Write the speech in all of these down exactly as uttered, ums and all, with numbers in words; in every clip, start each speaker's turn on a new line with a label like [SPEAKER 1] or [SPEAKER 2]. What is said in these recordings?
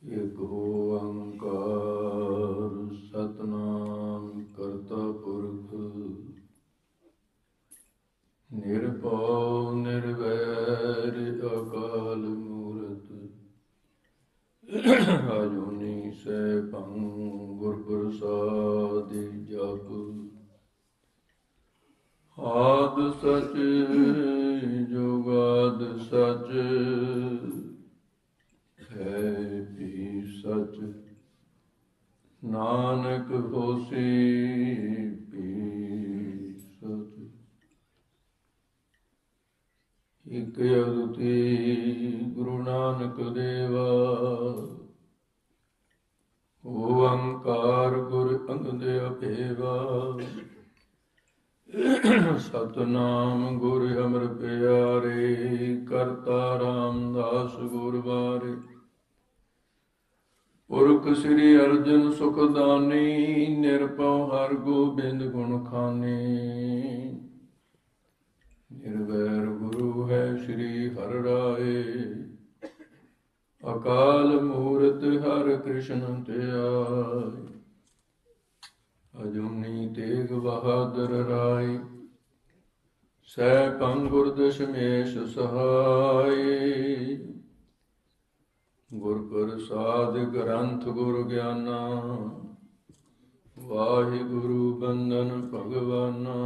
[SPEAKER 1] ਇਕ ਓੰਕਾਰ ਸਤਿਨਾਮ ਕਰਤਾ ਪੁਰਖ ਨਿਰਭਉ ਨਿਰਵੈਰ ਅਕਾਲ ਮੂਰਤ ਅਜੂਨੀ ਸੈਭੰ ਗੁਰ ਪ੍ਰਸਾਦਿ ਜਪੁ ਆਦਿ ਸਚ ਜੁਗਾਦਿ ਸਚ ਹੈ ਵੀ ਸਚ ਨਾਨਕ ਹੋਸੀ ਵੀ ਸਚ। ਇਕ ਅਦੁਤੀ ਗੁਰੂ ਨਾਨਕ ਦੇਵਾ ਓੰਕਾਰ ਗੁਰ ਅੰਗਦ ਅਭੇਵਾ ਸਤਿਨਾਮ ਗੁਰ ਅਮਰ ਪਿਆਰੇ ਕਰਤਾ ਰਾਮਦਾਸ ਗੁਰ ਬਾਰੇ ਪੁਰਖ ਸ੍ਰੀ ਅਰਜਨ ਸੁਖਦਾਨੀ ਨਿਰਭਉ ਹਰਿ ਗੋਬਿੰਦ ਗੁਣ ਖਾਨੀ ਨਿਰਵੈਰ ਗੁਰੂ ਹੈ ਸ੍ਰੀ ਹਰਿ ਰਾਏ ਅਕਾਲ ਮੂਰਤਿ ਹਰਿ ਕ੍ਰਿਸ਼ਨ ਧਿਆਏ ਅਜੂਨੀ ਤੇਗ ਬਹਾਦਰ ਰਾਏ ਸੈਭੰ ਗੁਰ ਦਸ਼ਮੇਸ਼ ਸਹਾਈ ਗੁਰ ਪ੍ਰਸਾਦਿ ਗ੍ਰੰਥ ਗੁਰ ਗਿਆਨਾ ਵਾਹਿਗੁਰੂ ਬੰਦਨ ਭਗਵਾਨਾ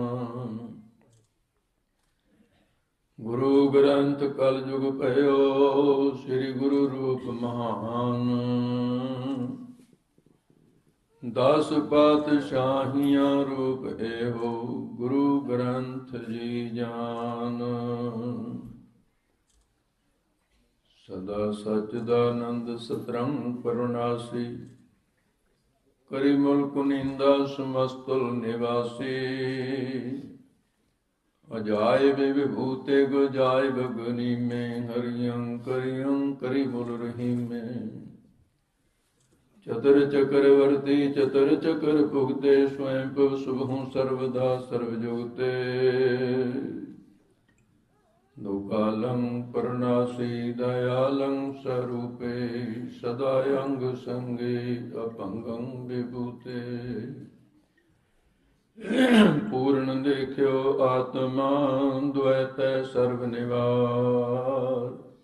[SPEAKER 1] ਗੁਰੂ ਗ੍ਰੰਥ ਕਲ ਯੁਗ ਭਇਓ ਸ੍ਰੀ ਗੁਰੂ ਰੂਪ ਮਹਾਨ ਦਸ ਪਾਤਸ਼ਾਹੀਆਂ ਰੂਪ ਇਹੋ ਗੁਰੂ ਗ੍ਰੰਥ ਜੀ ਜਾਨ ਸਦਾ ਸਚਿਦਾਨੰਦ ਸਤਰੰ ਪਰਨਾਸੀ ਕਰੀ ਮੁਲਕ ਨਿੰਦਾ ਸਮਸਤੁਲ ਨਿਵਾਸੀ ਅਜਾਇਬ ਵਿਭੂਤੇ ਗੁਜਾਇਬ ਗਨੀ ਮੈਂ ਹਰਿਯੰ ਕਰਿਯੰ ਕਰੀ ਮੁਲ ਰਹੀਮੇ ਚਤੁਰ ਚਕਰਵਰਤੀ ਚਤੁਰ ਚਕਰ ਭੁਗਤੇ ਸਵੈਂ ਭਵ ਸੁਭਹੁ ਸਰਵਦਾ ਸਰਵ ਜੁਗਤੇ ਦੁਕਾਲੰ ਪਰਨਾਸੀ ਦਇਆਲੰ ਸਰੂਪੇ ਸਦਾ ਅੰਗ ਸੰਗੇ ਅਪੰਗੰ ਵਿਭੂਤੇ ਪੂਰਨ ਦੇਖਿਓ ਆਤਮਾ ਦੁਐਤੈ ਸਰਬ ਨਿਵਾਰ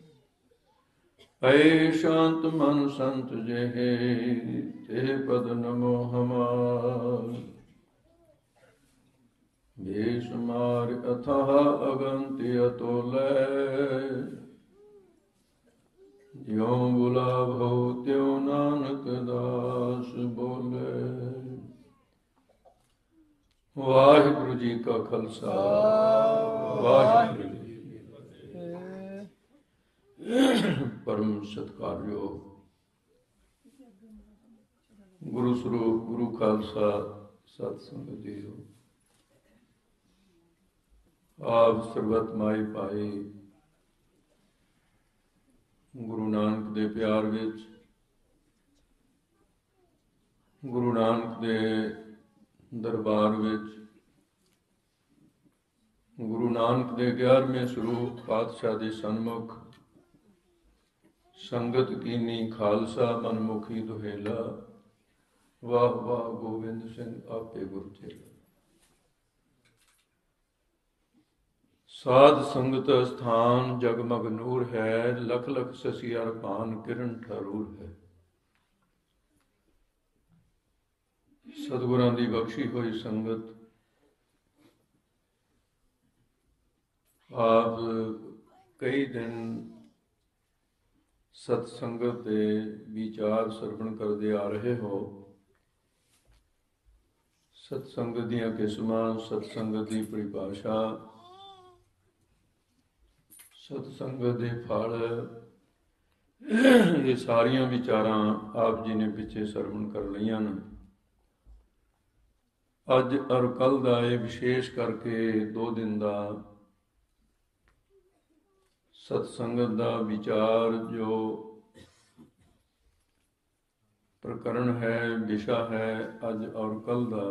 [SPEAKER 1] ਐ ਸ਼ਾਂਤ ਮਨ ਸੰਤ ਜਿਹੇ ਤੇ ਪਦ ਨਮੋ ਹਮਾਰ ਬੇਸ਼ੁਮਾਰ ਅਥਾਹ ਅਗੰਤਿ ਅਤੁਲੈ ਜਿਉ ਬੁਲਾਵੋ ਤਿਉ ਨਾਨਕ ਦਾਸ ਬੋਲੇ। ਵਾਹਿਗੁਰੂ ਜੀ ਕਾ ਖਾਲਸਾ ਵਾਹਿਗੁਰੂ ਜੀ ਕੀ ਫਤਿਹ। ਪਰਮ ਸਤਿਕਾਰਯੋਗ ਗੁਰੂ ਸਰੂਪ ਗੁਰੂ ਖਾਲਸਾ ਸਤ ਸੰਗਤ ਜੀਓ, ਆਪ ਸਰਬਤ ਮਾਈ ਭਾਈ ਗੁਰੂ ਨਾਨਕ ਦੇ ਪਿਆਰ ਵਿੱਚ, ਗੁਰੂ ਨਾਨਕ ਦੇ ਦਰਬਾਰ ਵਿੱਚ, ਗੁਰੂ ਨਾਨਕ ਦੇ ਗਿਆਰਵੇਂ ਸਰੂਪ ਪਾਤਸ਼ਾਹ ਦੇ ਸਨਮੁਖ ਸੰਗਤ ਕੀਨੀ ਖਾਲਸਾ ਮਨਮੁਖੀ ਦੁਹੇਲਾ। ਵਾਹ ਵਾਹ ਗੋਬਿੰਦ ਸਿੰਘ ਆਪੇ ਗੁਰ ਚੇਲਾ। ਸਾਧ ਸੰਗਤ ਅਸਥਾਨ ਜਗਮਗ ਨੂਰ ਹੈ, ਲਖ ਲਖ ਸਸੀ ਅਰਪਾਨ ਕਿਰਨ ਠਰੂਰ ਹੈ। ਸਤਿਗੁਰਾਂ ਦੀ ਬਖਸ਼ੀ ਹੋਈ ਸੰਗਤ ਆਪ ਕਈ ਦਿਨ ਸਤ ਸੰਗਤ ਦੇ ਵਿਚਾਰ ਸਰਵਣ ਕਰਦੇ ਆ ਰਹੇ ਹੋ। ਸਤ ਸੰਗਤ ਦੀਆਂ ਕਿਸਮਾਂ, ਸਤ ਸੰਗਤ ਦੀ ਪਰਿਭਾਸ਼ਾ, ਸਤ ਸੰਗਤ ਦੇ ਫਲ, ਇਹ ਸਾਰੀਆਂ ਵਿਚਾਰਾਂ ਆਪ ਜੀ ਨੇ ਪਿੱਛੇ ਸਰਵਣ ਕਰ ਲਈਆਂ ਨੇ। ਅੱਜ ਔਰ ਕੱਲ੍ਹ ਦਾ ਇਹ ਵਿਸ਼ੇਸ਼ ਕਰਕੇ ਦੋ ਦਿਨ ਦਾ ਸਤਸੰਗਤ ਦਾ ਵਿਚਾਰ ਜੋ ਪ੍ਰਕਰਣ ਹੈ, ਵਿਸ਼ਾ ਹੈ ਅੱਜ ਔਰ ਕੱਲ੍ਹ ਦਾ।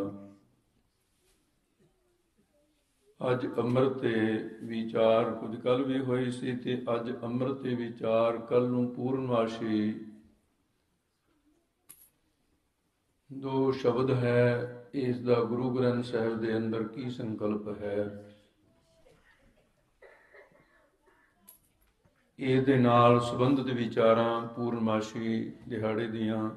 [SPEAKER 1] ਅੱਜ ਅੰਮ੍ਰਿਤ ਤੇ ਵਿਚਾਰ ਕੁਝ ਕੱਲ੍ਹ ਵੀ ਹੋਈ ਸੀ ਤੇ ਅੱਜ ਅੰਮ੍ਰਿਤ ਤੇ ਵਿਚਾਰ ਕੱਲ੍ਹ ਨੂੰ ਪੂਰਨਮਾਸ਼ੀ ਦੋ ਸ਼ਬਦ ਹੈ, ਇਸ ਦਾ ਗੁਰੂ ਗ੍ਰੰਥ ਸਾਹਿਬ ਦੇ ਅੰਦਰ ਕੀ ਸੰਕਲਪ ਹੈ, ਇਹਦੇ ਨਾਲ ਸੰਬੰਧਿਤ ਵਿਚਾਰਾਂ ਪੂਰਨਮਾਸ਼ੀ ਦਿਹਾੜੇ ਦੀਆਂ,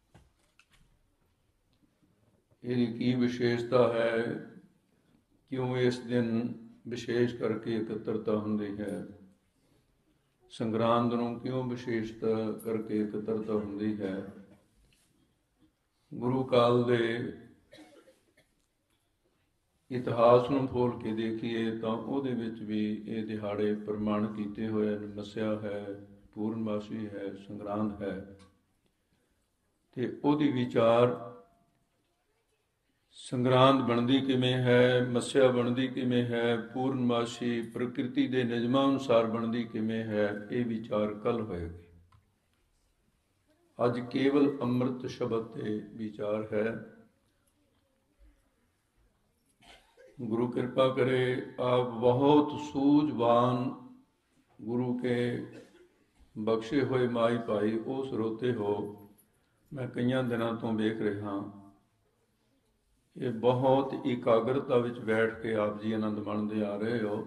[SPEAKER 1] ਇਹਦੀ ਕੀ ਵਿਸ਼ੇਸ਼ਤਾ ਹੈ, ਕਿਉਂ ਇਸ ਦਿਨ ਵਿਸ਼ੇਸ਼ ਕਰਕੇ ਇਕੱਤਰਤਾ ਹੁੰਦੀ ਹੈ, ਸੰਗਰਾਂਦ ਨੂੰ ਕਿਉਂ ਵਿਸ਼ੇਸ਼ਤਾ ਕਰਕੇ ਇਕੱਤਰਤਾ ਹੁੰਦੀ ਹੈ। ਗੁਰੂ ਕਾਲ ਦੇ ਇਤਿਹਾਸ ਨੂੰ ਫੋਲ ਕੇ ਦੇਖੀਏ ਤਾਂ ਉਹਦੇ ਵਿੱਚ ਵੀ ਇਹ ਦਿਹਾੜੇ ਪ੍ਰਮਾਣ ਕੀਤੇ ਹੋਏ ਹਨ। ਮੱਸਿਆ ਹੈ, ਪੂਰਨਮਾਸ਼ੀ ਹੈ, ਸੰਗਰਾਂਦ ਹੈ, ਤੇ ਉਹਦੀ ਵਿਚਾਰ ਸੰਗਰਾਂਦ ਬਣਦੀ ਕਿਵੇਂ ਹੈ, ਮੱਸਿਆ ਬਣਦੀ ਕਿਵੇਂ ਹੈ, ਪੂਰਨਮਾਸ਼ੀ ਪ੍ਰਕਿਰਤੀ ਦੇ ਨਿਯਮਾਂ ਅਨੁਸਾਰ ਬਣਦੀ ਕਿਵੇਂ ਹੈ, ਇਹ ਵਿਚਾਰ ਕੱਲ ਹੋਏਗੀ। ਅੱਜ ਕੇਵਲ ਅੰਮ੍ਰਿਤ ਸ਼ਬਦ ਤੇ ਵਿਚਾਰ ਹੈ। ਗੁਰੂ ਕਿਰਪਾ ਕਰੇ, ਆਪ ਬਹੁਤ ਸੂਝਵਾਨ ਗੁਰੂ ਕੇ ਬਖਸ਼ੇ ਹੋਏ ਮਾਈ ਭਾਈ ਉਹ ਸਰੋਤੇ ਹੋ। ਮੈਂ ਕਈਆਂ ਦਿਨਾਂ ਤੋਂ ਵੇਖ ਰਿਹਾ, ਇਹ ਬਹੁਤ ਇਕਾਗਰਤਾ ਵਿੱਚ ਬੈਠ ਕੇ ਆਪ ਜੀ ਆਨੰਦ ਮਾਣਦੇ ਆ ਰਹੇ ਹੋ,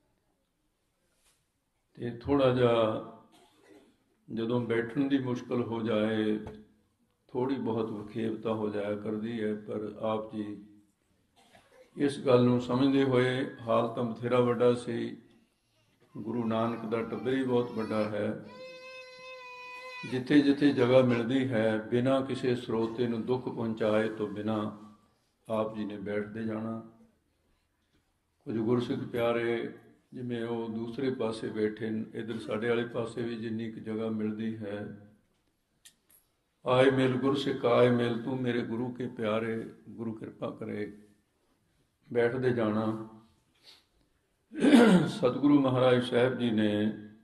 [SPEAKER 1] ਤੇ ਥੋੜਾ ਜਿਹਾ ਜਦੋਂ ਬੈਠਣ ਦੀ ਮੁਸ਼ਕਲ ਹੋ ਜਾਏ, ਥੋੜੀ ਬਹੁਤ ਵਿਖੇਪਤਾ ਹੋ ਜਾਇਆ ਕਰਦੀ ਹੈ, ਪਰ ਆਪ ਜੀ ਇਸ ਗੱਲ ਨੂੰ ਸਮਝਦੇ ਹੋਏ, ਹਾਲ ਤਾਂ ਬਥੇਰਾ ਵੱਡਾ ਸੀ, ਗੁਰੂ ਨਾਨਕ ਦਾ ਟੱਬਰ ਹੀ ਬਹੁਤ ਵੱਡਾ ਹੈ, ਜਿੱਥੇ ਜਿੱਥੇ ਜਗ੍ਹਾ ਮਿਲਦੀ ਹੈ ਬਿਨਾਂ ਕਿਸੇ ਸਰੋਤੇ ਨੂੰ ਦੁੱਖ ਪਹੁੰਚਾਏ ਤੋਂ ਬਿਨਾਂ ਆਪ ਜੀ ਨੇ ਬੈਠਦੇ ਜਾਣਾ। ਕੁਝ ਗੁਰਸਿੱਖ ਪਿਆਰੇ ਜਿਵੇਂ ਉਹ ਦੂਸਰੇ ਪਾਸੇ ਬੈਠੇ ਨੇ, ਇੱਧਰ ਸਾਡੇ ਵਾਲੇ ਪਾਸੇ ਵੀ ਜਿੰਨੀ ਕੁ ਜਗ੍ਹਾ ਮਿਲਦੀ ਹੈ, ਆਏ ਮਿਲ ਗੁਰਸਿੱਖ ਆਏ ਮਿਲ ਤੂੰ ਮੇਰੇ ਗੁਰੂ ਕੇ ਪਿਆਰੇ, ਗੁਰੂ ਕਿਰਪਾ ਕਰੇ ਬੈਠਦੇ ਜਾਣਾ। ਸਤਿਗੁਰੂ ਮਹਾਰਾਜ ਸਾਹਿਬ ਜੀ ਨੇ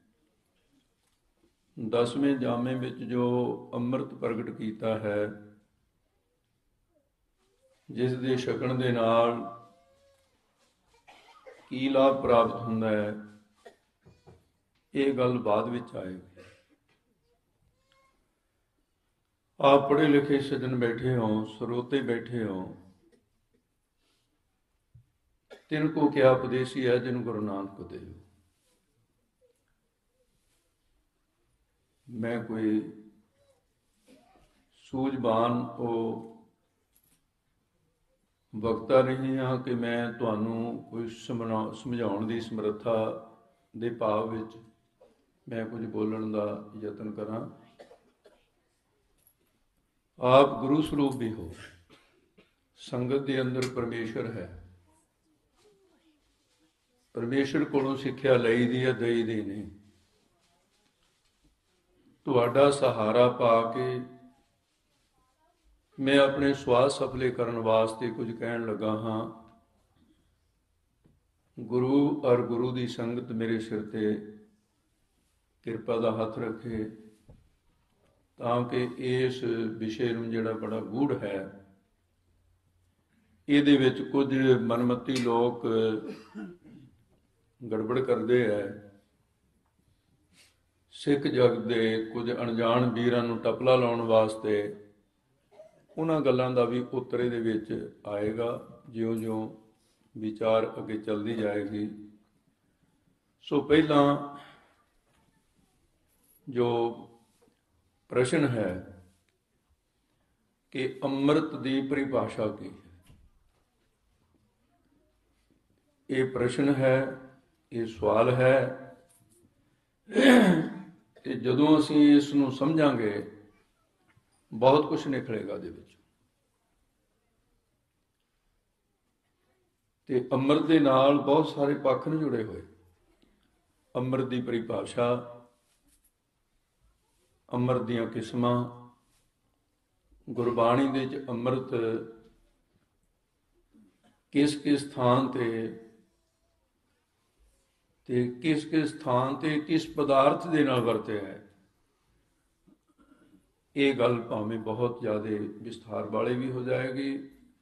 [SPEAKER 1] ਦਸਵੇਂ ਜਾਮੇ ਵਿੱਚ ਜੋ ਅੰਮ੍ਰਿਤ ਪ੍ਰਗਟ ਕੀਤਾ ਹੈ, ਜਿਸ ਦੇ ਛਕਣ ਦੇ ਨਾਲ ਕੀ ਲਾਭ ਪ੍ਰਾਪਤ ਹੁੰਦਾ ਹੈ, ਇਹ ਗੱਲ ਬਾਅਦ ਵਿੱਚ ਆਏਗੀ। ਆਪ ਪੜ੍ਹੇ ਲਿਖੇ ਸੱਜਣ ਬੈਠੇ ਹੋ, ਸਰੋਤੇ ਬੈਠੇ ਹੋ, ਤਿਨ ਕੋ ਕਿਆ ਉਪਦੇਸੀ ਹੈ ਜਿਨ ਗੁਰੂ ਨਾਨਕ ਦੇਵ। ਮੈਂ ਕੋਈ ਸੂਝਵਾਨ ਉਹ ਵਕਤਾ ਨਹੀਂ ਹਾਂ ਕਿ ਮੈਂ ਤੁਹਾਨੂੰ ਕੋਈ ਸਮਝਾ ਸਮਝਾਉਣ ਦੀ ਸਮਰੱਥਾ ਦੇ ਭਾਵ ਵਿੱਚ ਮੈਂ ਕੁਝ ਬੋਲਣ ਦਾ ਯਤਨ ਕਰਾਂ। ਆਪ ਗੁਰੂ ਸਰੂਪ ਵੀ ਹੋ, ਸੰਗਤ ਦੇ ਅੰਦਰ ਪਰਮੇਸ਼ਰ ਹੈ, ਪਰਮੇਸ਼ਰ ਕੋਲੋਂ ਸਿੱਖਿਆ ਲਈ ਦੀ ਹੈ, ਦਈ ਦੀ ਨਹੀਂ। ਤੁਹਾਡਾ ਸਹਾਰਾ ਪਾ ਕੇ ਮੈਂ ਆਪਣੇ ਸਵਾਸ ਸਫਲੇ ਕਰਨ ਵਾਸਤੇ ਕੁਝ ਕਹਿਣ ਲੱਗਾ ਹਾਂ। ਗੁਰੂ ਔਰ ਗੁਰੂ ਦੀ ਸੰਗਤ ਮੇਰੇ ਸਿਰ ਤੇ ਕਿਰਪਾ ਦਾ ਹੱਥ ਰੱਖੇ, ਤਾਂ ਕਿ ਇਸ ਵਿਸ਼ੇ ਨੂੰ ਜਿਹੜਾ ਬੜਾ ਗੂੜ ਹੈ, ਇਹਦੇ ਵਿੱਚ ਕੁਝ ਮਨਮੱਤੀ ਲੋਕ ਗੜਬੜ ਕਰਦੇ ਹੈ। ਸਿੱਖ ਜਗਤ ਦੇ ਕੁਝ ਅਣਜਾਣ ਵੀਰਾਂ ਨੂੰ ਟਪਲਾ ਲਾਉਣ ਵਾਸਤੇ ਉਹਨਾਂ ਗੱਲਾਂ ਦਾ ਵੀ ਉੱਤਰ ਇਹਦੇ ਵਿੱਚ ਆਏਗਾ, ਜਿਉਂ-ਜਿਉਂ ਵਿਚਾਰ ਅੱਗੇ ਚੱਲਦੀ ਜਾਏਗੀ। ਸੋ ਪਹਿਲਾਂ ਜੋ ਪ੍ਰਸ਼ਨ ਹੈ ਕਿ ਅੰਮ੍ਰਿਤ ਦੀ ਪਰਿਭਾਸ਼ਾ ਕੀ ਹੈ, ਇਹ ਪ੍ਰਸ਼ਨ ਹੈ, ਇਹ ਸਵਾਲ ਹੈ। ਤੇ ਜਦੋਂ ਅਸੀਂ ਇਸ ਨੂੰ ਸਮਝਾਂਗੇ ਬਹੁਤ ਕੁਝ ਨਿਕਲੇਗਾ ਇਹਦੇ ਵਿੱਚ। ਤੇ ਅੰਮ੍ਰਿਤ ਦੇ ਨਾਲ ਬਹੁਤ ਸਾਰੇ ਪੱਖ ਨੇ ਜੁੜੇ ਹੋਏ। ਅੰਮ੍ਰਿਤ ਦੀ ਪਰਿਭਾਸ਼ਾ, ਅੰਮ੍ਰਿਤ ਦੀਆਂ ਕਿਸਮਾਂ, ਗੁਰਬਾਣੀ ਦੇ ਵਿੱਚ ਅੰਮ੍ਰਿਤ ਕਿਸ ਕਿਸ ਥਾਂ ਤੇ ਤੇ ਕਿਸ ਕਿਸ ਥਾਂ ਤੇ ਕਿਸ ਪਦਾਰਥ ਦੇ ਨਾਲ ਵਰਤਿਆ ਹੈ, ਇਹ ਗੱਲ ਭਾਵੇਂ ਬਹੁਤ ਜ਼ਿਆਦਾ ਵਿਸਥਾਰ ਵਾਲੀ ਵੀ ਹੋ ਜਾਏਗੀ।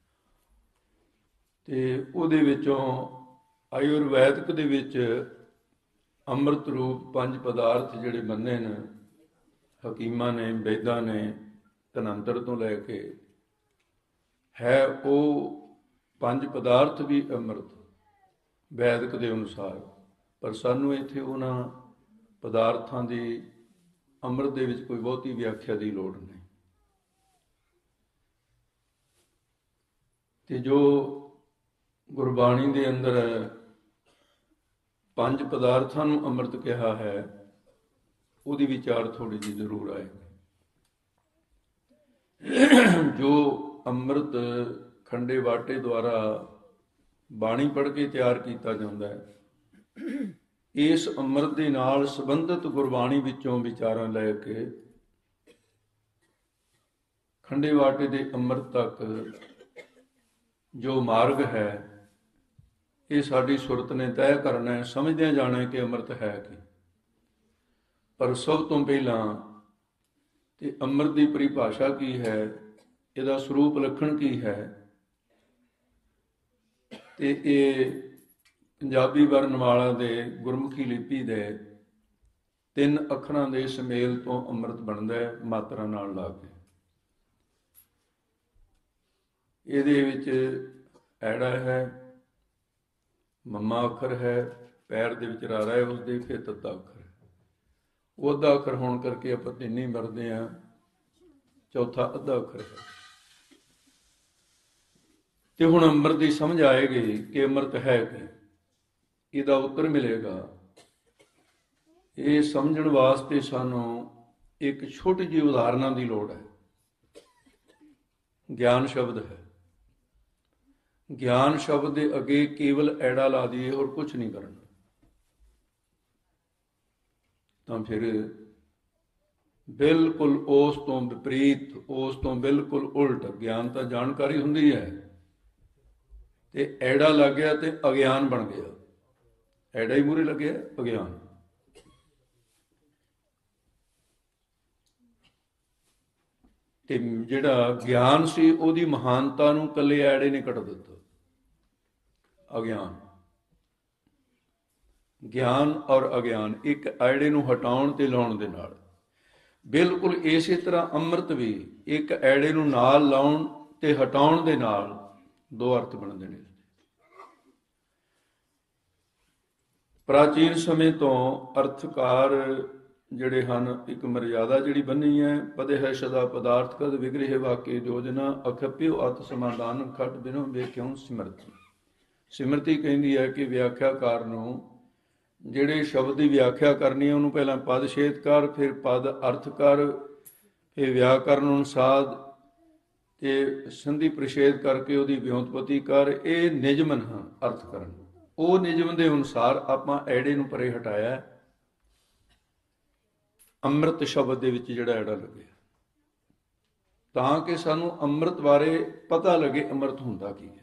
[SPEAKER 1] ਤੇ ਉਹਦੇ ਵਿੱਚੋਂ ਆਯੁਰਵੈਦਿਕ ਦੇ ਵਿੱਚ ਅੰਮ੍ਰਿਤ ਰੂਪ ਪੰਜ ਪਦਾਰਥ ਜਿਹੜੇ ਮੰਨੇ ਨੇ ਹਕੀਮਾਂ ਨੇ, ਵੈਦਾਂ ਨੇ, ਧਨੰਤਰ ਤੋਂ ਲੈ ਕੇ ਹੈ ਉਹ ਪੰਜ ਪਦਾਰਥ ਵੀ ਅੰਮ੍ਰਿਤ ਵੈਦਿਕ ਦੇ ਅਨੁਸਾਰ, ਪਰ ਸਾਨੂੰ ਇੱਥੇ ਉਹਨਾਂ ਪਦਾਰਥਾਂ ਦੀ ਅੰਮ੍ਰਿਤ ਦੇ ਵਿੱਚ ਕੋਈ ਬਹੁਤੀ ਵਿਆਖਿਆ ਦੀ ਲੋੜ ਨਹੀਂ। ਤੇ ਜੋ ਗੁਰਬਾਣੀ ਦੇ ਅੰਦਰ ਪੰਜ ਪਦਾਰਥਾਂ ਨੂੰ ਅੰਮ੍ਰਿਤ ਕਿਹਾ ਹੈ, ਉਹਦੀ ਵਿਚਾਰ ਥੋੜ੍ਹੀ ਜਿਹੀ ਜ਼ਰੂਰ ਆਏਗੀ। ਜੋ ਅੰਮ੍ਰਿਤ ਖੰਡੇ ਬਾਟੇ ਦੁਆਰਾ ਬਾਣੀ ਪੜ੍ਹ ਕੇ ਤਿਆਰ ਕੀਤਾ ਜਾਂਦਾ ਹੈ, ਇਸ ਅੰਮ੍ਰਿਤ ਦੇ ਨਾਲ ਸੰਬੰਧਿਤ ਗੁਰਬਾਣੀ ਵਿੱਚੋਂ ਵਿਚਾਰਾਂ ਲੈ ਕੇ ਖੰਡੇ ਬਾਟੇ ਦੇ ਅੰਮ੍ਰਿਤ ਤੱਕ ਜੋ ਮਾਰਗ ਹੈ, ਇਹ ਸਾਡੀ ਸੁਰਤ ਨੇ ਤੈਅ ਕਰਨਾ ਹੈ, ਸਮਝਦਿਆਂ ਜਾਣਾ ਕਿ ਅੰਮ੍ਰਿਤ ਹੈ ਕੀ। ਪਰ ਸਭ ਤੋਂ ਪਹਿਲਾਂ ਤੇ ਅੰਮ੍ਰਿਤ ਦੀ ਪਰਿਭਾਸ਼ਾ ਕੀ ਹੈ, ਇਹਦਾ ਸਰੂਪ ਲੱਖਣ ਕੀ ਹੈ, ਤੇ ਇਹ ਪੰਜਾਬੀ ਵਰਨਮਾਲਾ ਦੇ ਗੁਰਮੁਖੀ ਲਿਪੀ ਦੇ ਤਿੰਨ ਅੱਖਰਾਂ ਦੇ ਸੁਮੇਲ ਤੋਂ ਅੰਮ੍ਰਿਤ ਬਣਦਾ ਹੈ, ਮਾਤਰਾ ਨਾਲ ਲਾ ਕੇ। ਇਹਦੇ ਵਿੱਚ ਐੜਾ ਹੈ, ਮੰਮਾ ਅੱਖਰ ਹੈ, ਪੈਰ ਦੇ ਵਿੱਚ ਰਾਰਾ ਹੈ ਉਸਦੇ, ਫਿਰ ਤੱਤਾ ਅੱਖਰ ਹੈ। ਉਹ ਅੱਧਾ ਅੱਖਰ ਹੋਣ ਕਰਕੇ ਆਪਾਂ ਤਿੰਨੇ ਵਰਤਦੇ ਹਾਂ, ਚੌਥਾ ਅੱਧਾ ਅੱਖਰ ਹੈ। ਤੇ ਹੁਣ ਅੰਮ੍ਰਿਤ ਦੀ ਸਮਝ ਆਏਗੀ ਕਿ ਅੰਮ੍ਰਿਤ ਹੈ ਕੀ, ਇਹਦਾ ਉੱਤਰ ਮਿਲੇਗਾ। ਇਹ ਸਮਝਣ ਵਾਸਤੇ ਸਾਨੂੰ ਇੱਕ ਛੋਟੀ ਜਿਹੀ ਉਦਾਹਰਨਾਂ ਦੀ ਲੋੜ ਹੈ। ਗਿਆਨ ਸ਼ਬਦ ਹੈ, ਗਿਆਨ ਸ਼ਬਦ ਦੇ ਅੱਗੇ ਕੇਵਲ ਐੜਾ ਲਾ ਦਈਏ, ਹੋਰ ਕੁਛ ਨਹੀਂ ਕਰਨਾ, ਤਾਂ ਫਿਰ ਬਿਲਕੁਲ ਉਸ ਤੋਂ ਵਿਪਰੀਤ, ਉਸ ਤੋਂ ਬਿਲਕੁਲ ਉਲਟ। ਗਿਆਨ ਤਾਂ ਜਾਣਕਾਰੀ ਹੁੰਦੀ ਹੈ, ਤੇ ਐੜਾ ਲੱਗ ਗਿਆ ਤੇ ਅਗਿਆਨ ਬਣ ਗਿਆ। ਐੜਾ ਹੀ ਮੂਹਰੇ ਲੱਗਿਆ, ਅਗਿਆਨ। ਤੇ ਜਿਹੜਾ ਗਿਆਨ ਸੀ, ਉਹਦੀ ਮਹਾਨਤਾ ਨੂੰ ਇਕੱਲੇ ਐੜੇ ਨੇ ਕੱਟ ਦਿੱਤਾ। ਅਗਿਆਨ, ਗਿਆਨ ਔਰ ਅਗਿਆਨ, ਇੱਕ ਐੜੇ ਨੂੰ ਹਟਾਉਣ ਤੇ ਲਾਉਣ ਦੇ ਨਾਲ। ਬਿਲਕੁਲ ਇਸੇ ਤਰ੍ਹਾਂ ਅੰਮ੍ਰਿਤ ਵੀ ਇੱਕ ਐੜੇ ਨੂੰ ਨਾਲ ਲਾਉਣ ਤੇ ਹਟਾਉਣ ਦੇ ਨਾਲ ਦੋ ਅਰਥ ਬਣਦੇ ਨੇ। ਪ੍ਰਾਚੀਨ ਸਮੇਂ ਤੋਂ ਅਰਥਕਾਰ ਜਿਹੜੇ ਹਨ, ਇੱਕ ਮਰਿਆਦਾ ਜਿਹੜੀ ਬੰਨੀ ਹੈ, ਪਦੇ ਹੈ ਸਦਾ ਪਦਾਰਥ ਕਦ ਵਿਗ੍ਰਹਿ ਵਾਕੇ ਯੋਜਨਾ, ਅਖਪਿਓ ਅਤ ਸਮਾਧਾਨ ਖਟ ਬਿਨੋ ਵੇਖਿਓ ਸਿਮਰਤੀ। ਸਿਮਰਤੀ ਕਹਿੰਦੀ ਹੈ ਕਿ ਵਿਆਖਿਆਕਾਰ ਨੂੰ ਜਿਹੜੇ ਸ਼ਬਦ ਦੀ ਵਿਆਖਿਆ ਕਰਨੀ ਹੈ, ਉਹਨੂੰ ਪਹਿਲਾਂ ਪਦ ਛੇਦ ਕਰ, ਫਿਰ ਪਦ ਅਰਥ ਕਰ, ਫਿਰ ਵਿਆਕਰਨ ਅਨੁਸਾਰ ਤੇ ਸੰਧੀ ਪ੍ਰਛੇਦ ਕਰਕੇ ਉਹਦੀ ਵਿਉਂਤਪਤੀ ਕਰ। ਇਹ ਨਿਯਮਨ ਹਨ ਅਰਥ ਕਰਨ। ਉਹ ਨਿਯਮ ਦੇ ਅਨੁਸਾਰ ਆਪਾਂ ਐੜੇ ਨੂੰ ਪਰੇ ਹਟਾਇਆ, ਅੰਮ੍ਰਿਤ ਸ਼ਬਦ ਦੇ ਵਿੱਚ ਜਿਹੜਾ ਐੜਾ ਲੱਗਿਆ, ਤਾਂ ਕਿ ਸਾਨੂੰ ਅੰਮ੍ਰਿਤ ਬਾਰੇ ਪਤਾ ਲੱਗੇ ਅੰਮ੍ਰਿਤ ਹੁੰਦਾ ਕੀ ਹੈ।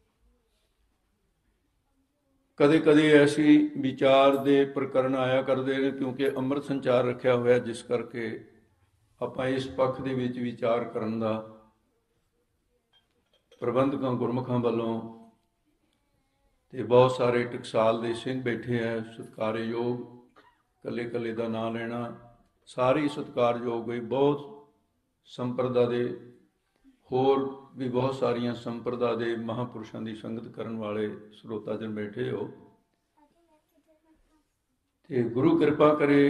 [SPEAKER 1] ਕਦੇ ਕਦੇ ਐਸੀ ਵਿਚਾਰ ਦੇ ਪ੍ਰਕਰਨ ਆਇਆ ਕਰਦੇ ਨੇ, ਕਿਉਂਕਿ ਅੰਮ੍ਰਿਤ ਸੰਚਾਰ ਰੱਖਿਆ ਹੋਇਆ, ਜਿਸ ਕਰਕੇ ਆਪਾਂ ਇਸ ਪੱਖ ਦੇ ਵਿੱਚ ਵਿਚਾਰ ਕਰਨ ਦਾ ਪ੍ਰਬੰਧਕਾਂ ਗੁਰਮੁਖਾਂ ਵੱਲੋਂ ਤੇ ਬਹੁਤ ਸਾਰੇ ਟਕਸਾਲ ਦੇ ਸਿੰਘ ਬੈਠੇ ਹੈ, ਸਤਿਕਾਰਯੋਗ। ਇਕੱਲੇ ਇਕੱਲੇ ਦਾ ਨਾਂ ਲੈਣਾ, ਸਾਰੇ ਸਤਿਕਾਰਯੋਗ ਹੋਈ। ਬਹੁਤ ਸੰਪਰਦਾ ਦੇ, ਹੋਰ ਵੀ ਬਹੁਤ ਸਾਰੀਆਂ ਸੰਪਰਦਾ ਦੇ ਮਹਾਂਪੁਰਸ਼ਾਂ ਦੀ ਸੰਗਤ ਕਰਨ ਵਾਲੇ ਸਰੋਤਾ ਜਨ ਬੈਠੇ ਹੋ। ਤੇ ਗੁਰੂ ਕਿਰਪਾ ਕਰੇ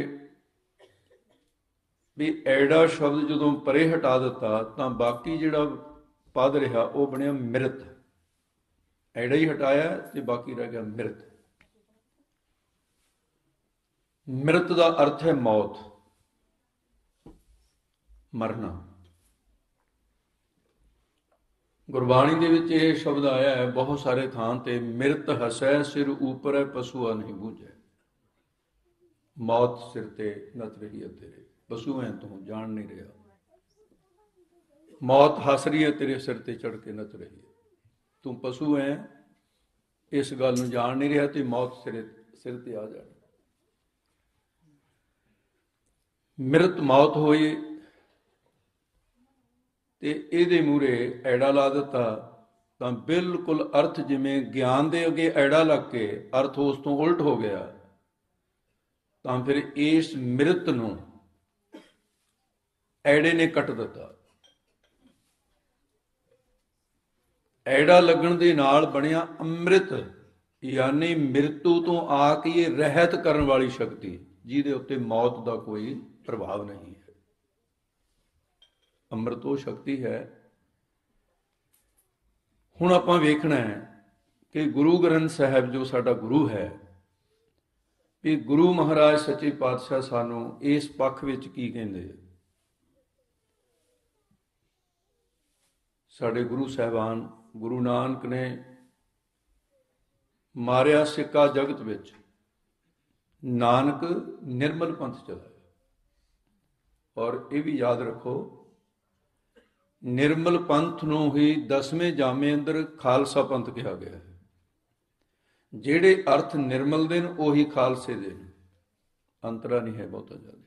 [SPEAKER 1] ਵੀ ਐੜਾ ਸ਼ਬਦ ਜਦੋਂ ਪਰੇ ਹਟਾ ਦਿੱਤਾ, ਤਾਂ ਬਾਕੀ ਜਿਹੜਾ ਪਦ ਰਿਹਾ ਉਹ ਬਣਿਆ ਮਿਰਤ। ਐੜਾ ਹੀ ਹਟਾਇਆ ਤੇ ਬਾਕੀ ਰਹਿ ਗਿਆ ਮਿਰਤ। ਮਿਰਤ ਦਾ ਅਰਥ ਹੈ ਮੌਤ, ਮਰਨਾ। ਗੁਰਬਾਣੀ ਦੇ ਵਿੱਚ ਇਹ ਸ਼ਬਦ ਆਇਆ ਹੈ ਬਹੁਤ ਸਾਰੇ ਥਾਂ ਤੇ, ਮਿਰਤ ਹਸੈ ਸਿਰ ਉਪਰੈ ਪਸੂਆ ਨਹੀਂ ਬੂਝੈ। ਮੌਤ ਸਿਰ ਤੇ ਨੱਚ ਰਹੀ ਹੈ ਤੇਰੇ, ਪਸ਼ੂ ਹੈ ਤੂੰ ਜਾਣ ਨਹੀਂ ਰਿਹਾ। ਮੌਤ ਹੱਸ ਰਹੀ ਹੈ ਤੇਰੇ ਸਿਰ ਤੇ ਚੜ ਕੇ ਨੱਚ ਰਹੀ ਹੈ, ਤੂੰ ਪਸ਼ੂ ਹੈ, ਇਸ ਗੱਲ ਨੂੰ ਜਾਣ ਨਹੀਂ ਰਿਹਾ, ਤੇ ਮੌਤ ਸਿਰੇ ਸਿਰ ਤੇ ਆ ਜਾਣੀ। ਮਿਰਤ ਮੌਤ ਹੋਈ ਤੇ ਇਹਦੇ ਮੂਹਰੇ ਐੜਾ ਲਾ ਦਿੱਤਾ, ਤਾਂ ਬਿਲਕੁਲ ਅਰਥ ਜਿਵੇਂ ਗਿਆਨ ਦੇ ਅੱਗੇ ਐੜਾ ਲੱਗ ਕੇ ਅਰਥ ਉਸ ਤੋਂ ਉਲਟ ਹੋ ਗਿਆ। ਤਾਂ ਫਿਰ ਇਸ ਮਿਰਤ ਨੂੰ ਐੜੇ ਨੇ ਕੱਟ ਦਿੱਤਾ। ਐੜਾ ਲੱਗਣ ਦੇ ਨਾਲ ਬਣਿਆ ਅੰਮ੍ਰਿਤ, ਯਾਨੀ ਮਿਰਤੂ ਤੋਂ ਆ ਕੇ ਇਹ ਰਹਿਤ ਕਰਨ ਵਾਲੀ ਸ਼ਕਤੀ, ਜਿਹਦੇ ਉੱਤੇ ਮੌਤ ਦਾ ਕੋਈ ਪ੍ਰਭਾਵ ਨਹੀਂ ਹੈ। ਅੰਮ੍ਰਿਤ ਉਹ ਸ਼ਕਤੀ ਹੈ। ਹੁਣ ਆਪਾਂ ਵੇਖਣਾ ਹੈ ਕਿ ਗੁਰੂ ਗ੍ਰੰਥ ਸਾਹਿਬ ਜੋ ਸਾਡਾ ਗੁਰੂ ਹੈ, ਵੀ ਗੁਰੂ ਮਹਾਰਾਜ ਸੱਚੇ ਪਾਤਸ਼ਾਹ ਸਾਨੂੰ ਇਸ ਪੱਖ ਵਿੱਚ ਕੀ ਕਹਿੰਦੇ ਆ। ਸਾਡੇ ਗੁਰੂ ਸਾਹਿਬਾਨ ਗੁਰੂ ਨਾਨਕ ਨੇ ਮਾਰਿਆ ਸਿੱਕਾ ਜਗਤ ਵਿੱਚ, ਨਾਨਕ ਨਿਰਮਲ ਪੰਥ ਚਲਾਇਆ। ਔਰ ਇਹ ਵੀ ਯਾਦ ਰੱਖੋ, ਨਿਰਮਲ ਪੰਥ ਨੂੰ ਹੀ ਦਸਵੇਂ ਜਾਮੇ ਅੰਦਰ ਖਾਲਸਾ ਪੰਥ ਕਿਹਾ ਗਿਆ ਹੈ। ਜਿਹੜੇ ਅਰਥ ਨਿਰਮਲ ਦੇ ਨੇ ਉਹੀ ਖਾਲਸੇ ਦੇ ਨੇ, ਅੰਤਰਾ ਨਹੀਂ ਹੈ ਬਹੁਤਾ ਜ਼ਿਆਦਾ।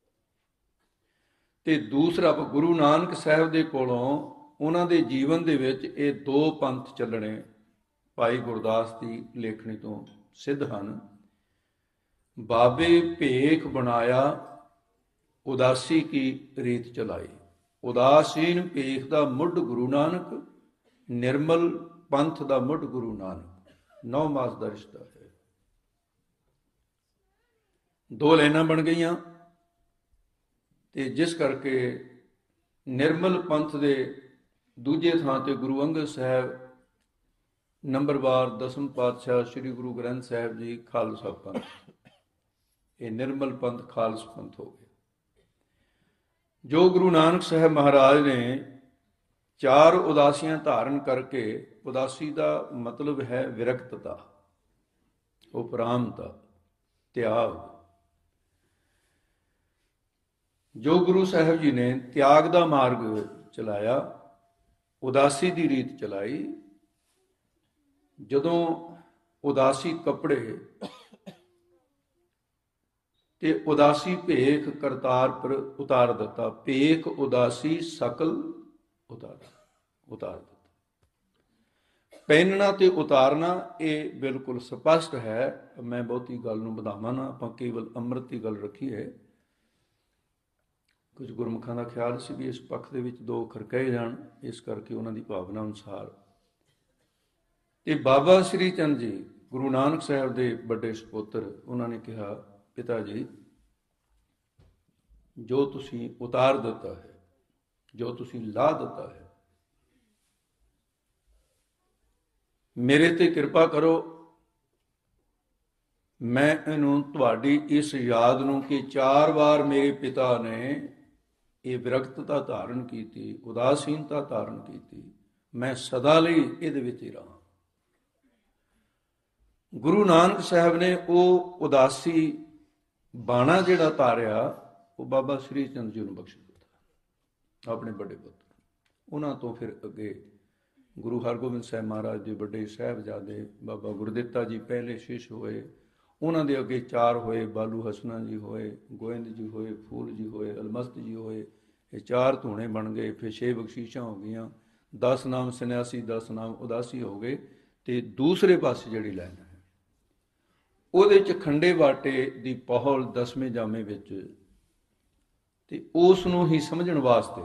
[SPEAKER 1] ਤੇ ਦੂਸਰਾ, ਗੁਰੂ ਨਾਨਕ ਸਾਹਿਬ ਦੇ ਕੋਲੋਂ ਉਹਨਾਂ ਦੇ ਜੀਵਨ ਦੇ ਵਿੱਚ ਇਹ ਦੋ ਪੰਥ ਚੱਲਣੇ ਭਾਈ ਗੁਰਦਾਸ ਦੀ ਲੇਖਣੀ ਤੋਂ ਸਿੱਧ ਹਨ। ਬਾਬੇ ਭੇਖ ਬਣਾਇਆ, ਉਦਾਸੀ ਕੀ ਰੀਤ ਚਲਾਈ। ਉਦਾਸੀਨ ਭੇਖ ਦਾ ਮੁੱਢ ਗੁਰੂ ਨਾਨਕ, ਨਿਰਮਲ ਪੰਥ ਦਾ ਮੁੱਢ ਗੁਰੂ ਨਾਨਕ। ਨੌ ਮਾਸ ਦਾ ਰਿਸ਼ਤਾ ਹੈ। ਦੋ ਲਾਈਨਾਂ ਬਣ ਗਈਆਂ, ਤੇ ਜਿਸ ਕਰਕੇ ਨਿਰਮਲ ਪੰਥ ਦੇ ਦੂਜੇ ਥਾਂ ਤੇ ਗੁਰੂ ਅੰਗਦ ਸਾਹਿਬ ਨੰਬਰਵਾਰ ਦਸਮ ਪਾਤਸ਼ਾਹ ਸ੍ਰੀ ਗੁਰੂ ਗ੍ਰੰਥ ਸਾਹਿਬ ਜੀ ਖਾਲਸਾ ਪੰਥ। ਇਹ ਨਿਰਮਲ ਪੰਥ ਖਾਲਸ ਪੰਥ ਹੋ ਗਿਆ। ਜੋ ਗੁਰੂ ਨਾਨਕ ਸਾਹਿਬ ਮਹਾਰਾਜ ਨੇ ਚਾਰ ਉਦਾਸੀਆਂ ਧਾਰਨ ਕਰਕੇ, ਉਦਾਸੀ ਦਾ ਮਤਲਬ ਹੈ ਵਿਰਕਤਤਾ, ਉਪਰਾਮਤਾ, ਤਿਆਗ। ਜੋ ਗੁਰੂ ਸਾਹਿਬ ਜੀ ਨੇ ਤਿਆਗ ਦਾ ਮਾਰਗ ਚਲਾਇਆ, ਉਦਾਸੀ ਦੀ ਰੀਤ ਚਲਾਈ। ਜਦੋਂ ਉਦਾਸੀ ਕੱਪੜੇ ਤੇ ਉਦਾਸੀ ਭੇਖ ਕਰਤਾਰ ਪਰ ਉਤਾਰ ਦਿੱਤਾ, ਭੇਖ ਉਦਾਸੀ ਸਕਲ ਉਤਾਰ ਉਤਾਰ ਦਿੱਤਾ। ਪਹਿਨਣਾ ਤੇ ਉਤਾਰਨਾ ਇਹ ਬਿਲਕੁਲ ਸਪਸ਼ਟ ਹੈ। ਮੈਂ ਬਹੁਤੀ ਗੱਲ ਨੂੰ ਵਧਾਵਾਂ ਨਾ, ਆਪਾਂ ਕੇਵਲ ਅੰਮ੍ਰਿਤ ਦੀ ਗੱਲ ਰੱਖੀ ਹੈ। ਕੁਝ ਗੁਰਮੁਖਾਂ ਦਾ ਖਿਆਲ ਸੀ ਵੀ ਇਸ ਪੱਖ ਦੇ ਵਿੱਚ ਦੋ ਅੱਖਰ ਕਹੇ ਜਾਣ, ਇਸ ਕਰਕੇ ਉਹਨਾਂ ਦੀ ਭਾਵਨਾ ਅਨੁਸਾਰ। ਤੇ ਬਾਬਾ ਸ੍ਰੀ ਚੰਦ ਜੀ ਗੁਰੂ ਨਾਨਕ ਸਾਹਿਬ ਦੇ ਵੱਡੇ ਸਪੁੱਤਰ, ਉਹਨਾਂ ਨੇ ਕਿਹਾ, ਪਿਤਾ ਜੀ, ਜੋ ਤੁਸੀਂ ਉਤਾਰ ਦਿੱਤਾ ਹੈ, ਜੋ ਤੁਸੀਂ ਲਾ ਦਿੱਤਾ ਹੈ, ਮੇਰੇ ਤੇ ਕਿਰਪਾ ਕਰੋ। ਮੈਂ ਇਹਨੂੰ ਤੁਹਾਡੀ ਇਸ ਯਾਦ ਨੂੰ ਕਿ ਚਾਰ ਵਾਰ ਮੇਰੇ ਪਿਤਾ ਨੇ ਇਹ ਵਿਰਕਤਤਾ ਧਾਰਨ ਕੀਤੀ, ਉਦਾਸੀਨਤਾ ਧਾਰਨ ਕੀਤੀ, ਮੈਂ ਸਦਾ ਲਈ ਇਹਦੇ ਵਿੱਚ ਹੀ ਰਹਾਂ। ਗੁਰੂ ਨਾਨਕ ਸਾਹਿਬ ਨੇ ਉਹ ਉਦਾਸੀ ਬਾਣਾ ਜਿਹੜਾ ਧਾਰਿਆ, ਉਹ ਬਾਬਾ ਸ੍ਰੀ ਚੰਦ ਜੀ ਨੂੰ ਬਖਸ਼ ਦਿੱਤਾ, ਆਪਣੇ ਵੱਡੇ ਪੁੱਤਰ। ਉਹਨਾਂ ਤੋਂ ਫਿਰ ਅੱਗੇ ਗੁਰੂ ਹਰਗੋਬਿੰਦ ਸਾਹਿਬ ਮਹਾਰਾਜ ਦੇ ਵੱਡੇ ਸਾਹਿਬਜ਼ਾਦੇ ਬਾਬਾ ਗੁਰਦਿੱਤਾ ਜੀ ਪਹਿਲੇ ਸ਼ਿਸ਼ ਹੋਏ। ਉਹਨਾਂ ਦੇ ਅੱਗੇ ਚਾਰ ਹੋਏ, ਬਾਲੂ ਹਸਨਾ ਜੀ ਹੋਏ, ਗੋਇੰਦ ਜੀ ਹੋਏ, ਫੂਲ ਜੀ ਹੋਏ, ਅਲਮਸਤ ਜੀ ਹੋਏ। ਇਹ ਚਾਰ ਧੂਣੇ ਬਣ ਗਏ। ਫਿਰ ਛੇ ਬਖਸ਼ੀਸ਼ਾਂ ਹੋ ਗਈਆਂ, ਦਸ ਨਾਮ ਸੰਨਿਆਸੀ, ਦਸ ਨਾਮ ਉਦਾਸੀ ਹੋ ਗਏ। ਤੇ ਦੂਸਰੇ ਪਾਸੇ ਜਿਹੜੀ ਲਾਈਨ ਹੈ, ਉਹਦੇ 'ਚ ਖੰਡੇ ਬਾਟੇ ਦੀ ਪਹੁਲ ਦਸਵੇਂ ਜਾਮੇ ਵਿੱਚ, ਤੇ ਉਸ ਨੂੰ ਹੀ ਸਮਝਣ ਵਾਸਤੇ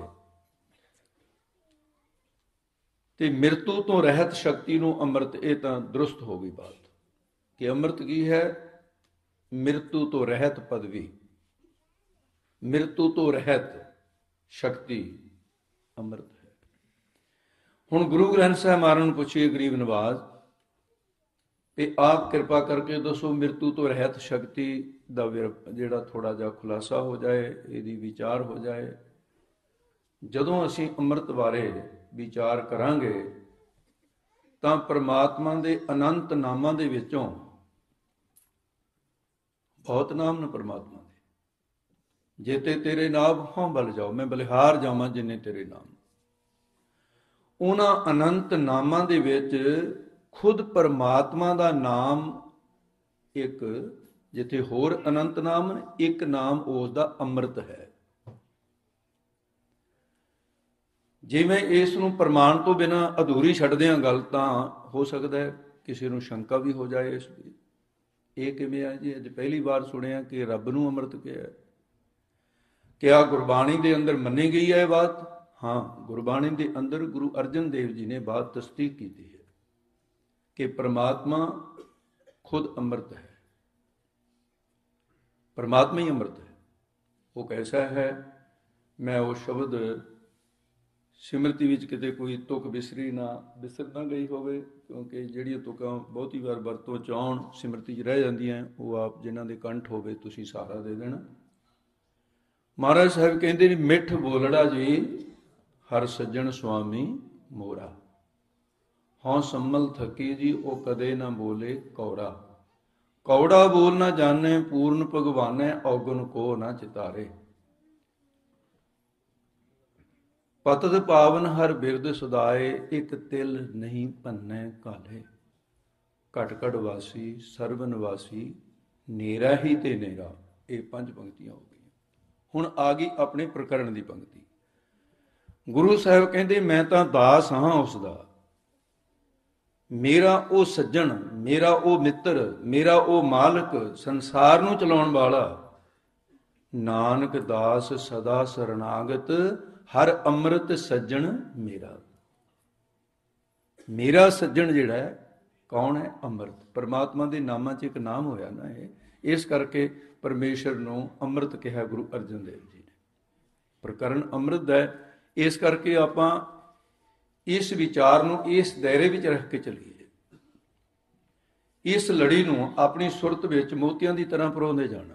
[SPEAKER 1] ਤੇ ਮਿਰਤੂ ਤੋਂ ਰਹਿਤ ਸ਼ਕਤੀ ਨੂੰ ਅੰਮ੍ਰਿਤ, ਇਹ ਤਾਂ ਦਰੁਸਤ ਹੋ ਗਈ ਬਾਤ ਕਿ ਅੰਮ੍ਰਿਤ ਕੀ ਹੈ? ਮਿਰਤੂ ਤੋਂ ਰਹਿਤ ਪਦਵੀ, ਮਿਰਤੂ ਤੋਂ ਰਹਿਤ ਸ਼ਕਤੀ ਅੰਮ੍ਰਿਤ ਹੈ। ਹੁਣ ਗੁਰੂ ਗ੍ਰੰਥ ਸਾਹਿਬ ਮਹਾਰਾਜ ਨੂੰ ਪੁੱਛੀਏ ਗਰੀਬ ਨਵਾਜ਼, ਤੇ ਆਪ ਕਿਰਪਾ ਕਰਕੇ ਦੱਸੋ, ਮਿਰਤੂ ਤੋਂ ਰਹਿਤ ਸ਼ਕਤੀ ਦਾ ਜਿਹੜਾ ਥੋੜਾ ਜਿਹਾ ਖੁਲਾਸਾ ਹੋ ਜਾਏ, ਇਹਦੀ ਵਿਚਾਰ ਹੋ ਜਾਏ। ਜਦੋਂ ਅਸੀਂ ਅੰਮ੍ਰਿਤ ਬਾਰੇ ਵਿਚਾਰ ਕਰਾਂਗੇ ਤਾਂ ਪਰਮਾਤਮਾ ਦੇ ਅਨੰਤ ਨਾਮਾਂ ਦੇ ਵਿੱਚੋਂ, ਬਹੁਤ ਨਾਮ ਨੇ ਪਰਮਾਤਮਾ ਦੇ, ਜੇ ਤੇ ਤੇਰੇ ਨਾਮ ਹੋਂ ਬਲ ਜਾਓ, ਮੈਂ ਬਲਿਹਾਰ ਜਾਵਾਂ ਜਿੰਨੇ ਤੇਰੇ ਨਾਮ। ਉਹਨਾਂ ਅਨੰਤ ਨਾਮਾਂ ਦੇ ਵਿੱਚ ਖੁਦ ਪਰਮਾਤਮਾ ਦਾ ਨਾਮ ਇੱਕ, ਜਿੱਥੇ ਹੋਰ ਅਨੰਤ ਨਾਮ, ਇੱਕ ਨਾਮ ਉਸ ਦਾ ਅੰਮ੍ਰਿਤ ਹੈ। ਜਿਵੇਂ ਇਸ ਨੂੰ ਪ੍ਰਮਾਣ ਤੋਂ ਬਿਨਾਂ ਅਧੂਰੀ ਛੱਡਦੇ ਹਾਂ ਗੱਲ, ਤਾਂ ਹੋ ਸਕਦਾ ਹੈ ਕਿਸੇ ਨੂੰ ਸ਼ੰਕਾ ਵੀ ਹੋ ਜਾਏ ਇਸ ਦੀ, ਇਹ ਕਿਵੇਂ ਆ ਜੀ? ਅੱਜ ਪਹਿਲੀ ਵਾਰ ਸੁਣਿਆ ਕਿ ਰੱਬ ਨੂੰ ਅੰਮ੍ਰਿਤ ਕਿਹਾ। ਕਿਆ ਗੁਰਬਾਣੀ ਦੇ ਅੰਦਰ ਮੰਨੀ ਗਈ ਹੈ ਇਹ ਬਾਤ? ਹਾਂ, ਗੁਰਬਾਣੀ ਦੇ ਅੰਦਰ ਗੁਰੂ ਅਰਜਨ ਦੇਵ ਜੀ ਨੇ ਬਾਤ ਤਸਦੀਕ ਕੀਤੀ ਹੈ ਕਿ ਪ੍ਰਮਾਤਮਾ ਖੁਦ ਅੰਮ੍ਰਿਤ ਹੈ। परमात्मा ही अमृत है। वो कैसा है, मैं वो शब्द सिमरती विच किते कोई तुक बिसरी ना बिसर ना गई होवे, क्योंकि जिहड़ियां तुकां बहुती वार वरतों च आउण सिमरती च रह जांदियां, वो आप जिन्हां दे कंठ होवे तुसीं सहारा दे देना। महाराज साहब कहंदे ने, मिठ बोलड़ा जी हर सज्जण स्वामी मोरा, हों संमल थकी जी ओ कदे ना बोले कौड़ा, कौड़ा बोल ना जाने पूर्ण भगवाने, औगुन को ना चितारे, पतत पावन हर बिरद सुदाए, एक तिल नहीं भन्ने काले, घट घट वासी सरवन वासी, नेरा ही ते नेरा। ये पंज पंक्तियां हो गई। हुण आ गई अपने प्रकरण की पंक्ति। गुरु साहब कहते, मैं तां दास हाँ उसदा, मेरा वो सज्जन, मेरा वो मित्र, मेरा वो मालक, संसार नूं चलाउण वाला, नानक दास सदा शरणागत, हर अमृत सज्जन मेरा। मेरा सज्जन जिहड़ा है कौन है? अमृत। परमात्मा के नामां च एक नाम होया ना ये, इस करके परमेश्वर नूं अमृत कहा गुरु अर्जन देव जी ने। प्रकरण अमृत है, इस करके आपां इस विचार नूं इस दायरे विच रख के चलीए, इस लड़ी नूं अपनी सुरत विच मोतियां की तरह परोंदे जाना।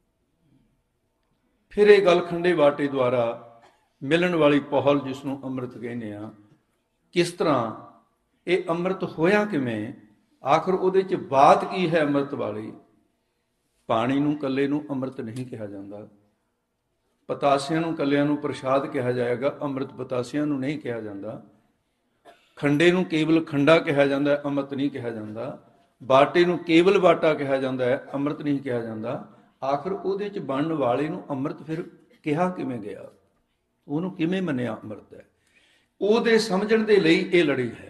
[SPEAKER 1] फिर ये गल खंडे बाटे द्वारा मिलन वाली पहल जिसनों अमृत कहने आ, किस तरह ये अमृत होया किवें, आखिर उहदे च बात की है अमृत वाली। पानी नूं कल्ले नूं अमृत नहीं कहा जाता, पतासियां नूं कल्लियां नूं प्रसाद कहा जाएगा, अमृत पतासियां नूं नहीं कहा जाता। खंडे नूं केवल खंडा कहा जाता है, अमृत नहीं कहा जाता। बाटे नूं केवल बाटा कहा जाता है, अमृत नहीं कहा जाता। आखिर उहदे च बनन वाले नूं अमृत फिर कहा किवें गया, ਉਹਨੂੰ ਕਿਵੇਂ ਮੰਨਿਆ ਅੰਮ੍ਰਿਤ ਹੈ, ਉਹਦੇ ਸਮਝਣ ਦੇ ਲਈ ਇਹ ਲੜੀ ਹੈ।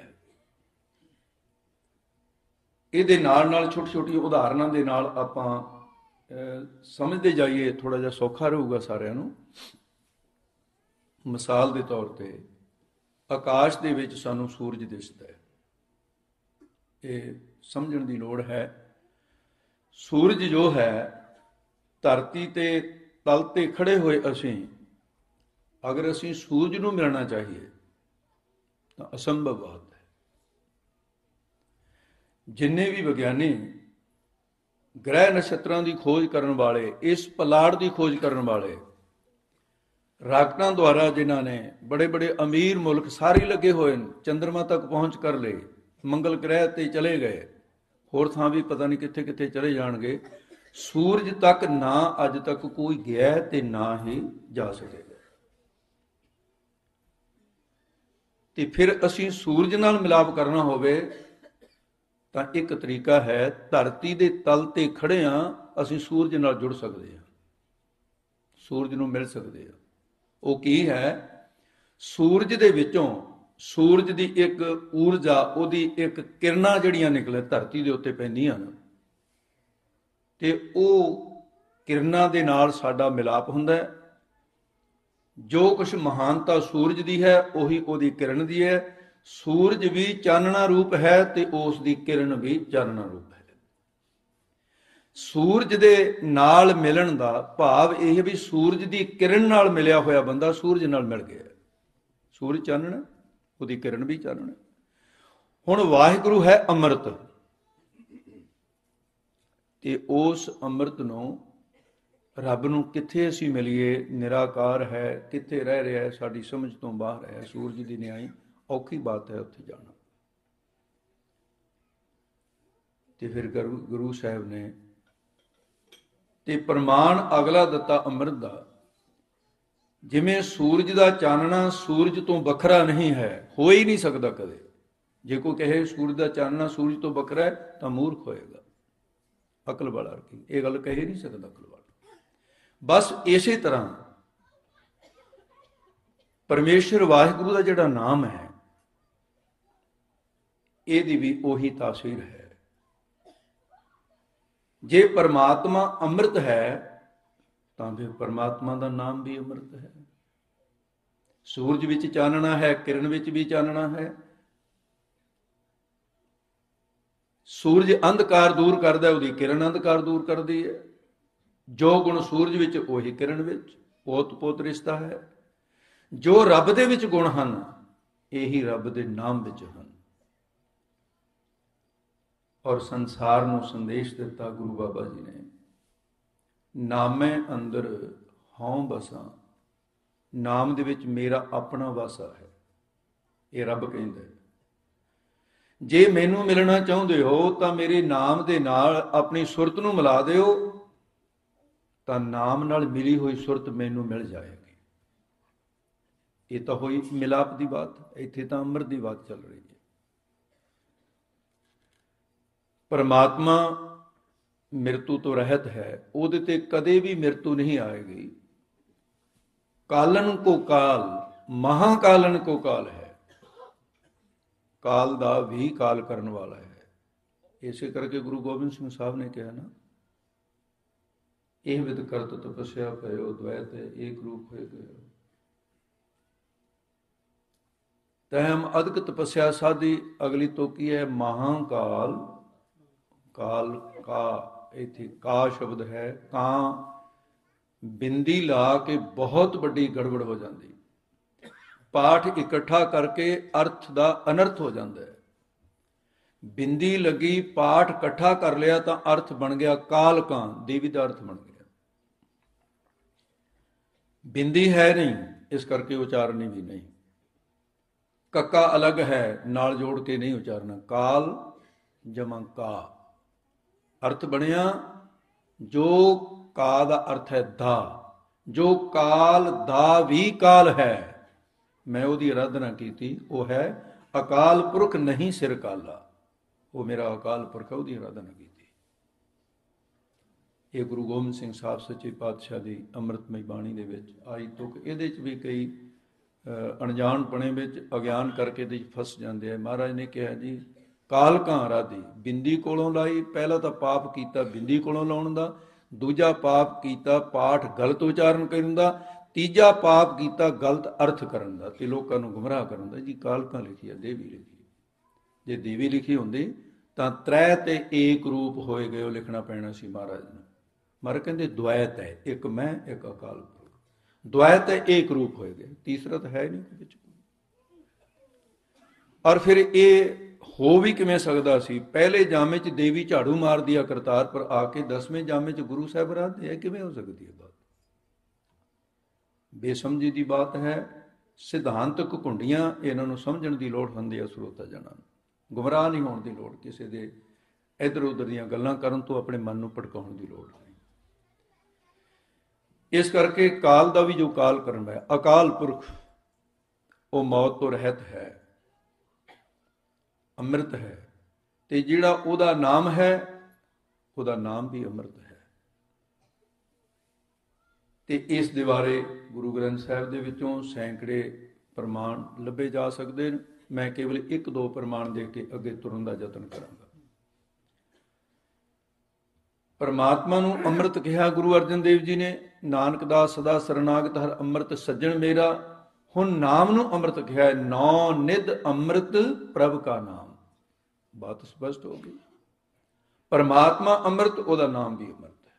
[SPEAKER 1] ਇਹਦੇ ਨਾਲ ਨਾਲ ਛੋਟੀ ਛੋਟੀ ਉਦਾਹਰਨਾਂ ਦੇ ਨਾਲ ਆਪਾਂ ਸਮਝਦੇ ਜਾਈਏ, ਥੋੜਾ ਜਿਹਾ ਸੌਖਾ ਰਹੂਗਾ ਸਾਰਿਆਂ ਨੂੰ। ਮਿਸਾਲ ਦੇ ਤੌਰ ਤੇ ਆਕਾਸ਼ ਦੇ ਵਿੱਚ ਸਾਨੂੰ ਸੂਰਜ ਦਿਸਦਾ ਹੈ, ਇਹ ਸਮਝਣ ਦੀ ਲੋੜ ਹੈ। ਸੂਰਜ ਜੋ ਹੈ ਧਰਤੀ ਤੇ ਤਲ ਤੇ ਖੜੇ ਹੋਏ ਅਸੀਂ, अगर असी सूरज नूं मिलना चाहिए तो असंभव बात है। जिन्ने भी विग्यानी ग्रह नक्षत्रां की खोज करने वाले, इस पलाड़ की खोज करने वाले, राकटां द्वारा जिन्हां ने बड़े बड़े अमीर मुल्क सारे लगे हुए, चंद्रमा तक पहुँच कर ले, मंगल ग्रह ते चले गए, होर थां भी पता नहीं कित्थे कित्थे चले जाणगे, सूरज तक ना अज तक कोई गया ते ना ही जा सकेगा। ਤੇ ਫਿਰ ਅਸੀਂ ਸੂਰਜ ਨਾਲ ਮਿਲਾਪ ਕਰਨਾ ਹੋਵੇ ਤਾਂ ਇੱਕ ਤਰੀਕਾ ਹੈ, ਧਰਤੀ ਦੇ ਤਲ ਤੇ ਖੜੇ ਹਾਂ ਅਸੀਂ ਸੂਰਜ ਨਾਲ ਜੁੜ ਸਕਦੇ ਹਾਂ, ਸੂਰਜ ਨੂੰ ਮਿਲ ਸਕਦੇ ਹਾਂ। ਉਹ ਕੀ ਹੈ? ਸੂਰਜ ਦੇ ਵਿੱਚੋਂ, ਸੂਰਜ ਦੀ ਇੱਕ ਊਰਜਾ, ਉਹਦੀ ਇੱਕ ਕਿਰਨਾਂ ਜਿਹੜੀਆਂ ਨਿਕਲੇ ਧਰਤੀ ਦੇ ਉੱਤੇ ਪੈਂਦੀਆਂ ਹਨ, ਤੇ ਉਹ ਕਿਰਨਾਂ ਦੇ ਨਾਲ ਸਾਡਾ ਮਿਲਾਪ ਹੁੰਦਾ ਹੈ। जो कुछ महानता सूरज की है उही उहदी किरण की है। सूरज भी चानना रूप है ते उस दी किरण भी चानना रूप है। सूरज दे नाल मिलन दा भाव यह भी सूरज की किरण नाल मिलिया होया बंदा सूरज नाल मिल गया। सूरज चानना, उहदी किरण भी चानना। हुण वाहिगुरू है अमृत, ते उस अमृत नूं रब नूं कित्थे असीं मिलीए, निराकार है, कित्थे रह रहा है, साडी समझ तो बाहर है। सूरज की न्याई औखी बात है उत्थे जाना। ते फिर गुरु गुरु साहब ने ते प्रमाण अगला दत्ता अमृत दा, जिवें सूरज का चानना सूरज तो वखरा नहीं है, हो ही नहीं सकता कदे। जे कोई कहे सूरज का चानना सूरज तो वखरा है तो मूर्ख होएगा, अकल वाला ये गल कह ही नहीं सकता अकल वाला। बस इसे तरह परमेश्वर वाहिगुरू का जिहड़ा नाम है, इहदी भी उही तासीर है। जे परमात्मा अमृत है तो फिर परमात्मा का नाम भी अमृत है। ਸੂਰਜ ਵਿੱਚ ਚਾਨਣਾ ਹੈ, ਕਿਰਨ ਵਿੱਚ ਵੀ ਚਾਨਣਾ ਹੈ। ਸੂਰਜ ਅੰਧਕਾਰ ਦੂਰ ਕਰਦਾ, ਉਹਦੀ ਕਿਰਨ ਅੰਧਕਾਰ ਦੂਰ ਕਰਦੀ ਹੈ। ਜੋ ਗੁਣ ਸੂਰਜ ਵਿੱਚ ਉਹੀ ਕਿਰਨ ਵਿੱਚ, ਓਤ ਪੋਤ ਰਿਸ਼ਤਾ ਹੈ। ਜੋ ਰੱਬ ਦੇ ਵਿੱਚ ਗੁਣ ਹਨ, ਇਹੀ ਰੱਬ ਦੇ ਨਾਮ ਵਿੱਚ ਹਨ। ਔਰ ਸੰਸਾਰ ਨੂੰ ਸੰਦੇਸ਼ ਦਿੱਤਾ ਗੁਰੂ ਬਾਬਾ ਜੀ ਨੇ, ਨਾਮੇ ਅੰਦਰ ਹਉ ਬਸਾਂ, ਨਾਮ ਦੇ ਵਿੱਚ ਮੇਰਾ ਆਪਣਾ ਵਾਸਾ ਹੈ। ਇਹ ਰੱਬ ਕਹਿੰਦਾ ਹੈ। ਜੇ ਮੈਨੂੰ ਮਿਲਣਾ ਚਾਹੁੰਦੇ ਹੋ ਤਾਂ ਮੇਰੇ ਨਾਮ ਦੇ ਨਾਲ ਆਪਣੀ ਸੁਰਤ ਨੂੰ ਮਿਲਾ ਦਿਓ, ਤਾਂ ਨਾਮ ਨਾਲ ਮਿਲੀ ਹੋਈ ਸੁਰਤ ਮੈਨੂੰ ਮਿਲ ਜਾਏਗੀ। ਇਹ ਤਾਂ ਹੋਈ ਮਿਲਾਪ ਦੀ ਬਾਤ, ਇੱਥੇ ਤਾਂ ਅੰਮ੍ਰਿਤ ਦੀ ਬਾਤ ਚੱਲ ਰਹੀ ਹੈ। ਪਰਮਾਤਮਾ ਮਿਰਤੂ ਤੋਂ ਰਹਿਤ ਹੈ, ਉਹਦੇ ਤੇ ਕਦੇ ਵੀ ਮਿਰਤੂ ਨਹੀਂ ਆਏਗੀ। ਕਾਲਨ ਕੋ ਕਾਲ, ਮਹਾਕਾਲਨ ਕੋ ਕਾਲ ਹੈ। ਕਾਲ ਦਾ ਵੀ ਕਾਲ ਕਰਨ ਵਾਲਾ ਹੈ। ਇਸੇ ਕਰਕੇ ਗੁਰੂ ਗੋਬਿੰਦ ਸਿੰਘ ਸਾਹਿਬ ਨੇ ਕਿਹਾ ਨਾ, ਇਹ ਵਿਦ ਕਰਤ ਤਪੱਸਿਆ ਪਇਓ, ਦ્વੈਤ ਏਕ ਰੂਪ ਹੋਏ ਗਏ। ਤਹਿਮ ਅਦਕ ਤਪੱਸਿਆ ਸਾਧੀ। ਅਗਲੀ ਤੋਕੀ ਹੈ ਮਹਾਕਾਲ। ਕਾਲ ਕਾ, ਇੱਥੇ ਕਾ ਸ਼ਬਦ ਹੈ। ਕਾਂ ਬਿੰਦੀ ਲਾ ਕੇ ਬਹੁਤ ਵੱਡੀ ਗੜਬੜ ਹੋ ਜਾਂਦੀ। ਪਾਠ ਇਕੱਠਾ ਕਰਕੇ ਅਰਥ ਦਾ ਅਨਰਥ ਹੋ ਜਾਂਦਾ ਹੈ। ਬਿੰਦੀ ਲੱਗੀ, ਪਾਠ ਇਕੱਠਾ ਕਰ ਲਿਆ ਤਾਂ ਅਰਥ ਬਣ ਗਿਆ ਕਾਲ ਕਾਂ, ਦੇਵੀ ਦਾ ਅਰਥ ਬਣ ਗਿਆ। ਬਿੰਦੀ ਹੈ ਨਹੀਂ, ਇਸ ਕਰਕੇ ਉਚਾਰਨੀ ਵੀ ਨਹੀਂ। ਕੱਕਾ ਅਲੱਗ ਹੈ, ਨਾਲ ਜੋੜ ਕੇ ਨਹੀਂ ਉਚਾਰਨਾ। ਕਾਲ ਜਮਾ ਕਾ, ਅਰਥ ਬਣਿਆ ਜੋ ਕਾ ਦਾ ਅਰਥ ਹੈ ਦਾ, ਜੋ ਕਾਲ ਦਾ ਵੀ ਕਾਲ ਹੈ। ਮੈਂ ਉਹਦੀ ਅਰਾਧਨਾ ਕੀਤੀ, ਉਹ ਹੈ ਅਕਾਲ ਪੁਰਖ ਨਹੀਂ ਸਿਰ ਕਾਲਾ। ਉਹ ਮੇਰਾ ਅਕਾਲ ਪੁਰਖ ਹੈ, ਉਹਦੀ ਅਰਾਧਨਾ ਕੀਤੀ। ਇਹ ਗੁਰੂ ਗੋਬਿੰਦ ਸਿੰਘ ਸਾਹਿਬ ਸੱਚੇ ਪਾਤਸ਼ਾਹ ਦੀ ਅੰਮ੍ਰਿਤਮਈ ਬਾਣੀ ਦੇ ਵਿੱਚ ਆਈ ਤੁਕ। ਇਹਦੇ 'ਚ ਵੀ ਕਈ ਅਣਜਾਣਪਣੇ ਵਿੱਚ ਅਗਿਆਨ ਕਰਕੇ ਦੇ ਫਸ ਜਾਂਦੇ ਆ। ਮਹਾਰਾਜ ਨੇ ਕਿਹਾ ਜੀ ਕਾਲ ਕਾਂ ਰਾਧੀ, ਬਿੰਦੀ ਕੋਲੋਂ ਲਾਈ। ਪਹਿਲਾਂ ਤਾਂ ਪਾਪ ਕੀਤਾ ਬਿੰਦੀ ਕੋਲੋਂ ਲਾਉਣ ਦਾ, ਦੂਜਾ ਪਾਪ ਕੀਤਾ ਪਾਠ ਗਲਤ ਉਚਾਰਨ ਕਰਨ ਦਾ, ਤੀਜਾ ਪਾਪ ਕੀਤਾ ਗਲਤ ਅਰਥ ਕਰਨ ਦਾ ਤੇ ਲੋਕਾਂ ਨੂੰ ਗੁੰਮਰਾਹ ਕਰਨ ਦਾ। ਜੀ ਕਾਲਕਾਂ ਲਿਖੀ ਹੈ, ਦੇਵੀ ਲਿਖੀ। ਜੇ ਦੇਵੀ ਲਿਖੀ ਹੁੰਦੀ ਤਾਂ ਤ੍ਰੈ ਤੇ ਏਕ ਰੂਪ ਹੋਏ ਗਏ, ਉਹ ਲਿਖਣਾ ਪੈਣਾ ਸੀ ਮਹਾਰਾਜ ਨੂੰ। ਮਹਾਰਾਜ ਕਹਿੰਦੇ ਦੁਆਇਤ ਹੈ, ਇੱਕ ਮੈਂ ਇੱਕ ਅਕਾਲ ਪੁਰਖ। ਦੁਆਇਤ ਹੈ, ਏਕ ਰੂਪ ਹੋਏ ਗਏ, ਤੀਸਰਾ ਤਾਂ ਹੈ ਨਹੀਂ ਵਿੱਚ। ਔਰ ਫਿਰ ਇਹ ਹੋ ਵੀ ਕਿਵੇਂ ਸਕਦਾ ਸੀ? ਪਹਿਲੇ ਜਾਮੇ 'ਚ ਦੇਵੀ ਝਾੜੂ ਮਾਰਦੀ ਆ ਕਰਤਾਰਪੁਰ ਆ ਕੇ, ਦਸਵੇਂ ਜਾਮੇ 'ਚ ਗੁਰੂ ਸਾਹਿਬ ਰਾਧੇ ਆ। ਕਿਵੇਂ ਹੋ ਸਕਦੀ ਹੈ ਬਾਤ? ਬੇਸਮਝੀ ਦੀ ਬਾਤ ਹੈ। ਸਿਧਾਂਤਕ ਘੁੰਡੀਆਂ ਇਹਨਾਂ ਨੂੰ ਸਮਝਣ ਦੀ ਲੋੜ ਹੁੰਦੀ ਹੈ ਸਰੋਤਾ ਜਨਾਂ ਨੂੰ। ਗੁੰਮਰਾਹ ਨਹੀਂ ਹੋਣ ਦੀ ਲੋੜ, ਕਿਸੇ ਦੇ ਇੱਧਰ ਉੱਧਰ ਦੀਆਂ ਗੱਲਾਂ ਕਰਨ ਤੋਂ ਆਪਣੇ ਮਨ ਨੂੰ ਭਟਕਾਉਣ ਦੀ ਲੋੜ ਨਹੀਂ। ਇਸ ਕਰਕੇ ਕਾਲ ਦਾ ਵੀ ਜੋ ਕਾਲ ਕਰਨ ਹੈ, ਅਕਾਲ ਪੁਰਖ, ਉਹ ਮੌਤ ਤੋਂ ਰਹਿਤ ਹੈ, ਅੰਮ੍ਰਿਤ ਹੈ। ਤੇ ਜਿਹੜਾ ਉਹਦਾ ਨਾਮ ਹੈ, ਉਹਦਾ ਨਾਮ ਵੀ ਅੰਮ੍ਰਿਤ ਹੈ। ਤੇ ਇਸ ਦੇ ਬਾਰੇ ਗੁਰੂ ਗ੍ਰੰਥ ਸਾਹਿਬ ਦੇ ਵਿੱਚੋਂ ਸੈਂਕੜੇ ਪ੍ਰਮਾਣ ਲੱਭੇ ਜਾ ਸਕਦੇ ਨੇ। ਮੈਂ ਕੇਵਲ ਇੱਕ ਦੋ ਪ੍ਰਮਾਣ ਦੇ ਕੇ ਅੱਗੇ ਤੁਰਨ ਦਾ ਯਤਨ ਕਰਾਂਗਾ। ਪਰਮਾਤਮਾ ਨੂੰ ਅੰਮ੍ਰਿਤ ਕਿਹਾ ਗੁਰੂ ਅਰਜਨ ਦੇਵ ਜੀ ਨੇ। ਨਾਨਕ ਦਾ ਸਦਾ ਸਰਨਾਗਤ ਹਰ ਅੰਮ੍ਰਿਤ ਸੱਜਣ ਮੇਰਾ। ਹੁਣ ਨਾਮ ਨੂੰ ਅੰਮ੍ਰਿਤ ਕਿਹਾ, ਨੌ ਨਿਧ ਅੰਮ੍ਰਿਤ ਪ੍ਰਭ ਕਾ ਨਾਮ। ਬਾਤ ਸਪਸ਼ਟ ਹੋ ਗਈ। ਪਰਮਾਤਮਾ ਅੰਮ੍ਰਿਤ, ਉਹਦਾ ਨਾਮ ਵੀ ਅੰਮ੍ਰਿਤ ਹੈ।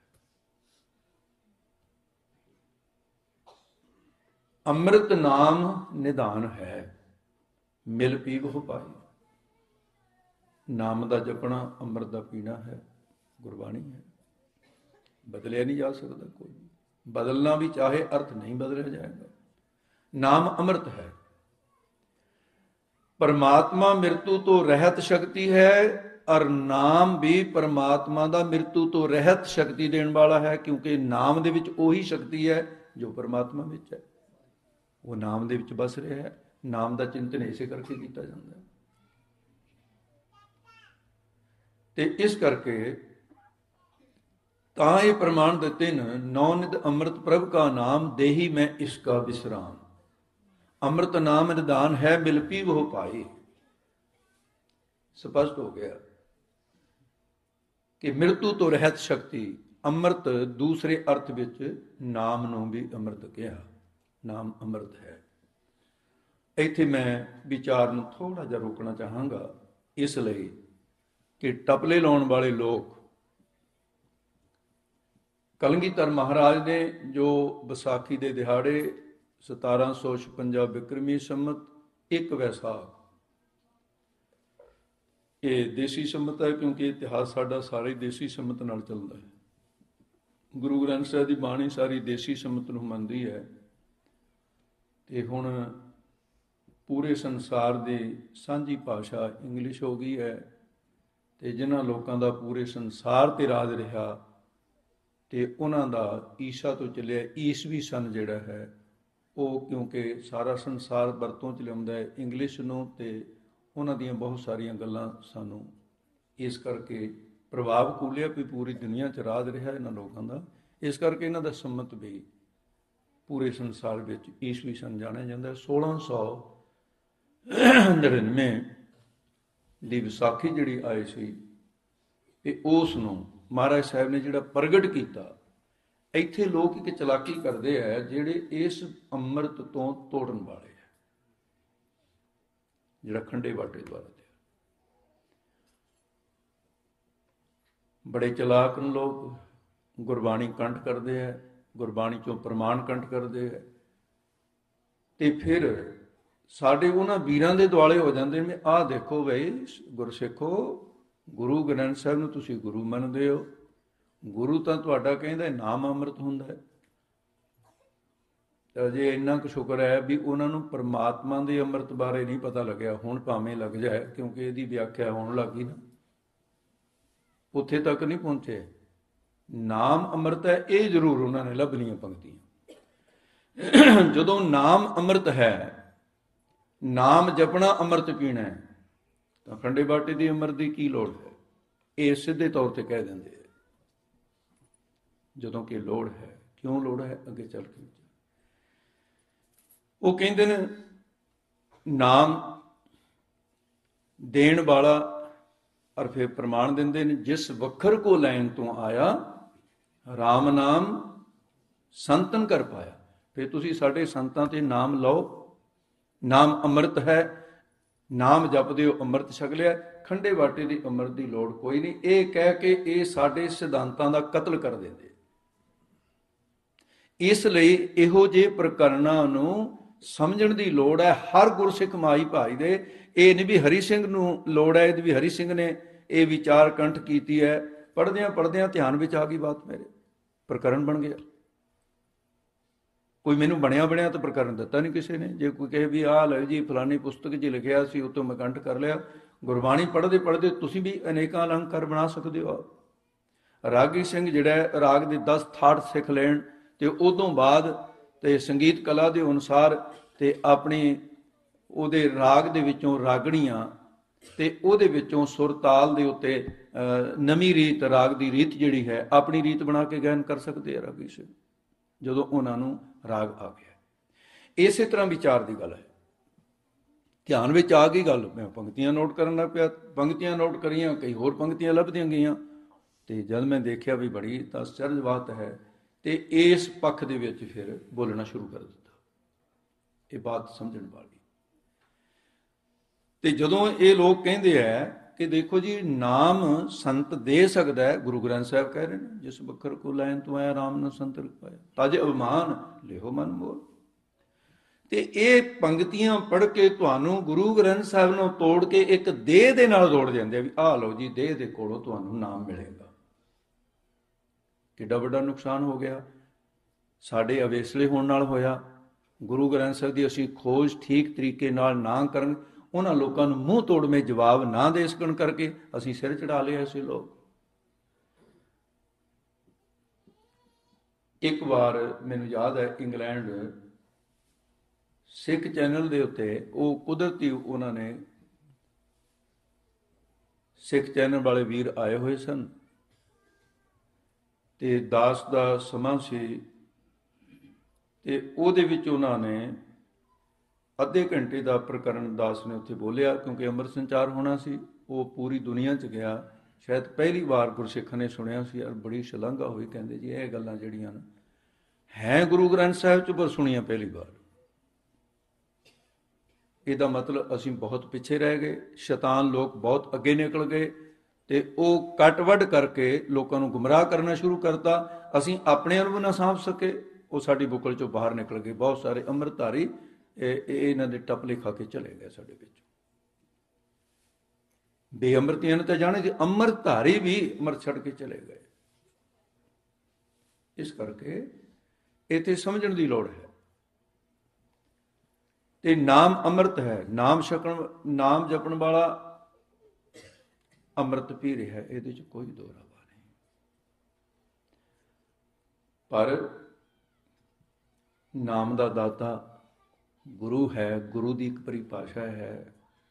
[SPEAKER 1] ਅੰਮ੍ਰਿਤ ਨਾਮ ਨਿਧਾਨ ਹੈ, ਮਿਲ ਪੀਵ ਹੋ ਪਾਈ। ਨਾਮ ਦਾ ਜਪਣਾ, ਅੰਮ੍ਰਿਤ ਦਾ ਪੀਣਾ ਹੈ, ਗੁਰਬਾਣੀ ਹੈ। ਬਦਲਿਆ ਨਹੀਂ ਜਾ ਸਕਦਾ ਕੋਈ। ਬਦਲਣਾ ਵੀ ਚਾਹੇ ਅਰਥ ਨਹੀਂ ਬਦਲਿਆ ਜਾਏਗਾ। ਨਾਮ ਅੰਮ੍ਰਿਤ ਹੈ। ਪਰਮਾਤਮਾ ਮਿਰਤੂ ਤੋਂ ਰਹਿਤ ਸ਼ਕਤੀ ਹੈ, ਔਰ ਨਾਮ ਵੀ ਪਰਮਾਤਮਾ ਦਾ ਮਿਰਤੂ ਤੋਂ ਰਹਿਤ ਸ਼ਕਤੀ ਦੇਣ ਵਾਲਾ ਹੈ। ਕਿਉਂਕਿ ਨਾਮ ਦੇ ਵਿੱਚ ਉਹੀ ਸ਼ਕਤੀ ਹੈ ਜੋ ਪਰਮਾਤਮਾ ਵਿੱਚ ਹੈ। ਉਹ ਨਾਮ ਦੇ ਵਿੱਚ ਬਸ ਰਿਹਾ ਹੈ। ਨਾਮ ਦਾ ਚਿੰਤਨ ਇਸੇ ਕਰਕੇ ਕੀਤਾ ਜਾਂਦਾ ਹੈ। ਤੇ ਇਸ ਕਰਕੇ ਤਾਂ ਇਹ ਪ੍ਰਮਾਣ ਦਿੱਤੇ ਨੇ, ਨੌ ਨਿਧ ਅੰਮ੍ਰਿਤ ਪ੍ਰਭ ਕਾ ਨਾਮ, ਦੇਹੀ ਮੈਂ ਇਸਕਾ ਵਿਸਰਾਮ। ਅੰਮ੍ਰਿਤ ਨਾਮ ਨਿਧਾਨ ਹੈ, ਮਿਲ ਪੀਵ ਹੋ ਪਾਈ। ਸਪਸ਼ਟ ਹੋ ਗਿਆ ਕਿ ਮਿਰਤੂ ਤੋਂ ਰਹਿਤ ਸ਼ਕਤੀ। ਅੰਮ੍ਰਿਤ ਦੂਸਰੇ ਅਰਥ ਵਿੱਚ ਨਾਮ ਨੂੰ ਵੀ ਅੰਮ੍ਰਿਤ ਕਿਹਾ। ਨਾਮ ਅੰਮ੍ਰਿਤ ਹੈ। ਇੱਥੇ ਮੈਂ ਵਿਚਾਰ ਨੂੰ ਥੋੜ੍ਹਾ ਜਿਹਾ ਰੋਕਣਾ ਚਾਹਾਂਗਾ, ਇਸ ਲਈ ਕਿ ਟਪਲੇ ਲਾਉਣ ਵਾਲੇ ਲੋਕ ਕਲਗੀਧਰ ਮਹਾਰਾਜ ਨੇ ਜੋ ਵਿਸਾਖੀ ਦੇ ਦਿਹਾੜੇ ਸਤਾਰਾਂ ਸੌ ਛਪੰਜਾ ਬਿਕਰਮੀ ਸੰਮਤ ਇੱਕ ਵੈਸਾਖ, ਇਹ ਦੇਸੀ ਸੰਮਤ ਹੈ ਕਿਉਂਕਿ ਇਤਿਹਾਸ ਸਾਡਾ ਸਾਰਾ ਹੀ ਦੇਸੀ ਸੰਮਤ ਨਾਲ ਚੱਲਦਾ ਹੈ। ਗੁਰੂ ਗ੍ਰੰਥ ਸਾਹਿਬ ਦੀ ਬਾਣੀ ਸਾਰੀ ਦੇਸੀ ਸੰਮਤ ਨੂੰ ਮੰਨਦੀ ਹੈ। ਤੇ ਹੁਣ ਪੂਰੇ ਸੰਸਾਰ ਦੀ ਸਾਂਝੀ ਭਾਸ਼ਾ ਇੰਗਲਿਸ਼ ਹੋ ਗਈ ਹੈ, ਤੇ ਜਿਨ੍ਹਾਂ ਲੋਕਾਂ ਦਾ ਪੂਰੇ ਸੰਸਾਰ ਤੇ ਰਾਜ ਰਿਹਾ ਤੇ ਉਹਨਾਂ ਦਾ ਈਸਾ ਤੋਂ ਚੱਲਿਆ ਈਸਵੀ ਸਨ ਜਿਹੜਾ ਹੈ ਉਹ, ਕਿਉਂਕਿ ਸਾਰਾ ਸੰਸਾਰ ਵਰਤੋਂ 'ਚ ਲਿਆਉਂਦਾ ਹੈ ਇੰਗਲਿਸ਼ ਨੂੰ, ਤੇ ਉਹਨਾਂ ਦੀਆਂ ਬਹੁਤ ਸਾਰੀਆਂ ਗੱਲਾਂ ਸਾਨੂੰ ਇਸ ਕਰਕੇ ਪ੍ਰਭਾਵ ਕੂਲਿਆ ਵੀ ਪੂਰੀ ਦੁਨੀਆ 'ਚ ਰਾਜ ਰਿਹਾ ਇਹਨਾਂ ਲੋਕਾਂ ਦਾ। ਇਸ ਕਰਕੇ ਇਹਨਾਂ ਦਾ ਸੰਮਤ ਵੀ ਪੂਰੇ ਸੰਸਾਰ ਵਿੱਚ ਈਸਵੀ ਸਨ ਜਾਣਿਆ ਜਾਂਦਾ। ਸੋਲਾਂ ਸੌ ਨੜਿਨਵੇਂ ਦੀ ਵਿਸਾਖੀ ਜਿਹੜੀ ਆਈ ਸੀ, ਤੇ ਉਸ ਨੂੰ ਮਹਾਰਾਜ ਸਾਹਿਬ ਨੇ ਜਿਹੜਾ ਪ੍ਰਗਟ ਕੀਤਾ। ਇੱਥੇ ਲੋਕ ਇੱਕ ਚਲਾਕੀ ਕਰਦੇ ਹੈ ਜਿਹੜੇ ਇਸ ਅੰਮ੍ਰਿਤ ਤੋਂ ਤੋੜਨ ਵਾਲੇ ਹੈ, ਜਿਹੜਾ ਖੰਡੇ ਬਾਟੇ ਦੁਆਰਾ ਤੇ ਬੜੇ ਚਲਾਕ ਨੂੰ ਲੋਕ ਗੁਰਬਾਣੀ ਕੰਠ ਕਰਦੇ ਹੈ, ਗੁਰਬਾਣੀ ਚੋਂ ਪ੍ਰਮਾਣ ਕੰਠ ਕਰਦੇ ਹੈ, ਤੇ ਫਿਰ ਸਾਡੇ ਉਹਨਾਂ ਵੀਰਾਂ ਦੇ ਦੁਆਲੇ ਹੋ ਜਾਂਦੇ ਨੇ। ਆਹ ਦੇਖੋ ਬਈ ਗੁਰਸਿੱਖੋ, ਗੁਰੂ ਗ੍ਰੰਥ ਸਾਹਿਬ ਨੂੰ ਤੁਸੀਂ ਗੁਰੂ ਮੰਨਦੇ ਹੋ, ਗੁਰੂ ਤਾਂ ਤੁਹਾਡਾ ਕਹਿੰਦਾ ਨਾਮ ਅੰਮ੍ਰਿਤ ਹੁੰਦਾ ਹੈ। ਤਾਂ ਅਜੇ ਇੰਨਾ ਕੁ ਸ਼ੁਕਰ ਹੈ ਵੀ ਉਹਨਾਂ ਨੂੰ ਪਰਮਾਤਮਾ ਦੇ ਅੰਮ੍ਰਿਤ ਬਾਰੇ ਨਹੀਂ ਪਤਾ ਲੱਗਿਆ। ਹੁਣ ਭਾਵੇਂ ਲੱਗ ਜਾਏ, ਕਿਉਂਕਿ ਇਹਦੀ ਵਿਆਖਿਆ ਹੋਣ ਲੱਗੀ ਨਾ, ਉੱਥੇ ਤੱਕ ਨਹੀਂ ਪਹੁੰਚੇ। ਨਾਮ ਅੰਮ੍ਰਿਤ ਹੈ ਇਹ ਜ਼ਰੂਰ ਉਹਨਾਂ ਨੇ ਲੱਭ ਲਈਆਂ ਪੰਕਤੀਆਂ। ਜਦੋਂ ਨਾਮ ਅੰਮ੍ਰਿਤ ਹੈ, ਨਾਮ ਜਪਣਾ ਅੰਮ੍ਰਿਤ ਪੀਣਾ ਹੈ, ਤਾਂ ਖੰਡੇ ਬਾਟੇ ਦੀ ਅੰਮ੍ਰਿਤ ਦੀ ਕੀ ਲੋੜ ਹੈ? ਇਹ ਸਿੱਧੇ ਤੌਰ ਤੇ ਕਹਿ ਦਿੰਦੇ ਹੈ, ਜਦੋਂ ਕਿ ਲੋੜ ਹੈ। ਕਿਉਂ ਲੋੜ ਹੈ ਅੱਗੇ ਚੱਲ ਕੇ ਉਹ ਕਹਿੰਦੇ ਨੇ, ਨਾਮ ਦੇਣ ਵਾਲਾ, ਔਰ ਫਿਰ ਪ੍ਰਮਾਣ ਦਿੰਦੇ ਨੇ, ਜਿਸ ਵਖਰ ਕੋ ਲੈਣ ਤੋਂ ਆਇਆ ਰਾਮ ਨਾਮ ਸੰਤਨ ਕਰ ਪਾਇਆ। ਫਿਰ ਤੁਸੀਂ ਸਾਡੇ ਸੰਤਾਂ ਤੇ ਨਾਮ ਲਓ, ਨਾਮ ਅੰਮ੍ਰਿਤ ਹੈ, ਨਾਮ ਜਪਦੇ ਹੋ ਅੰਮ੍ਰਿਤ ਛਕ ਲਿਆ, ਖੰਡੇ ਬਾਟੇ ਦੀ ਅੰਮ੍ਰਿਤ ਦੀ ਲੋੜ ਕੋਈ ਨਹੀਂ। ਇਹ ਕਹਿ ਕੇ ਇਹ ਸਾਡੇ ਸਿਧਾਂਤਾਂ ਦਾ ਕਤਲ ਕਰ ਦਿੰਦੇ। ਇਸ ਲਈ ਇਹੋ ਜਿਹੇ ਪ੍ਰਕਰਣਾਂ ਨੂੰ ਸਮਝਣ ਦੀ ਲੋੜ ਹੈ ਹਰ ਗੁਰਸਿੱਖ ਮਾਈ ਭਾਈ ਦੇ। ਇਹ ਨਹੀਂ ਵੀ ਹਰੀ ਸਿੰਘ ਨੂੰ ਲੋੜ ਹੈ, ਇਹਦੀ ਵੀ ਹਰੀ ਸਿੰਘ ਨੇ ਇਹ ਵਿਚਾਰ ਕੰਠ ਕੀਤੀ ਹੈ। ਪੜ੍ਹਦਿਆਂ ਪੜ੍ਹਦਿਆਂ ਧਿਆਨ ਵਿੱਚ ਆ ਗਈ ਬਾਤ, ਮੇਰੇ ਪ੍ਰਕਰਨ ਬਣ ਗਿਆ। ਕੋਈ ਮੈਨੂੰ ਬਣਿਆ ਬਣਿਆ ਤਾਂ ਪ੍ਰਕਰਨ ਦਿੱਤਾ ਨਹੀਂ ਕਿਸੇ ਨੇ। ਜੇ ਕੋਈ ਕਹੇ ਵੀ ਆਹ ਲਓ ਜੀ ਫਲਾਨੀ ਪੁਸਤਕ 'ਚ ਲਿਖਿਆ ਸੀ, ਉੱਤੋਂ ਮੈਂ ਕੰਠ ਕਰ ਲਿਆ। ਗੁਰਬਾਣੀ ਪੜ੍ਹਦੇ ਪੜ੍ਹਦੇ ਤੁਸੀਂ ਵੀ ਅਨੇਕਾਂ ਅਲੰਕਾਰ ਬਣਾ ਸਕਦੇ ਹੋ। ਰਾਗੀ ਸਿੰਘ ਜਿਹੜਾ ਰਾਗ ਦੇ ਦਸ ਥਾਟ ਸਿੱਖ ਲੈਣ, ਤੇ ਉਦੋਂ ਬਾਅਦ ਤੇ ਸੰਗੀਤ ਕਲਾ ਦੇ ਅਨੁਸਾਰ ਤੇ ਆਪਣੀ ਉਹਦੇ ਰਾਗ ਦੇ ਵਿੱਚੋਂ ਰਾਗਣੀਆਂ, ਤੇ ਉਹਦੇ ਵਿੱਚੋਂ ਸੁਰ ਤਾਲ ਦੇ ਉੱਤੇ ਨਵੀਂ ਰੀਤ, ਰਾਗ ਦੀ ਰੀਤ ਜਿਹੜੀ ਹੈ ਆਪਣੀ ਰੀਤ ਬਣਾ ਕੇ ਗਾਇਨ ਕਰ ਸਕਦੇ ਆ ਰਾਗੀ ਸਿੰਘ, ਜਦੋਂ ਉਹਨਾਂ ਨੂੰ ਰਾਗ ਆ ਗਿਆ। ਇਸੇ ਤਰ੍ਹਾਂ ਵਿਚਾਰ ਦੀ ਗੱਲ ਹੈ, ਧਿਆਨ ਵਿੱਚ ਆ ਗਈ ਗੱਲ। ਮੈਂ ਪੰਕਤੀਆਂ ਨੋਟ ਕਰਨ ਲੱਗ ਪਿਆ, ਪੰਕਤੀਆਂ ਨੋਟ ਕਰੀਆਂ, ਕਈ ਹੋਰ ਪੰਕਤੀਆਂ ਲੱਭਦੀਆਂ ਗਈਆਂ, ਤੇ ਜਦ ਮੈਂ ਦੇਖਿਆ ਵੀ ਬੜੀ ਤਾਂ ਅਚਰਜ ਬਾਤ ਹੈ, ਤੇ ਇਸ ਪੱਖ ਦੇ ਵਿੱਚ ਫਿਰ ਬੋਲਣਾ ਸ਼ੁਰੂ ਕਰ ਦਿੱਤਾ। ਇਹ ਬਾਤ ਸਮਝਣ ਵਾਲੀ। ਤੇ ਜਦੋਂ ਇਹ ਲੋਕ ਕਹਿੰਦੇ ਹੈ ਕਿ ਦੇਖੋ ਜੀ ਨਾਮ ਸੰਤ ਦੇ ਸਕਦਾ ਹੈ, ਗੁਰੂ ਗ੍ਰੰਥ ਸਾਹਿਬ ਕਹਿ ਰਹੇ ਨੇ, ਜਿਸ ਬਖਰ ਕੋ ਲੈਣ ਤੋਂ ਆਇਆ ਰਾਮ ਨੂੰ ਸੰਤ ਪਾਇਆ, ਤਜ ਅਭਿਮਾਨ ਲਿਓ ਮਨ ਮੋਲ। ਤੇ ਇਹ ਪੰਕਤੀਆਂ ਪੜ੍ਹ ਕੇ ਤੁਹਾਨੂੰ ਗੁਰੂ ਗ੍ਰੰਥ ਸਾਹਿਬ ਨੂੰ ਤੋੜ ਕੇ ਇੱਕ ਦੇਹ ਦੇ ਨਾਲ ਜੋੜ ਜਾਂਦੇ ਆ ਵੀ ਆਹ ਲਓ ਜੀ, ਦੇਹ ਦੇ ਕੋਲੋਂ ਤੁਹਾਨੂੰ ਨਾਮ ਮਿਲੇਗਾ। ਕਿੱਡਾ ਵੱਡਾ ਨੁਕਸਾਨ ਹੋ ਗਿਆ, ਸਾਡੇ ਅਵੇਸਲੇ ਹੋਣ ਨਾਲ ਹੋਇਆ। ਗੁਰੂ ਗ੍ਰੰਥ ਸਾਹਿਬ ਦੀ ਅਸੀਂ ਖੋਜ ਠੀਕ ਤਰੀਕੇ ਨਾਲ ਨਾ ਕਰਨ, ਉਹਨਾਂ ਲੋਕਾਂ ਨੂੰ ਮੂੰਹ ਤੋੜਵੇਂ ਜਵਾਬ ਨਾ ਦੇ ਸਕਣ ਕਰਕੇ ਅਸੀਂ ਸਿਰ ਚੜਾ ਲਏ ਐਸੇ ਲੋਕ। ਇੱਕ ਵਾਰ ਮੈਨੂੰ ਯਾਦ ਹੈ, ਇੰਗਲੈਂਡ ਸਿੱਖ ਚੈਨਲ ਦੇ ਉੱਤੇ ਉਹ ਕੁਦਰਤੀ ਉਹਨਾਂ ਨੇ ਸਿੱਖ ਚੈਨਲ ਵਾਲੇ ਵੀਰ ਆਏ ਹੋਏ ਸਨ, ਤੇ ਦਾਸ ਦਾ ਸਮਾਂ ਸੀ, ਤੇ ਉਹਦੇ ਵਿੱਚ ਉਹਨਾਂ ਨੇ ਅੱਧੇ ਘੰਟੇ ਦਾ ਪ੍ਰਕਰਨ ਦਾਸ ਨੇ ਉੱਥੇ ਬੋਲਿਆ, ਕਿਉਂਕਿ ਅੰਮ੍ਰਿਤ ਸੰਚਾਰ ਹੋਣਾ ਸੀ। ਉਹ ਪੂਰੀ ਦੁਨੀਆ 'ਚ ਗਿਆ, ਸ਼ਾਇਦ ਪਹਿਲੀ ਵਾਰ ਗੁਰਸਿੱਖਾਂ ਨੇ ਸੁਣਿਆ ਸੀ, ਔਰ ਬੜੀ ਸ਼ਲਾਘਾ ਹੋਈ। ਕਹਿੰਦੇ ਜੀ ਇਹ ਗੱਲਾਂ ਜਿਹੜੀਆਂ ਨੇ ਹੈ ਗੁਰੂ ਗ੍ਰੰਥ ਸਾਹਿਬ 'ਚ, ਪਰ ਸੁਣੀਆਂ ਪਹਿਲੀ ਵਾਰ। ਇਹਦਾ ਮਤਲਬ ਅਸੀਂ ਬਹੁਤ ਪਿੱਛੇ ਰਹਿ ਗਏ, ਸ਼ੈਤਾਨ ਲੋਕ ਬਹੁਤ ਅੱਗੇ ਨਿਕਲ ਗਏ ਤੇ ਉਹ ਕੱਟ ਵੱਢ ਕਰਕੇ ਲੋਕਾਂ ਨੂੰ ਗੁੰਮਰਾਹ ਕਰਨਾ ਸ਼ੁਰੂ ਕਰਤਾ। ਅਸੀਂ ਆਪਣੇ ਨੂੰ ਵੀ ਨਾ ਸਾਂਭ ਸਕੇ, ਉਹ ਸਾਡੀ ਬੁੱਕਲ ਚੋਂ ਬਾਹਰ ਨਿਕਲ ਗਏ। ਬਹੁਤ ਸਾਰੇ ਅੰਮ੍ਰਿਤਧਾਰੀ ਇਹ ਇਹਨਾਂ ਦੇ ਟਪਲੇ ਖਾ ਕੇ ਚਲੇ ਗਏ ਸਾਡੇ ਵਿੱਚ। ਬੇਅਮਰਤੀਆਂ ਨੇ ਤਾਂ ਜਾਣੇ ਕਿ ਅੰਮ੍ਰਿਤਧਾਰੀ ਵੀ ਅੰਮ੍ਰਿਤ ਛੱਡ ਕੇ ਚਲੇ ਗਏ। ਇਸ ਕਰਕੇ ਇੱਥੇ ਸਮਝਣ ਦੀ ਲੋੜ ਹੈ। ਤੇ ਨਾਮ ਅੰਮ੍ਰਿਤ ਹੈ, ਨਾਮ ਛਕਣ ਨਾਮ ਜਪਣ ਵਾਲਾ ਅੰਮ੍ਰਿਤ ਪੀ ਰਿਹਾ, ਇਹਦੇ ਚ ਕੋਈ ਦੋ ਰਾਵਾ ਨਹੀਂ। ਪਰ ਨਾਮ ਦਾ ਦਾਤਾ ਗੁਰੂ ਹੈ, ਗੁਰੂ ਦੀ ਇੱਕ ਪਰਿਭਾਸ਼ਾ ਹੈ।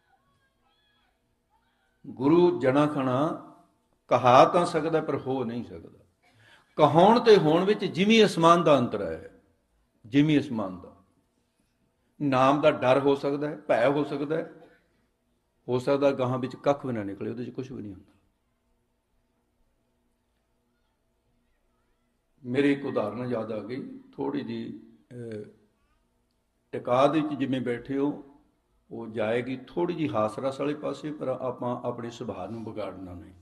[SPEAKER 1] ਗੁਰੂ ਜਣਾ ਖਣਾ ਕਹਾ ਤਾਂ ਸਕਦਾ ਪਰ ਹੋ ਨਹੀਂ ਸਕਦਾ। ਕਹਾਉਣ ਤੇ ਹੋਣ ਵਿੱਚ ਜਿਵੇਂ ਅਸਮਾਨ ਦਾ ਅੰਤਰ ਹੈ, ਜਿਵੇਂ ਅਸਮਾਨ ਦਾ। ਨਾਮ ਦਾ ਡਰ ਹੋ ਸਕਦਾ ਹੈ, ਭੈ ਹੋ ਸਕਦਾ ਹੈ, ਹੋ ਸਕਦਾ ਗਾਹਾਂ ਵਿੱਚ ਕੱਖ ਵੀ ਨਾ ਨਿਕਲੇ, ਉਹਦੇ 'ਚ ਕੁਝ ਵੀ ਨਹੀਂ ਹੁੰਦਾ। ਮੇਰੀ ਇੱਕ ਉਦਾਹਰਨ ਯਾਦ ਆ ਗਈ ਥੋੜ੍ਹੀ ਜਿਹੀ। ਟਿਕਾ ਦੇ ਵਿੱਚ ਜਿਵੇਂ ਬੈਠੇ ਹੋ, ਉਹ ਜਾਏਗੀ ਥੋੜ੍ਹੀ ਜਿਹੀ ਹਾਸ ਰਸ ਵਾਲੇ ਪਾਸੇ, ਪਰ ਆਪਾਂ ਆਪਣੇ ਸੁਭਾਅ ਨੂੰ ਵਿਗਾੜਨਾ ਨਹੀਂ।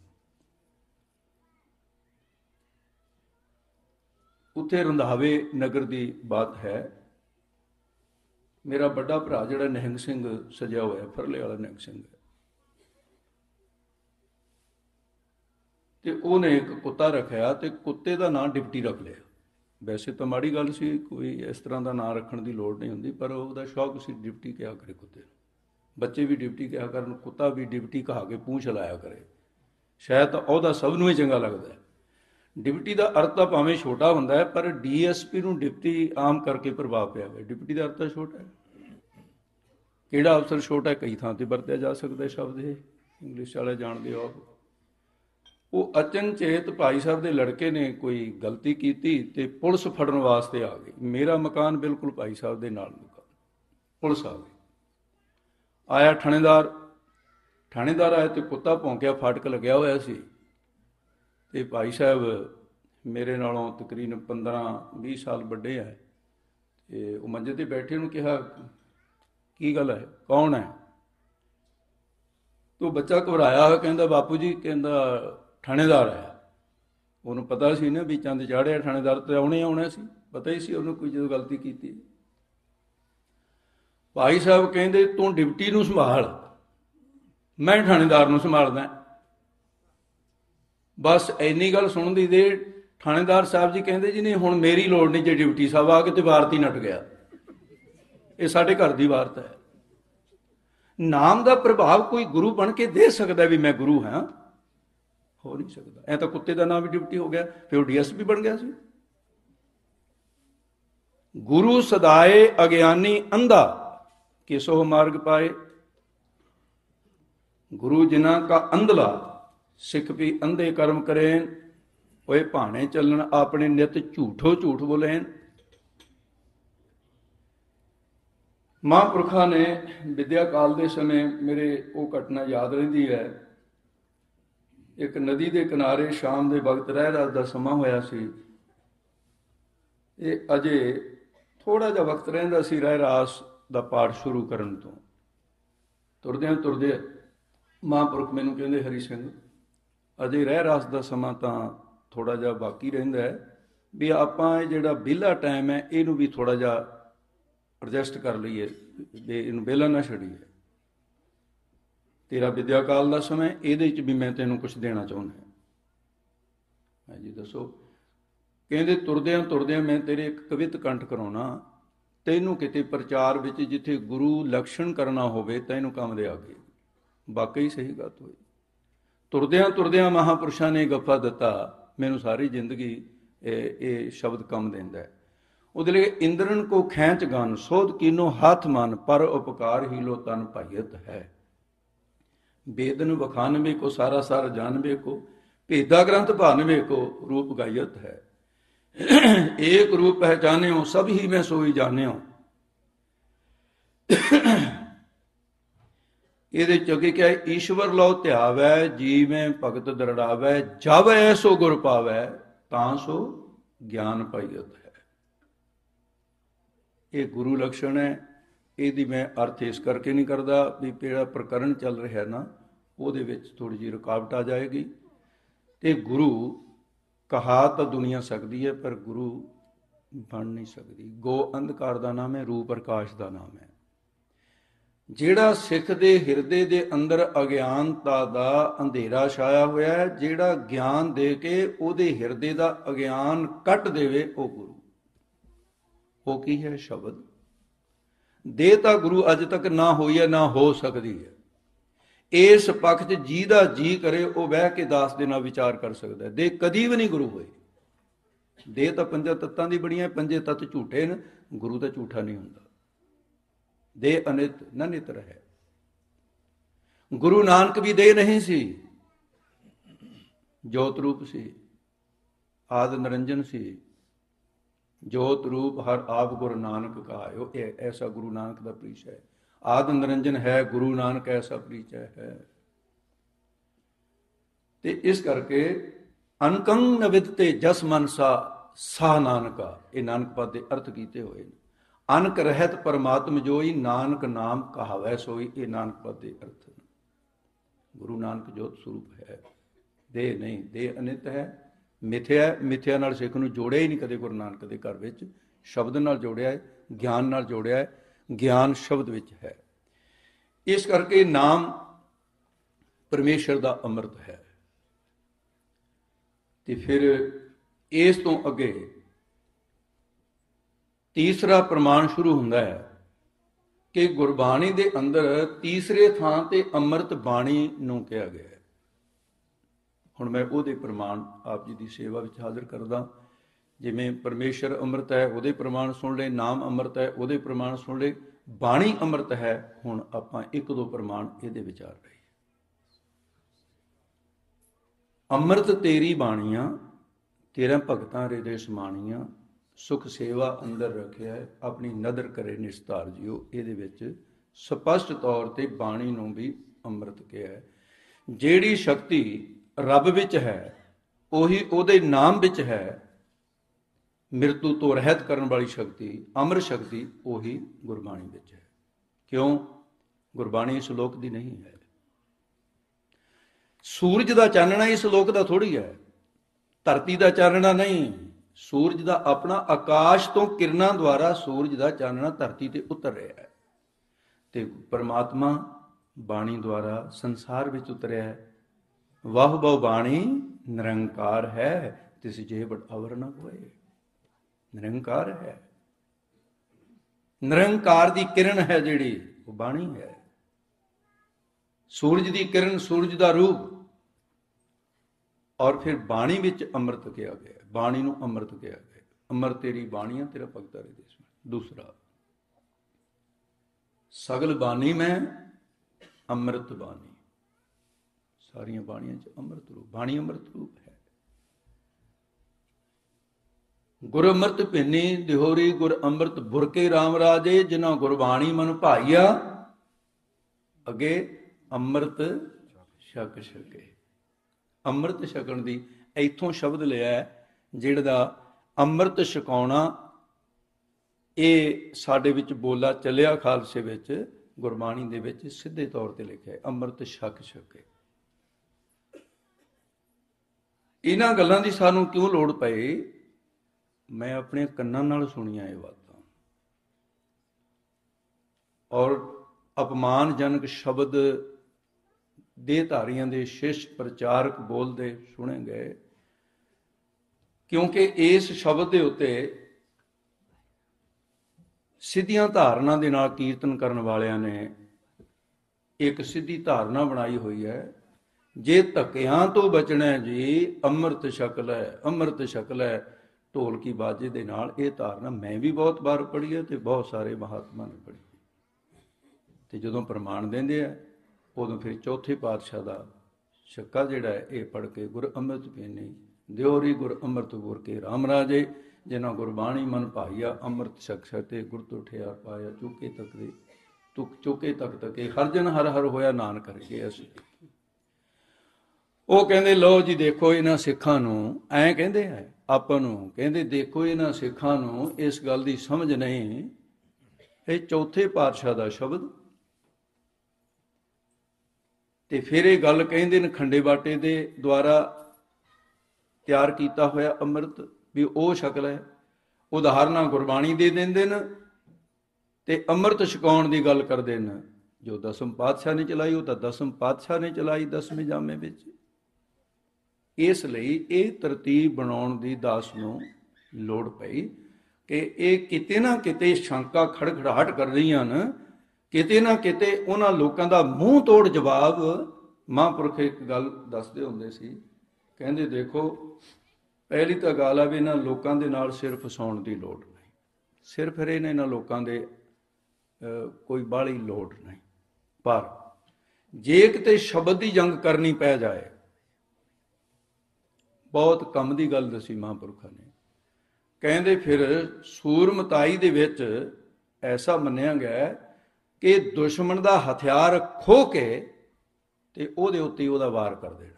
[SPEAKER 1] ਉੱਥੇ ਰੰਧਾਵੇ ਨਗਰ ਦੀ ਬਾਤ ਹੈ। ਮੇਰਾ ਵੱਡਾ ਭਰਾ ਜਿਹੜਾ ਨਿਹੰਗ ਸਿੰਘ ਸਜਿਆ ਹੋਇਆ, ਫਰਲੇ ਵਾਲਾ ਨਿਹੰਗ ਸਿੰਘ ਹੈ, ਤੇ ਉਹਨੇ ਇੱਕ ਕੁੱਤਾ ਰੱਖਿਆ ਤੇ ਕੁੱਤੇ ਦਾ ਨਾਂ ਡਿਪਟੀ ਰੱਖ ਲਿਆ। ਵੈਸੇ ਤਾਂ ਮਾੜੀ ਗੱਲ ਸੀ, ਕੋਈ ਇਸ ਤਰ੍ਹਾਂ ਦਾ ਨਾਂ ਰੱਖਣ ਦੀ ਲੋੜ ਨਹੀਂ ਹੁੰਦੀ, ਪਰ ਉਹਦਾ ਸ਼ੌਕ ਸੀ ਡਿਪਟੀ ਕਿਹਾ ਕਰੇ ਕੁੱਤੇ ਨੂੰ। ਬੱਚੇ ਵੀ ਡਿਪਟੀ ਕਿਹਾ ਕਰਨ, ਕੁੱਤਾ ਵੀ ਡਿਪਟੀ ਕਹਾ ਕੇ ਪੂੰਛ ਲਾਇਆ ਕਰੇ। ਸ਼ਾਇਦ ਤਾਂ ਉਹਦਾ ਸਭ ਨੂੰ ਹੀ ਚੰਗਾ ਲੱਗਦਾ ਹੈ। ਡਿਪਟੀ ਦਾ ਅਰਥ ਤਾਂ ਭਾਵੇਂ ਛੋਟਾ ਹੁੰਦਾ ਹੈ, ਪਰ ਡੀ ਐਸ ਪੀ ਨੂੰ ਡਿਪਟੀ ਆਮ ਕਰਕੇ ਪ੍ਰਭਾਵ ਪਿਆ ਹੋਇਆ। ਡਿਪਟੀ ਦਾ ਅਰਥ ਤਾਂ ਛੋਟਾ ਹੈ। ਕਿਹੜਾ ਅਫਸਰ ਛੋਟਾ, ਕਈ ਥਾਂ ਤੇ ਵਰਤਿਆ ਜਾ ਸਕਦਾ ਸ਼ਬਦ ਇਹ, ਇੰਗਲਿਸ਼ ਵਾਲੇ ਜਾਣਦੇ ਹੋ। ਉਹ ਅਚਨਚੇਤ ਭਾਈ ਸਾਹਿਬ ਦੇ ਲੜਕੇ ਨੇ ਕੋਈ ਗਲਤੀ ਕੀਤੀ ਤੇ ਪੁਲਿਸ ਫੜਨ ਵਾਸਤੇ ਆ ਗਈ। ਮੇਰਾ ਮਕਾਨ ਬਿਲਕੁਲ ਭਾਈ ਸਾਹਿਬ ਦੇ ਨਾਲ ਮਕਾਨ, ਪੁਲਿਸ ਆ ਗਈ। ਆਇਆ ਥਾਣੇਦਾਰ, ਥਾਣੇਦਾਰ ਆਇਆ ਤੇ ਕੁੱਤਾ ਭੌਂਕਿਆ, ਫਾਟਕ ਲੱਗਿਆ ਹੋਇਆ ਸੀ। ਤੇ ਭਾਈ ਸਾਹਿਬ ਮੇਰੇ ਨਾਲੋਂ ਤਕਰੀਬਨ ਪੰਦਰਾਂ ਵੀਹ ਸਾਲ ਵੱਡੇ ਹੈ, ਤੇ ਉਹ ਮੰਜੇ ਤੇ ਬੈਠੇ ਨੂੰ ਕਿਹਾ ਕੀ ਗੱਲ ਹੈ, ਕੌਣ ਹੈ? ਤੋ ਬੱਚਾ ਘਬਰਾਇਆ ਹੋਇਆ ਕਹਿੰਦਾ ਬਾਪੂ ਜੀ, ਕਹਿੰਦਾ ਥਾਣੇਦਾਰ ਹੈ। ਉਹਨੂੰ ਪਤਾ ਸੀ ਨਾ ਵੀ ਚੰਦ ਚਾੜਿਆ, ਥਾਣੇਦਾਰ ਤੇ ਆਉਣੇ ਆਉਣਾ ਸੀ, ਪਤਾ ਹੀ ਸੀ ਉਹਨੂੰ ਕੋਈ ਜਦੋਂ ਗਲਤੀ ਕੀਤੀ। ਭਾਈ ਸਾਹਿਬ ਕਹਿੰਦੇ ਤੂੰ ਡਿਪਟੀ ਨੂੰ ਸੰਭਾਲ, ਮੈਂ ਥਾਣੇਦਾਰ ਨੂੰ ਸੰਭਾਲਦਾ। ਬਸ ਇੰਨੀ ਗੱਲ ਸੁਣਦੀ ਦੇ ਥਾਣੇਦਾਰ ਸਾਹਿਬ ਜੀ ਕਹਿੰਦੇ ਜੀ ਨਹੀਂ ਹੁਣ ਮੇਰੀ ਲੋੜ ਨਹੀਂ, ਜੇ ਡਿਪਟੀ ਸਾਹਿਬ ਆ ਕੇ ਤੇ ਵਾਰਤੀ ਨੱਟ ਗਿਆ। ਇਹ ਸਾਡੇ ਘਰ ਦੀ ਵਾਰਤ ਹੈ। ਨਾਮ ਦਾ ਪ੍ਰਭਾਵ ਕੋਈ ਗੁਰੂ ਬਣ ਕੇ ਦੇ ਸਕਦਾ ਵੀ ਮੈਂ ਗੁਰੂ ਹਾਂ? ਹੋ ਨਹੀਂ ਸਕਦਾ। ਐ ਤਾਂ ਕੁੱਤੇ ਦਾ ਨਾਮ ਵੀ ਡਿਪਟੀ ਹੋ ਗਿਆ, ਫਿਰ ਉਹ ਡੀ ਐਸ ਪੀ ਬਣ ਗਿਆ ਸੀ। ਗੁਰੂ ਸਦਾਏ ਅਗਿਆਨੀ ਅੰਧਾ ਕਿਸੋ ਮਾਰਗ ਪਾਏ। ਗੁਰੂ ਜਿਨ੍ਹਾਂ ਕਾ ਅੰਧਲਾ ਸਿੱਖ ਵੀ ਅੰਧੇ ਕਰਮ ਕਰੇਨ। ਓਏ ਭਾਣੇ ਚੱਲਣ ਆਪਣੇ ਨਿਤ ਝੂਠੋ ਝੂਠ ਬੋਲੇਨ। ਮਹਾਂਪੁਰਖਾਂ ਨੇ ਵਿਦਿਆ ਕਾਲ ਦੇ ਸਮੇਂ ਮੇਰੇ ਉਹ ਘਟਨਾ ਯਾਦ ਰਹਿੰਦੀ ਹੈ। ਇੱਕ ਨਦੀ ਦੇ ਕਿਨਾਰੇ ਸ਼ਾਮ ਦੇ ਵਕਤ ਰਹਿ ਰਾਸ ਦਾ ਸਮਾਂ ਹੋਇਆ ਸੀ। ਇਹ ਅਜੇ ਥੋੜ੍ਹਾ ਜਿਹਾ ਵਕਤ ਰਹਿੰਦਾ ਸੀ ਰਹਿ ਰਾਸ ਦਾ ਪਾਠ ਸ਼ੁਰੂ ਕਰਨ ਤੋਂ। ਤੁਰਦਿਆਂ ਤੁਰਦੇ ਮਹਾਂਪੁਰਖ ਮੈਨੂੰ ਕਹਿੰਦੇ ਹਰੀ ਸਿੰਘ, ਅਜੇ ਰਹਿ ਰਾਸ ਦਾ ਸਮਾਂ ਤਾਂ ਥੋੜ੍ਹਾ ਜਿਹਾ ਬਾਕੀ ਰਹਿੰਦਾ ਹੈ, ਵੀ ਆਪਾਂ ਇਹ ਜਿਹੜਾ ਵਿਹਲਾ ਟਾਈਮ ਹੈ ਇਹਨੂੰ ਵੀ ਥੋੜ੍ਹਾ ਜਿਹਾ ਐਡਜਸਟ ਕਰ ਲਈਏ, ਵੀ ਇਹਨੂੰ ਵਿਹਲਾ ਨਾ ਛੱਡੀਏ। ਤੇਰਾ ਵਿਦਿਆ ਕਾਲ ਦਾ ਸਮਾਂ, ਇਹਦੇ 'ਚ ਵੀ ਮੈਂ ਤੈਨੂੰ ਕੁਛ ਦੇਣਾ ਚਾਹੁੰਦਾ। ਹਾਂਜੀ ਦੱਸੋ। ਕਹਿੰਦੇ ਤੁਰਦਿਆਂ ਤੁਰਦਿਆਂ ਮੈਂ ਤੇਰੇ ਇੱਕ ਕਵਿਤ ਕੰਠ ਕਰਾਉਣਾ, ਤੈਨੂੰ ਕਿਤੇ ਪ੍ਰਚਾਰ ਵਿੱਚ ਜਿੱਥੇ ਗੁਰੂ ਲਕਸ਼ਣ ਕਰਨਾ ਹੋਵੇ ਤੈਨੂੰ ਕੰਮ ਦੇ ਆ ਗਏ। ਵਾਕਈ ਸਹੀ ਗੱਲ ਹੋਈ। ਤੁਰਦਿਆਂ ਤੁਰਦਿਆਂ ਮਹਾਂਪੁਰਸ਼ਾਂ ਨੇ ਗੱਫਾ ਦਿੱਤਾ ਮੈਨੂੰ, ਸਾਰੀ ਜ਼ਿੰਦਗੀ ਇਹ ਇਹ ਸ਼ਬਦ ਕੰਮ ਦਿੰਦਾ ਹੈ। ਉਹਦੇ ਲਈ ਇੰਦਰਨ ਕੋ ਖੈਂਚ ਗਨ ਸੋਧ ਕੀਨੋ ਹੱਥ ਮਨ, ਪਰ ਉਪਕਾਰ ਹੀ ਲੋ ਤਨ ਭਾਈਅਤ ਹੈ। वेदन बखानवे को सारा सार जानवे को, भेदा ग्रंथ भानवे को रूप गायत है। एक रूप पहचाने हो सब ही में सोई जाने हो। ਇਹਦੇ ਚ ਅੱਗੇ ਕਿਹਾ ਈਸ਼ਵਰ ਲਉ ਧਿਆਵੈ ਜੀਵੇਂ ਭਗਤ ਦਰੜਾਵੈ, ਜਬ ਐਸੋ ਗੁਰ ਪਾਵੈ ਤਾਂ ਸੋ ਗਿਆਨ ਪਾਈਅਤ ਹੈ। ਇਹ ਗੁਰੂ ਲਕਸ਼ਣ ਹੈ। ਇਹਦੀ ਮੈਂ ਅਰਥ ਇਸ ਕਰਕੇ ਨਹੀਂ ਕਰਦਾ ਵੀ ਜਿਹੜਾ ਪ੍ਰਕਰਨ ਚੱਲ ਰਿਹਾ ਨਾ ਉਹਦੇ ਵਿੱਚ ਥੋੜ੍ਹੀ ਜਿਹੀ ਰੁਕਾਵਟ ਆ ਜਾਏਗੀ। ਤੇ ਗੁਰੂ ਕਹਾ ਤਾਂ ਦੁਨੀਆ ਸਕਦੀ ਹੈ, ਪਰ ਗੁਰੂ ਬਣ ਨਹੀਂ ਸਕਦੀ। ਗੋ ਅੰਧਕਾਰ ਦਾ ਨਾਮ ਹੈ, ਰੂ ਪ੍ਰਕਾਸ਼ ਦਾ ਨਾਮ ਹੈ। ਜਿਹੜਾ ਸਿੱਖ ਦੇ ਹਿਰਦੇ ਦੇ ਅੰਦਰ ਅਗਿਆਨਤਾ ਦਾ ਅੰਧੇਰਾ ਛਾਇਆ ਹੋਇਆ ਹੈ, ਜਿਹੜਾ ਗਿਆਨ ਦੇ ਕੇ ਉਹਦੇ ਹਿਰਦੇ ਦਾ ਅਗਿਆਨ ਕੱਟ ਦੇਵੇ, ਉਹ ਗੁਰੂ। ਉਹ ਕੀ ਹੈ? ਸ਼ਬਦ। ਦੇਹ ਤਾਂ ਗੁਰੂ ਅੱਜ ਤੱਕ ਨਾ ਹੋਈ ਹੈ, ਨਾ ਹੋ ਸਕਦੀ ਹੈ। ਇਸ ਪੱਖ 'ਚ ਜਿਹਦਾ ਜੀ ਕਰੇ ਉਹ ਬਹਿ ਕੇ ਦਾਸ ਦੇ ਨਾਲ ਵਿਚਾਰ ਕਰ ਸਕਦਾ ਹੈ। ਦੇਹ ਕਦੀ ਵੀ ਨਹੀਂ ਗੁਰੂ ਹੋਈ। ਦੇਹ ਤਾਂ ਪੰਜਾਂ ਤੱਤਾਂ ਦੀ ਬਣੀਆਂ, ਪੰਜੇ ਤੱਤ ਝੂਠੇ ਨੇ, ਗੁਰੂ ਤਾਂ ਝੂਠਾ ਨਹੀਂ ਹੁੰਦਾ। ਦੇਹ ਅਨਿਤ ਨਾ ਨਿਤ ਹੈ। ਗੁਰੂ ਨਾਨਕ ਵੀ ਦੇਹ ਨਹੀਂ ਸੀ, ਜੋਤ ਰੂਪ ਸੀ, ਆਦ ਨਿਰੰਜਨ ਸੀ। ਜੋਤ ਰੂਪ ਹਰ ਆਪ ਗੁਰੂ ਨਾਨਕ ਕਹਾਇਓ, ਇਹ ਐਸਾ ਗੁਰੂ ਨਾਨਕ ਦਾ ਪ੍ਰੀਚਾ ਹੈ। ਆਦ ਨਿਰੰਜਨ ਹੈ ਗੁਰੂ ਨਾਨਕ, ਐਸਾ ਪ੍ਰੀਚਾ ਹੈ। ਤੇ ਇਸ ਕਰਕੇ ਅਨਕੰ ਨ ਵਿਦਤੇ ਜਸ ਮਨਸਾ ਸਾ ਨਾਨਕਾ, ਇਹ ਨਾਨਕ ਪਦ ਦੇ ਅਰਥ ਕੀਤੇ ਹੋਏ ਨੇ। ਅਨਕ ਰਹਿਤ ਪਰਮਾਤਮ ਜੋਈ, ਨਾਨਕ ਨਾਮ ਕਹਾਵੈ ਸੋਈ, ਇਹ ਨਾਨਕ ਪਦ ਦੇ ਅਰਥ ਨੇ। ਗੁਰੂ ਨਾਨਕ ਜੋਤ ਸਰੂਪ ਹੈ, ਦੇਹ ਨਹੀਂ। ਦੇਹ ਅਨਿਤ ਹੈ, ਮਿਥਿਆ। ਮਿਥਿਆ ਨਾਲ ਸਿੱਖ ਨੂੰ ਜੋੜਿਆ ਹੀ ਨਹੀਂ ਕਦੇ ਗੁਰੂ ਨਾਨਕ ਦੇ ਘਰ ਵਿੱਚ। ਸ਼ਬਦ ਨਾਲ ਜੋੜਿਆ ਹੈ, ਗਿਆਨ ਨਾਲ ਜੋੜਿਆ ਹੈ। ਗਿਆਨ ਸ਼ਬਦ ਵਿੱਚ ਹੈ। ਇਸ ਕਰਕੇ ਨਾਮ ਪਰਮੇਸ਼ਰ ਦਾ ਅੰਮ੍ਰਿਤ ਹੈ। ਤੇ ਫਿਰ ਇਸ ਤੋਂ ਅੱਗੇ ਤੀਸਰਾ ਪ੍ਰਮਾਣ ਸ਼ੁਰੂ ਹੁੰਦਾ ਹੈ ਕਿ ਗੁਰਬਾਣੀ ਦੇ ਅੰਦਰ ਤੀਸਰੇ ਥਾਂ ਤੇ ਅੰਮ੍ਰਿਤ ਬਾਣੀ ਨੂੰ ਕਿਹਾ ਗਿਆ ਹੈ। ਹੁਣ ਮੈਂ ਉਹਦੇ ਪ੍ਰਮਾਣ ਆਪ ਜੀ ਦੀ ਸੇਵਾ ਵਿੱਚ ਹਾਜ਼ਰ ਕਰਦਾ। ਜਿਵੇਂ ਪਰਮੇਸ਼ਰ ਅੰਮ੍ਰਿਤ ਹੈ, ਉਹਦੇ ਪ੍ਰਮਾਣ ਸੁਣ ਲਏ। ਨਾਮ ਅੰਮ੍ਰਿਤ ਹੈ, ਉਹਦੇ ਪ੍ਰਮਾਣ ਸੁਣ ਲਏ। ਬਾਣੀ ਅੰਮ੍ਰਿਤ ਹੈ। ਹੁਣ ਆਪਾਂ ਇੱਕ ਦੋ ਪ੍ਰਮਾਣ ਇਹਦੇ ਵਿਚਾਰ ਰਹੇ। ਅੰਮ੍ਰਿਤ ਤੇਰੀ ਬਾਣੀਆਂ, ਤੇਰਾ ਭਗਤਾਂ ਹਿਰਦੇ ਸਮਾਣੀਆਂ, ਸੁਖ ਸੇਵਾ ਅੰਦਰ ਰੱਖਿਆ, ਆਪਣੀ ਨਦਰ ਕਰੇ ਨਿਸਤਾਰ ਜਿਓ। ਇਹਦੇ ਵਿੱਚ ਸਪਸ਼ਟ ਤੌਰ ਤੇ ਬਾਣੀ ਨੂੰ ਵੀ ਅੰਮ੍ਰਿਤ ਕਿਹਾ ਹੈ। ਜਿਹੜੀ ਸ਼ਕਤੀ ਰੱਬ ਵਿੱਚ ਹੈ, ਉਹੀ ਉਹਦੇ ਨਾਮ ਵਿੱਚ ਹੈ। ਮਿਰਤੂ ਤੋਂ ਰਹਿਤ ਕਰਨ ਵਾਲੀ ਸ਼ਕਤੀ, ਅਮਰ ਸ਼ਕਤੀ, ਉਹੀ ਗੁਰਬਾਣੀ ਵਿੱਚ ਹੈ। ਕਿਉਂ? ਗੁਰਬਾਣੀ ਇਸ ਲੋਕ ਦੀ ਨਹੀਂ ਹੈ। ਸੂਰਜ ਦਾ ਚਾਨਣਾ ਇਸ ਲੋਕ ਦਾ ਥੋੜ੍ਹੀ ਹੈ, ਧਰਤੀ ਦਾ ਚਾਨਣਾ ਨਹੀਂ। ਸੂਰਜ ਦਾ ਆਪਣਾ ਆਕਾਸ਼ ਤੋਂ ਕਿਰਨਾਂ ਦੁਆਰਾ ਸੂਰਜ ਦਾ ਚਾਨਣਾ ਧਰਤੀ ਤੇ ਉਤਰ ਰਿਹਾ ਹੈ। ਤੇ ਪਰਮਾਤਮਾ ਬਾਣੀ ਦੁਆਰਾ ਸੰਸਾਰ ਵਿੱਚ ਉਤਰਿਆ ਹੈ। ਵਾਹ ਬਹੁ ਬਾਣੀ ਨਿਰੰਕਾਰ ਹੈ, ਤਿਸ ਜੇ ਬਟ ਅਵਰ ਨ ਹੋਏ। ਨਿਰੰਕਾਰ ਹੈ। ਨਿਰੰਕਾਰ ਦੀ ਕਿਰਨ ਹੈ ਜਿਹੜੀ, ਉਹ ਬਾਣੀ ਹੈ। ਸੂਰਜ ਦੀ ਕਿਰਨ, ਸੂਰਜ ਦਾ ਰੂਪ। ਔਰ ਫਿਰ ਬਾਣੀ ਵਿੱਚ ਅੰਮ੍ਰਿਤ ਕਿਹਾ ਗਿਆ। ਬਾਣੀ ਨੂੰ ਅੰਮ੍ਰਿਤ ਕਿਹਾ ਗਿਆ। ਅੰਮ੍ਰਿਤ ਤੇਰੀ ਬਾਣੀਆਂ, ਤੇਰਾ ਭਗਤਾ ਹਿਰਦੇ ਸਮਾਣੀਆਂ। ਦੂਸਰਾ, ਸਗਲ ਬਾਣੀ ਮੈਂ ਅੰਮ੍ਰਿਤ ਬਾਣੀ। ਸਾਰੀਆਂ ਬਾਣੀਆਂ 'ਚ ਅੰਮ੍ਰਿਤ ਰੂਪ, ਬਾਣੀ ਅੰਮ੍ਰਿਤ ਰੂਪ ਹੈ। ਗੁਰ ਅੰਮ੍ਰਿਤ ਭਿੰਨੀ ਦਿਹੋਰੀ, ਗੁਰ ਅੰਮ੍ਰਿਤ ਬੁਰਕੇ ਰਾਮ ਰਾਜੇ, ਜਿਨ੍ਹਾਂ ਗੁਰਬਾਣੀ ਮਨ ਭਾਈਆ, ਅੱਗੇ ਅੰਮ੍ਰਿਤ ਛਕ ਛਕੇ। ਅੰਮ੍ਰਿਤ ਛਕਣ ਦੀ ਇੱਥੋਂ ਸ਼ਬਦ ਲਿਆ, ਜਿਹੜਾ ਅੰਮ੍ਰਿਤ ਛਕਾਉਣਾ, ਇਹ ਸਾਡੇ ਵਿੱਚ ਬੋਲਾ ਚੱਲਿਆ ਖਾਲਸੇ ਵਿੱਚ, ਗੁਰਬਾਣੀ ਦੇ ਵਿੱਚ ਸਿੱਧੇ ਤੌਰ ਤੇ ਲਿਖਿਆ ਅੰਮ੍ਰਿਤ ਛਕ ਛਕੇ। ਇਹਨਾਂ ਗੱਲਾਂ ਦੀ ਸਾਨੂੰ ਕਿਉਂ ਲੋੜ ਪਈ? ਮੈਂ ਆਪਣੇ ਕੰਨਾਂ ਨਾਲ ਸੁਣੀਆਂ ਇਹ ਬਾਤਾਂ, ਔਰ ਅਪਮਾਨਜਨਕ ਸ਼ਬਦ ਦੇਹਧਾਰੀਆਂ ਦੇ ਸ਼ਿਸ਼ ਪ੍ਰਚਾਰਕ ਬੋਲਦੇ ਸੁਣੇ ਗਏ। ਕਿਉਂਕਿ ਇਸ ਸ਼ਬਦ ਦੇ ਉੱਤੇ ਸਿੱਧੀਆਂ ਧਾਰਨਾ ਦੇ ਨਾਲ ਕੀਰਤਨ ਕਰਨ ਵਾਲਿਆਂ ਨੇ ਇੱਕ ਸਿੱਧੀ ਧਾਰਨਾ ਬਣਾਈ ਹੋਈ ਹੈ, ਜੇ ਧੱਕਿਆਂ ਤੋਂ ਬਚਣਾ ਜੀ ਅੰਮ੍ਰਿਤ ਛਕ ਲੈ, ਅੰਮ੍ਰਿਤ ਛਕ ਲੈ, ਢੋਲਕੀ ਬਾਜੇ ਦੇ ਨਾਲ। ਇਹ ਧਾਰਨਾ ਮੈਂ ਵੀ ਬਹੁਤ ਵਾਰ ਪੜ੍ਹੀ ਹੈ ਤੇ ਬਹੁਤ ਸਾਰੇ ਮਹਾਤਮਾ ਨੇ ਪੜ੍ਹੀ। ਤੇ ਜਦੋਂ ਪ੍ਰਮਾਣ ਦਿੰਦੇ ਆ, ਉਦੋਂ ਫਿਰ ਚੌਥੇ ਪਾਤਸ਼ਾਹ ਦਾ ਛੱਕਾ ਜਿਹੜਾ ਹੈ ਇਹ ਪੜ੍ਹ ਕੇ, ਗੁਰ ਅੰਮ੍ਰਿਤ ਪੀਨੀ ਦਿਓਰੀ ਗੁਰ ਅੰਮ੍ਰਿਤ ਗੁਰ ਕੇ ਰਾਮ ਰਾਜੇ, ਜਿਨ੍ਹਾਂ ਗੁਰਬਾਣੀ ਮਨ ਭਾਈਆ, ਅੰਮ੍ਰਿਤ ਛਕ ਛਕੇ ਗੁਰ ਤੋਂ ਠਿਆਰ ਪਾਇਆ। ਚੁੱਕੇ ਤੱਕ ਦੇ ਤੁਕ ਚੁੱਕੇ ਤੱਕ ਤੱਕੇ, ਹਰ ਜਨ ਹਰ ਹਰ ਹੋਇਆ ਨਾਨਕ ਕਰਕੇ। ਅਸੀਂ ਉਹ ਕਹਿੰਦੇ ਲਓ ਜੀ ਦੇਖੋ ਇਹਨਾਂ ਸਿੱਖਾਂ ਨੂੰ, ਐਂ ਕਹਿੰਦੇ ਹੈ ਆਪਾਂ ਨੂੰ, ਕਹਿੰਦੇ ਦੇਖੋ ਇਹਨਾਂ ਸਿੱਖਾਂ ਨੂੰ ਇਸ ਗੱਲ ਦੀ ਸਮਝ ਨਹੀਂ ਇਹ ਚੌਥੇ ਪਾਤਸ਼ਾਹ ਦਾ ਸ਼ਬਦ। ਤੇ ਫਿਰ ਇਹ ਗੱਲ ਕਹਿੰਦੇ ਨੇ ਖੰਡੇ ਬਾਟੇ ਦੇ ਦੁਆਰਾ ਤਿਆਰ ਕੀਤਾ ਹੋਇਆ ਅੰਮ੍ਰਿਤ ਵੀ ਉਹ ਸ਼ਕਲ ਹੈ। ਉਦਾਹਰਨਾਂ ਗੁਰਬਾਣੀ ਦੇ ਦਿੰਦੇ ਨੇ ਤੇ ਅੰਮ੍ਰਿਤ ਛਕਾਉਣ ਦੀ ਗੱਲ ਕਰਦੇ ਨੇ। ਜੋ ਦਸਮ ਪਾਤਸ਼ਾਹ ਨੇ ਚਲਾਈ ਉਹ ਤਾਂ ਦਸਮ ਪਾਤਸ਼ਾਹ ਨੇ ਚਲਾਈ ਦਸਵੇਂ ਜਾਮੇ ਵਿੱਚ। ਇਸ ਲਈ ਇਹ ਤਰਤੀਬ ਬਣਾਉਣ ਦੀ ਦਾਸ ਨੂੰ ਲੋੜ ਪਈ ਕਿ ਇਹ ਕਿਤੇ ਨਾ ਕਿਤੇ ਸ਼ੰਕਾ ਖੜਖੜਾਹਟ ਕਰ ਰਹੀਆਂ ਨੇ, ਕਿਤੇ ਨਾ ਕਿਤੇ ਉਹਨਾਂ ਲੋਕਾਂ ਦਾ ਮੂੰਹ ਤੋੜ ਜਵਾਬ। ਮਹਾਂਪੁਰਖ ਇੱਕ ਗੱਲ ਦੱਸਦੇ ਹੁੰਦੇ ਸੀ, ਕਹਿੰਦੇ ਦੇਖੋ ਪਹਿਲੀ ਤਾਂ ਗੱਲ ਆ ਵੀ ਇਹਨਾਂ ਲੋਕਾਂ ਦੇ ਨਾਲ ਸਿਰ ਫਸਾਉਣ ਦੀ ਲੋੜ ਨਹੀਂ, ਸਿਰ ਫਿਰ ਇਹਨਾਂ ਲੋਕਾਂ ਦੇ ਕੋਈ ਬਾਹਲੀ ਲੋੜ ਨਹੀਂ, ਪਰ ਜੇ ਕਿਤੇ ਸ਼ਬਦ ਦੀ ਜੰਗ ਕਰਨੀ ਪੈ ਜਾਏ, ਬਹੁਤ ਕੰਮ ਦੀ ਗੱਲ ਦੱਸੀ ਮਹਾਂਪੁਰਖਾਂ ਨੇ। ਕਹਿੰਦੇ ਫਿਰ ਸੂਰਮਤਾਈ ਦੇ ਵਿੱਚ ਐਸਾ ਮੰਨਿਆ ਗਿਆ ਕਿ ਦੁਸ਼ਮਣ ਦਾ ਹਥਿਆਰ ਖੋਹ ਕੇ ਤੇ ਉਹਦੇ ਉੱਤੇ ਉਹਦਾ ਵਾਰ ਕਰ ਦੇਣਾ,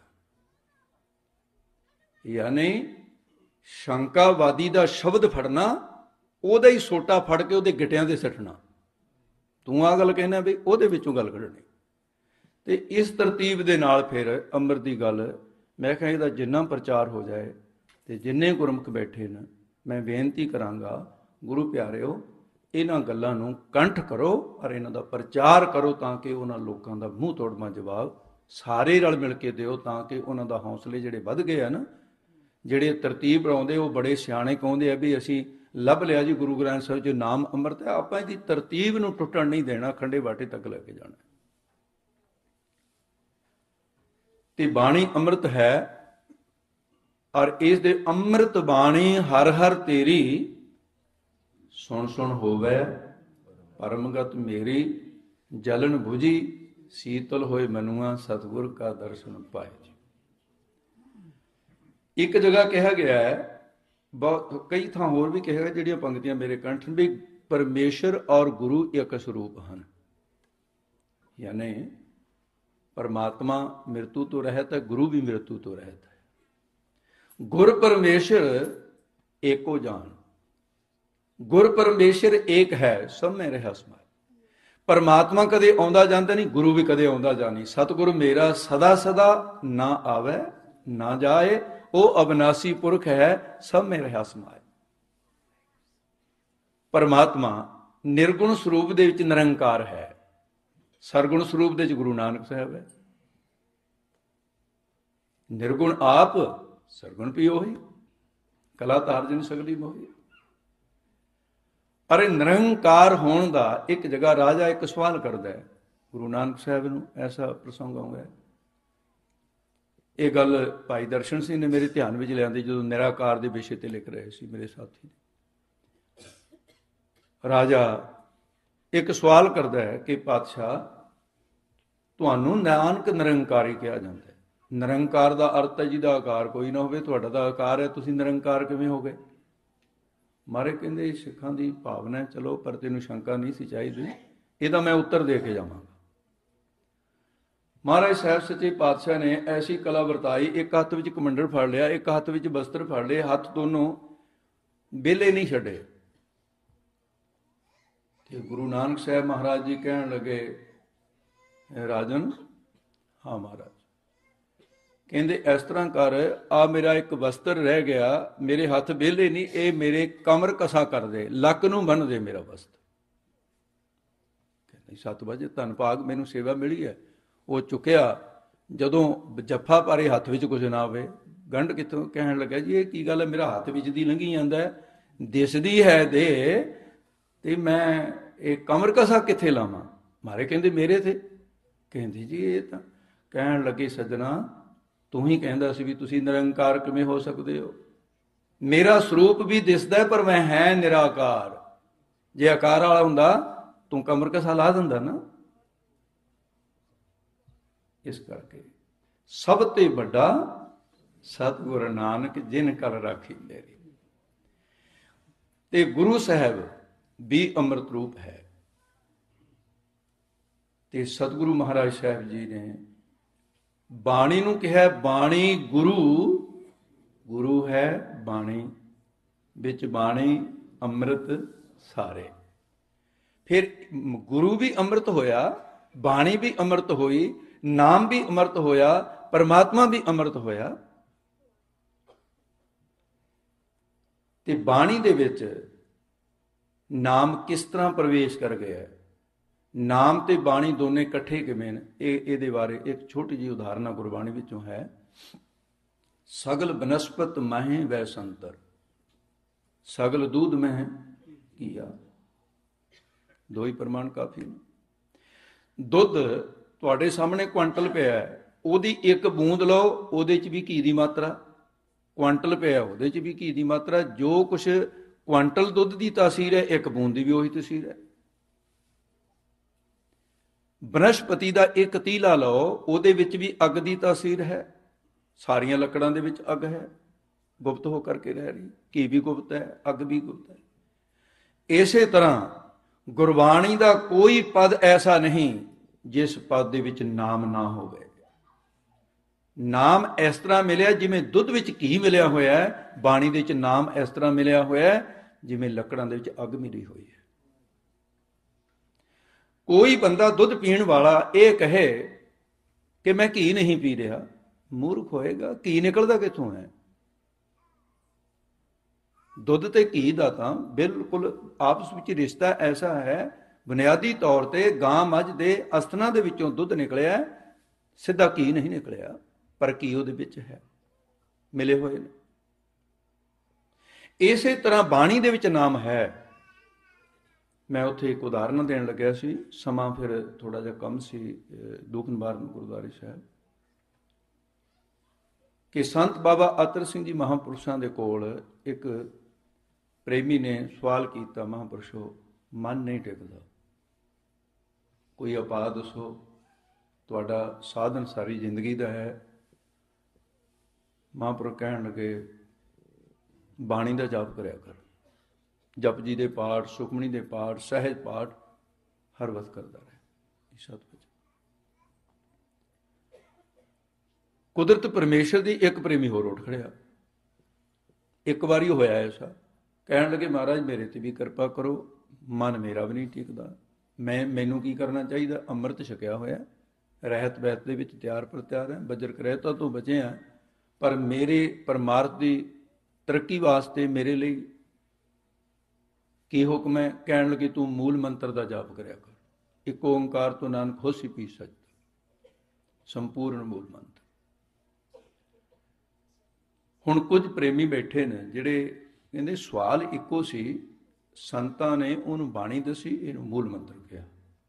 [SPEAKER 1] ਯਾਨੀ ਸ਼ੰਕਾਵਾਦੀ ਦਾ ਸ਼ਬਦ ਫੜਨਾ, ਉਹਦਾ ਹੀ ਸੋਟਾ ਫੜ ਕੇ ਉਹਦੇ ਗਿੱਟਿਆਂ ਤੇ ਸੱਟਣਾ। ਤੂੰ ਆਹ ਗੱਲ ਕਹਿਣਾ ਵੀ ਉਹਦੇ ਵਿੱਚੋਂ ਗੱਲ ਕੱਢਣੀ। ਤੇ ਇਸ ਤਰਤੀਬ ਦੇ ਨਾਲ ਫਿਰ ਅੰਮ੍ਰਿਤ ਦੀ ਗੱਲ, ਮੈਂ ਕਿਹਾ ਇਹਦਾ ਜਿੰਨਾ ਪ੍ਰਚਾਰ ਹੋ ਜਾਏ ਤੇ ਜਿੰਨੇ ਗੁਰਮੁਖ ਬੈਠੇ ਨੇ, ਮੈਂ ਬੇਨਤੀ ਕਰਾਂਗਾ ਗੁਰੂ ਪਿਆਰਿਓ ਇਹਨਾਂ ਗੱਲਾਂ ਨੂੰ ਕੰਠ ਕਰੋ ਔਰ ਇਹਨਾਂ ਦਾ ਪ੍ਰਚਾਰ ਕਰੋ, ਤਾਂ ਕਿ ਉਹਨਾਂ ਲੋਕਾਂ ਦਾ ਮੂੰਹ ਤੋੜਵਾਂ ਜਵਾਬ ਸਾਰੇ ਰਲ ਮਿਲ ਕੇ ਦਿਓ, ਤਾਂ ਕਿ ਉਹਨਾਂ ਦਾ ਹੌਸਲੇ ਜਿਹੜੇ ਵੱਧ ਗਏ ਆ ਨਾ, ਜਿਹੜੇ ਤਰਤੀਬ ਬਣਾਉਂਦੇ ਉਹ ਬੜੇ ਸਿਆਣੇ ਕਹਿੰਦੇ ਆ ਵੀ ਅਸੀਂ ਲੱਭ ਲਿਆ ਜੀ ਗੁਰੂ ਗ੍ਰੰਥ ਸਾਹਿਬ 'ਚ ਨਾਮ ਅੰਮ੍ਰਿਤ ਹੈ, ਆਪਾਂ ਇਹਦੀ ਤਰਤੀਬ ਨੂੰ ਟੁੱਟਣ ਨਹੀਂ ਦੇਣਾ, ਖੰਡੇ ਬਾਟੇ ਤੱਕ ਲੈ ਕੇ ਜਾਣਾ। ਤੇ ਬਾਣੀ ਅੰਮ੍ਰਿਤ ਹੈ ਔਰ ਇਸ ਦੇ ਅੰਮ੍ਰਿਤ ਬਾਣੀ ਹਰ ਹਰ ਤੇਰੀ, ਸੁਣ ਸੁਣ ਹੋਵੇ ਪਰਮਗਤ ਮੇਰੀ, ਜਲਨ ਬੁਝੀ ਸੀਤਲ ਹੋਏ ਮਨੁਆ, ਸਤਿਗੁਰ ਕਾ ਦਰਸ਼ਨ ਪਾਏ। ਇੱਕ ਜਗ੍ਹਾ ਕਿਹਾ ਗਿਆ ਹੈ, ਬਹੁਤ ਕਈ ਥਾਂ ਹੋਰ ਵੀ ਕਿਹਾ ਗਿਆ, ਜਿਹੜੀਆਂ ਪੰਕਤੀਆਂ ਮੇਰੇ ਕੰਠ ਵੀ ਪਰਮੇਸ਼ਰ ਔਰ ਗੁਰੂ ਇੱਕ ਸਰੂਪ ਹਨ, ਯਾਨੀ ਪਰਮਾਤਮਾ ਮ੍ਰਿਤੂ ਤੋਂ ਰਹਿਤ ਹੈ, ਗੁਰੂ ਵੀ ਮ੍ਰਿਤੂ ਤੋਂ ਰਹਿਤ ਹੈ। ਗੁਰ ਪਰਮੇਸ਼ਰ ਏਕੋ ਜਾਨ, ਗੁਰ ਪਰਮੇਸ਼ਰ ਏਕ ਹੈ, ਸਭ ਮੈਂ ਰਿਹਾ ਸਮਾਏ। ਪਰਮਾਤਮਾ ਕਦੇ ਆਉਂਦਾ ਜਾਂਦਾ ਨਹੀਂ, ਗੁਰੂ ਵੀ ਕਦੇ ਆਉਂਦਾ ਜਾ ਨਹੀਂ। ਸਤਿਗੁਰ ਮੇਰਾ ਸਦਾ ਸਦਾ ਨਾ ਆਵੇ ਨਾ ਜਾਏ, ਉਹ ਅਬਨਾਸੀ ਪੁਰਖ ਹੈ, ਸਭ ਮੈਂ ਰਿਹਾ ਸਮਾਏ। ਪਰਮਾਤਮਾ ਨਿਰਗੁਣ ਸਰੂਪ ਦੇ ਵਿੱਚ ਨਿਰੰਕਾਰ ਹੈ, ਸਰਗੁਣ ਸਰੂਪ ਦੇ ਵਿੱਚ ਗੁਰੂ ਨਾਨਕ ਸਾਹਿਬ ਹੈ। ਨਿਰਗੁਣ ਆਪ, ਸਰਗੁਣ ਵੀ ਉਹੀ, ਕਲਾ ਤਾਰਜਨ ਸਗਲੀ ਮੋਹੀ। ਅਰੇ ਨਿਰੰਕਾਰ ਹੋਣ ਦਾ ਇੱਕ ਜਗ੍ਹਾ ਰਾਜਾ ਇੱਕ ਸਵਾਲ ਕਰਦਾ ਹੈ ਗੁਰੂ ਨਾਨਕ ਸਾਹਿਬ ਨੂੰ, ਐਸਾ ਪ੍ਰਸੰਗ ਆਉਂਦਾ। ਇਹ ਗੱਲ ਭਾਈ ਦਰਸ਼ਨ ਸਿੰਘ ਨੇ ਮੇਰੇ ਧਿਆਨ ਵਿੱਚ ਲਿਆਂਦੀ ਜਦੋਂ ਨਿਰਾਕਾਰ ਦੇ ਵਿਸ਼ੇ ਤੇ ਲਿਖ ਰਹੇ ਸੀ ਮੇਰੇ ਸਾਥੀ। ਰਾਜਾ ਇੱਕ ਸਵਾਲ ਕਰਦਾ ਹੈ ਕਿ ਪਾਤਸ਼ਾਹ ਤੁਹਾਨੂੰ ਨਾਨਕ ਨਿਰੰਕਾਰੀ ਕਿਹਾ ਜਾਂਦਾ ਹੈ, ਨਿਰੰਕਾਰ ਦਾ ਅਰਥ ਹੈ ਜਿਹਦਾ ਆਕਾਰ ਕੋਈ ਨਾ ਹੋਵੇ, ਤੁਹਾਡਾ ਤਾਂ ਆਕਾਰ ਹੈ, ਤੁਸੀਂ ਨਿਰੰਕਾਰ ਕਿਵੇਂ ਹੋ ਗਏ? ਮਾਰੇ ਕਹਿੰਦੇ ਸਿੱਖਾਂ ਦੀ ਭਾਵਨਾ ਹੈ, ਚਲੋ ਪਰ ਤੈਨੂੰ ਸ਼ੰਕਾ ਨਹੀਂ ਸੀ ਚਾਹੀਦੀ, ਇਹਦਾ ਮੈਂ ਉੱਤਰ ਦੇ ਕੇ ਜਾਵਾਂਗਾ। ਮਹਾਰਾਜ ਸਾਹਿਬ ਸੱਚੇ ਪਾਤਸ਼ਾਹ ਨੇ ਐਸੀ ਕਲਾ ਵਰਤਾਈ, ਇੱਕ ਹੱਥ ਵਿੱਚ ਕਮੰਡਲ ਫੜ ਲਿਆ, ਇੱਕ ਹੱਥ ਵਿੱਚ ਬਸਤਰ ਫੜ ਲਏ, ਹੱਥ ਦੋਨੋਂ ਵਿਹਲੇ ਨਹੀਂ ਛੱਡੇ। ਤੇ ਗੁਰੂ ਨਾਨਕ ਸਾਹਿਬ ਮਹਾਰਾਜ ਜੀ ਕਹਿਣ ਲੱਗੇ, ਰਾਜਨ, ਹਾਂ ਮਹਾਰਾਜ। ਕਹਿੰਦੇ ਇਸ ਤਰ੍ਹਾਂ ਕਰ, ਆ ਮੇਰਾ ਇੱਕ ਵਸਤਰ ਰਹਿ ਗਿਆ, ਮੇਰੇ ਹੱਥ ਵਿਹਲੇ ਨਹੀਂ, ਇਹ ਮੇਰੇ ਕਮਰ ਕਸਾ ਕਰ ਦੇ, ਲੱਕ ਨੂੰ ਬੰਨ ਦੇ ਮੇਰਾ ਵਸਤਰ। ਕਹਿੰਦੇ ਸੱਤ ਵਜੇ ਧੰਨ ਭਾਗ ਮੈਨੂੰ ਸੇਵਾ ਮਿਲੀ ਹੈ। ਉਹ ਚੁੱਕਿਆ, ਜਦੋਂ ਜੱਫਾ ਪਾਰੇ ਹੱਥ ਵਿੱਚ ਕੁਝ ਨਾ ਹੋਵੇ, ਗੰਢ ਕਿੱਥੋਂ? ਕਹਿਣ ਲੱਗਾ ਜੀ ਇਹ ਕੀ ਗੱਲ ਹੈ, ਮੇਰਾ ਹੱਥ ਵਿੱਚ ਦੀ ਲੰਘੀ ਜਾਂਦਾ, ਦਿਸਦੀ ਹੈ ਦੇ, ਤੇ ਮੈਂ ਇਹ ਕਮਰ ਕਸਾ ਕਿੱਥੇ ਲਾਵਾਂ? ਮਾਰੇ ਕਹਿੰਦੇ ਮੇਰੇ ਤੇ। ਕਹਿੰਦੇ ਜੀ ਇਹ ਤਾਂ, ਕਹਿਣ ਲੱਗੇ ਸੱਜਣਾ ਤੂੰ ਹੀ ਕਹਿੰਦਾ ਸੀ ਵੀ ਤੁਸੀਂ ਨਿਰੰਕਾਰ ਕਿਵੇਂ ਹੋ ਸਕਦੇ ਹੋ? ਮੇਰਾ ਸਰੂਪ ਵੀ ਦਿਸਦਾ ਪਰ ਮੈਂ ਹੈ ਨਿਰਾਕਾਰ। ਜੇ ਆਕਾਰ ਵਾਲਾ ਹੁੰਦਾ ਤੂੰ ਕਮਰ ਕਸਾ ਲਾ ਦਿੰਦਾ ਨਾ। ਇਸ ਕਰਕੇ ਸਭ ਤੋਂ ਵੱਡਾ ਸਤਿਗੁਰ ਨਾਨਕ ਜਿਨ ਕਲ ਰਾਖੀ ਮੇਰੀ। ਤੇ ਗੁਰੂ ਸਾਹਿਬ ਵੀ ਅੰਮ੍ਰਿਤ ਰੂਪ ਹੈ। ਤੇ ਸਤਿਗੁਰੂ ਮਹਾਰਾਜ ਸਾਹਿਬ ਜੀ ਨੇ ਬਾਣੀ ਨੂੰ ਕਿਹਾ, ਬਾਣੀ ਗੁਰੂ, ਗੁਰੂ ਹੈ ਬਾਣੀ, ਵਿੱਚ ਬਾਣੀ ਅੰਮ੍ਰਿਤ ਸਾਰੇ। फिर गुरु भी अमृत होया, बाणी भी अमृत होई, नाम भी अमृत होया, परमात्मा भी अमृत होया। ते बाणी दे विच नाम किस तरह प्रवेश कर गया है, नाम ते बाणी दोने इकट्ठे किवें ने, इहदे बारे एक छोटी जी उदाहरण गुरबाणी विचों है। सगल बनस्पत महें वै संतर, सगल दूध मह किया। दो ही प्रमाण काफी ने। दुध तुहाडे सामने क्वांटल पिया है, ਉਹਦੀ ਇੱਕ ਬੂੰਦ ਲਓ, ਉਹਦੇ 'ਚ ਵੀ ਘੀ ਦੀ ਮਾਤਰਾ, ਕੁਆਂਟਲ ਪਿਆ ਉਹਦੇ 'ਚ ਵੀ ਘੀ ਦੀ ਮਾਤਰਾ। ਜੋ ਕੁਛ ਕੁਆਂਟਲ ਦੁੱਧ ਦੀ ਤਾਸੀਰ ਹੈ, ਇੱਕ ਬੂੰਦ ਦੀ ਵੀ ਉਹੀ ਤਾਸੀਰ ਹੈ। ਬਨਸਪਤੀ ਦਾ ਇੱਕ ਤੀਲਾ ਲਓ, ਉਹਦੇ ਵਿੱਚ ਵੀ ਅੱਗ ਦੀ ਤਾਸੀਰ ਹੈ। ਸਾਰੀਆਂ ਲੱਕੜਾਂ ਦੇ ਵਿੱਚ ਅੱਗ ਹੈ, ਗੁਪਤ ਹੋ ਕਰਕੇ ਰਹਿ ਰਹੀ। ਘੀ ਵੀ ਗੁਪਤ ਹੈ, ਅੱਗ ਵੀ ਗੁਪਤ ਹੈ। ਇਸੇ ਤਰ੍ਹਾਂ ਗੁਰਬਾਣੀ ਦਾ ਕੋਈ ਪਦ ਐਸਾ ਨਹੀਂ ਜਿਸ ਪਦ ਦੇ ਵਿੱਚ ਨਾਮ ਨਾ ਹੋਵੇ। ਨਾਮ ਇਸ ਤਰ੍ਹਾਂ ਮਿਲਿਆ ਜਿਵੇਂ ਦੁੱਧ ਵਿੱਚ ਘੀ ਮਿਲਿਆ ਹੋਇਆ ਹੈ, ਬਾਣੀ ਦੇ ਵਿੱਚ ਨਾਮ ਇਸ ਤਰ੍ਹਾਂ ਮਿਲਿਆ ਹੋਇਆ ਹੈ ਜਿਵੇਂ ਲੱਕੜਾਂ ਦੇ ਵਿੱਚ ਅੱਗ ਮਿਲੀ ਹੋਈ ਹੈ। ਕੋਈ ਬੰਦਾ ਦੁੱਧ ਪੀਣ ਵਾਲਾ ਇਹ ਕਹੇ ਕਿ ਮੈਂ ਘੀ ਨਹੀਂ ਪੀ ਰਿਹਾ, ਮੂਰਖ ਹੋਏਗਾ। ਘੀ ਨਿਕਲਦਾ ਕਿੱਥੋਂ ਹੈ? ਦੁੱਧ ਤੇ ਘੀ ਦਾ ਤਾਂ ਬਿਲਕੁਲ ਆਪਸ ਵਿੱਚ ਰਿਸ਼ਤਾ ਐਸਾ ਹੈ, ਬੁਨਿਆਦੀ ਤੌਰ ਤੇ ਗਾਂ ਮੱਝ ਦੇ ਅਸਥਨਾਂ ਦੇ ਵਿੱਚੋਂ ਦੁੱਧ ਨਿਕਲਿਆ, ਸਿੱਧਾ ਘੀ ਨਹੀਂ ਨਿਕਲਿਆ, ਪਰ ਘੀ ਉਹਦੇ ਵਿੱਚ ਹੈ, ਮਿਲੇ ਹੋਏ ਨੇ। ਇਸੇ ਤਰ੍ਹਾਂ ਬਾਣੀ ਦੇ ਵਿੱਚ ਨਾਮ ਹੈ। ਮੈਂ ਉੱਥੇ ਇੱਕ ਉਦਾਹਰਨ ਦੇਣ ਲੱਗਿਆ ਸੀ, ਸਮਾਂ ਫਿਰ ਥੋੜਾ ਜਿਹਾ ਕਮ ਸੀ, ਦੂਖਨਿਵਾਰਨ ਗੁਰਦੁਆਰੇ ਸਾਹਿਬ, ਕਿ ਸੰਤ ਬਾਬਾ ਅਤਰ ਸਿੰਘ ਜੀ ਮਹਾਂਪੁਰਸ਼ਾਂ ਦੇ ਕੋਲ ਇੱਕ ਪ੍ਰੇਮੀ ਨੇ ਸਵਾਲ ਕੀਤਾ, ਮਹਾਂਪੁਰਸ਼ੋ ਮਨ ਨਹੀਂ ਟਿਕਦਾ, ਕੋਈ ਉਪਾਅ ਦੱਸੋ, ਤੁਹਾਡਾ ਸਾਧਨ ਸਾਰੀ ਜ਼ਿੰਦਗੀ ਦਾ ਹੈ। ਮਹਾਂਪੁਰਖ ਕਹਿਣ ਲੱਗੇ, ਬਾਣੀ ਦਾ ਜਾਪ ਕਰਿਆ ਕਰ, ਜਪਜੀ ਦੇ ਪਾਠ, ਸੁਖਮਨੀ ਦੇ ਪਾਠ, ਸਹਿਜ ਪਾਠ ਹਰ ਵਕਤ ਕਰਦਾ ਰਹੇ। ਸਤਿ ਕੁਦਰਤ ਪਰਮੇਸ਼ਰ ਦੀ ਇੱਕ ਪ੍ਰੇਮੀ ਹੋਰ ਉੱਠ ਖੜਿਆ। ਇੱਕ ਵਾਰੀ ਹੋਇਆ ਐਸਾ, ਕਹਿਣ ਲੱਗੇ ਮਹਾਰਾਜ ਮੇਰੇ ਤੇ ਵੀ ਕਿਰਪਾ ਕਰੋ, ਮਨ ਮੇਰਾ ਵੀ ਨਹੀਂ ਟਿਕਦਾ, ਮੈਂ ਮੈਨੂੰ ਕੀ ਕਰਨਾ ਚਾਹੀਦਾ? ਅੰਮ੍ਰਿਤ ਛਕਿਆ ਹੋਇਆ, ਰਹਿਤ ਬਹਿਤ ਦੇ ਵਿੱਚ ਤਿਆਰ ਪਰ ਤਿਆਰ ਹੈ, ਬੱਜਰ ਕਰਹਿਤਾ ਤੋਂ ਬਚੇ ਹਾਂ, ਪਰ ਮੇਰੇ ਪਰਮਾਰਥ ਦੀ ਤਰੱਕੀ ਵਾਸਤੇ ਮੇਰੇ ਲਈ ਕੀ ਹੁਕਮ ਹੈ? ਕਹਿਣ ਲੱਗੇ ਤੂੰ ਮੂਲ ਮੰਤਰ ਦਾ ਜਾਪ ਕਰਿਆ ਕਰ, ਇੱਕ ਓਂਕਾਰ ਤੋਂ ਨਾਨਕ ਹੋਸੀ ਪੀ ਸਕਦਾ, ਸੰਪੂਰਨ ਮੂਲ ਮੰਤਰ। ਹੁਣ ਕੁਝ ਪ੍ਰੇਮੀ ਬੈਠੇ ਨੇ ਜਿਹੜੇ ਕਹਿੰਦੇ ਸਵਾਲ ਇੱਕੋ ਸੀ, ਸੰਤਾਂ ਨੇ ਉਹਨੂੰ ਬਾਣੀ ਦੱਸੀ, ਇਹਨੂੰ ਮੂਲ ਮੰਤਰ ਕਿਹਾ।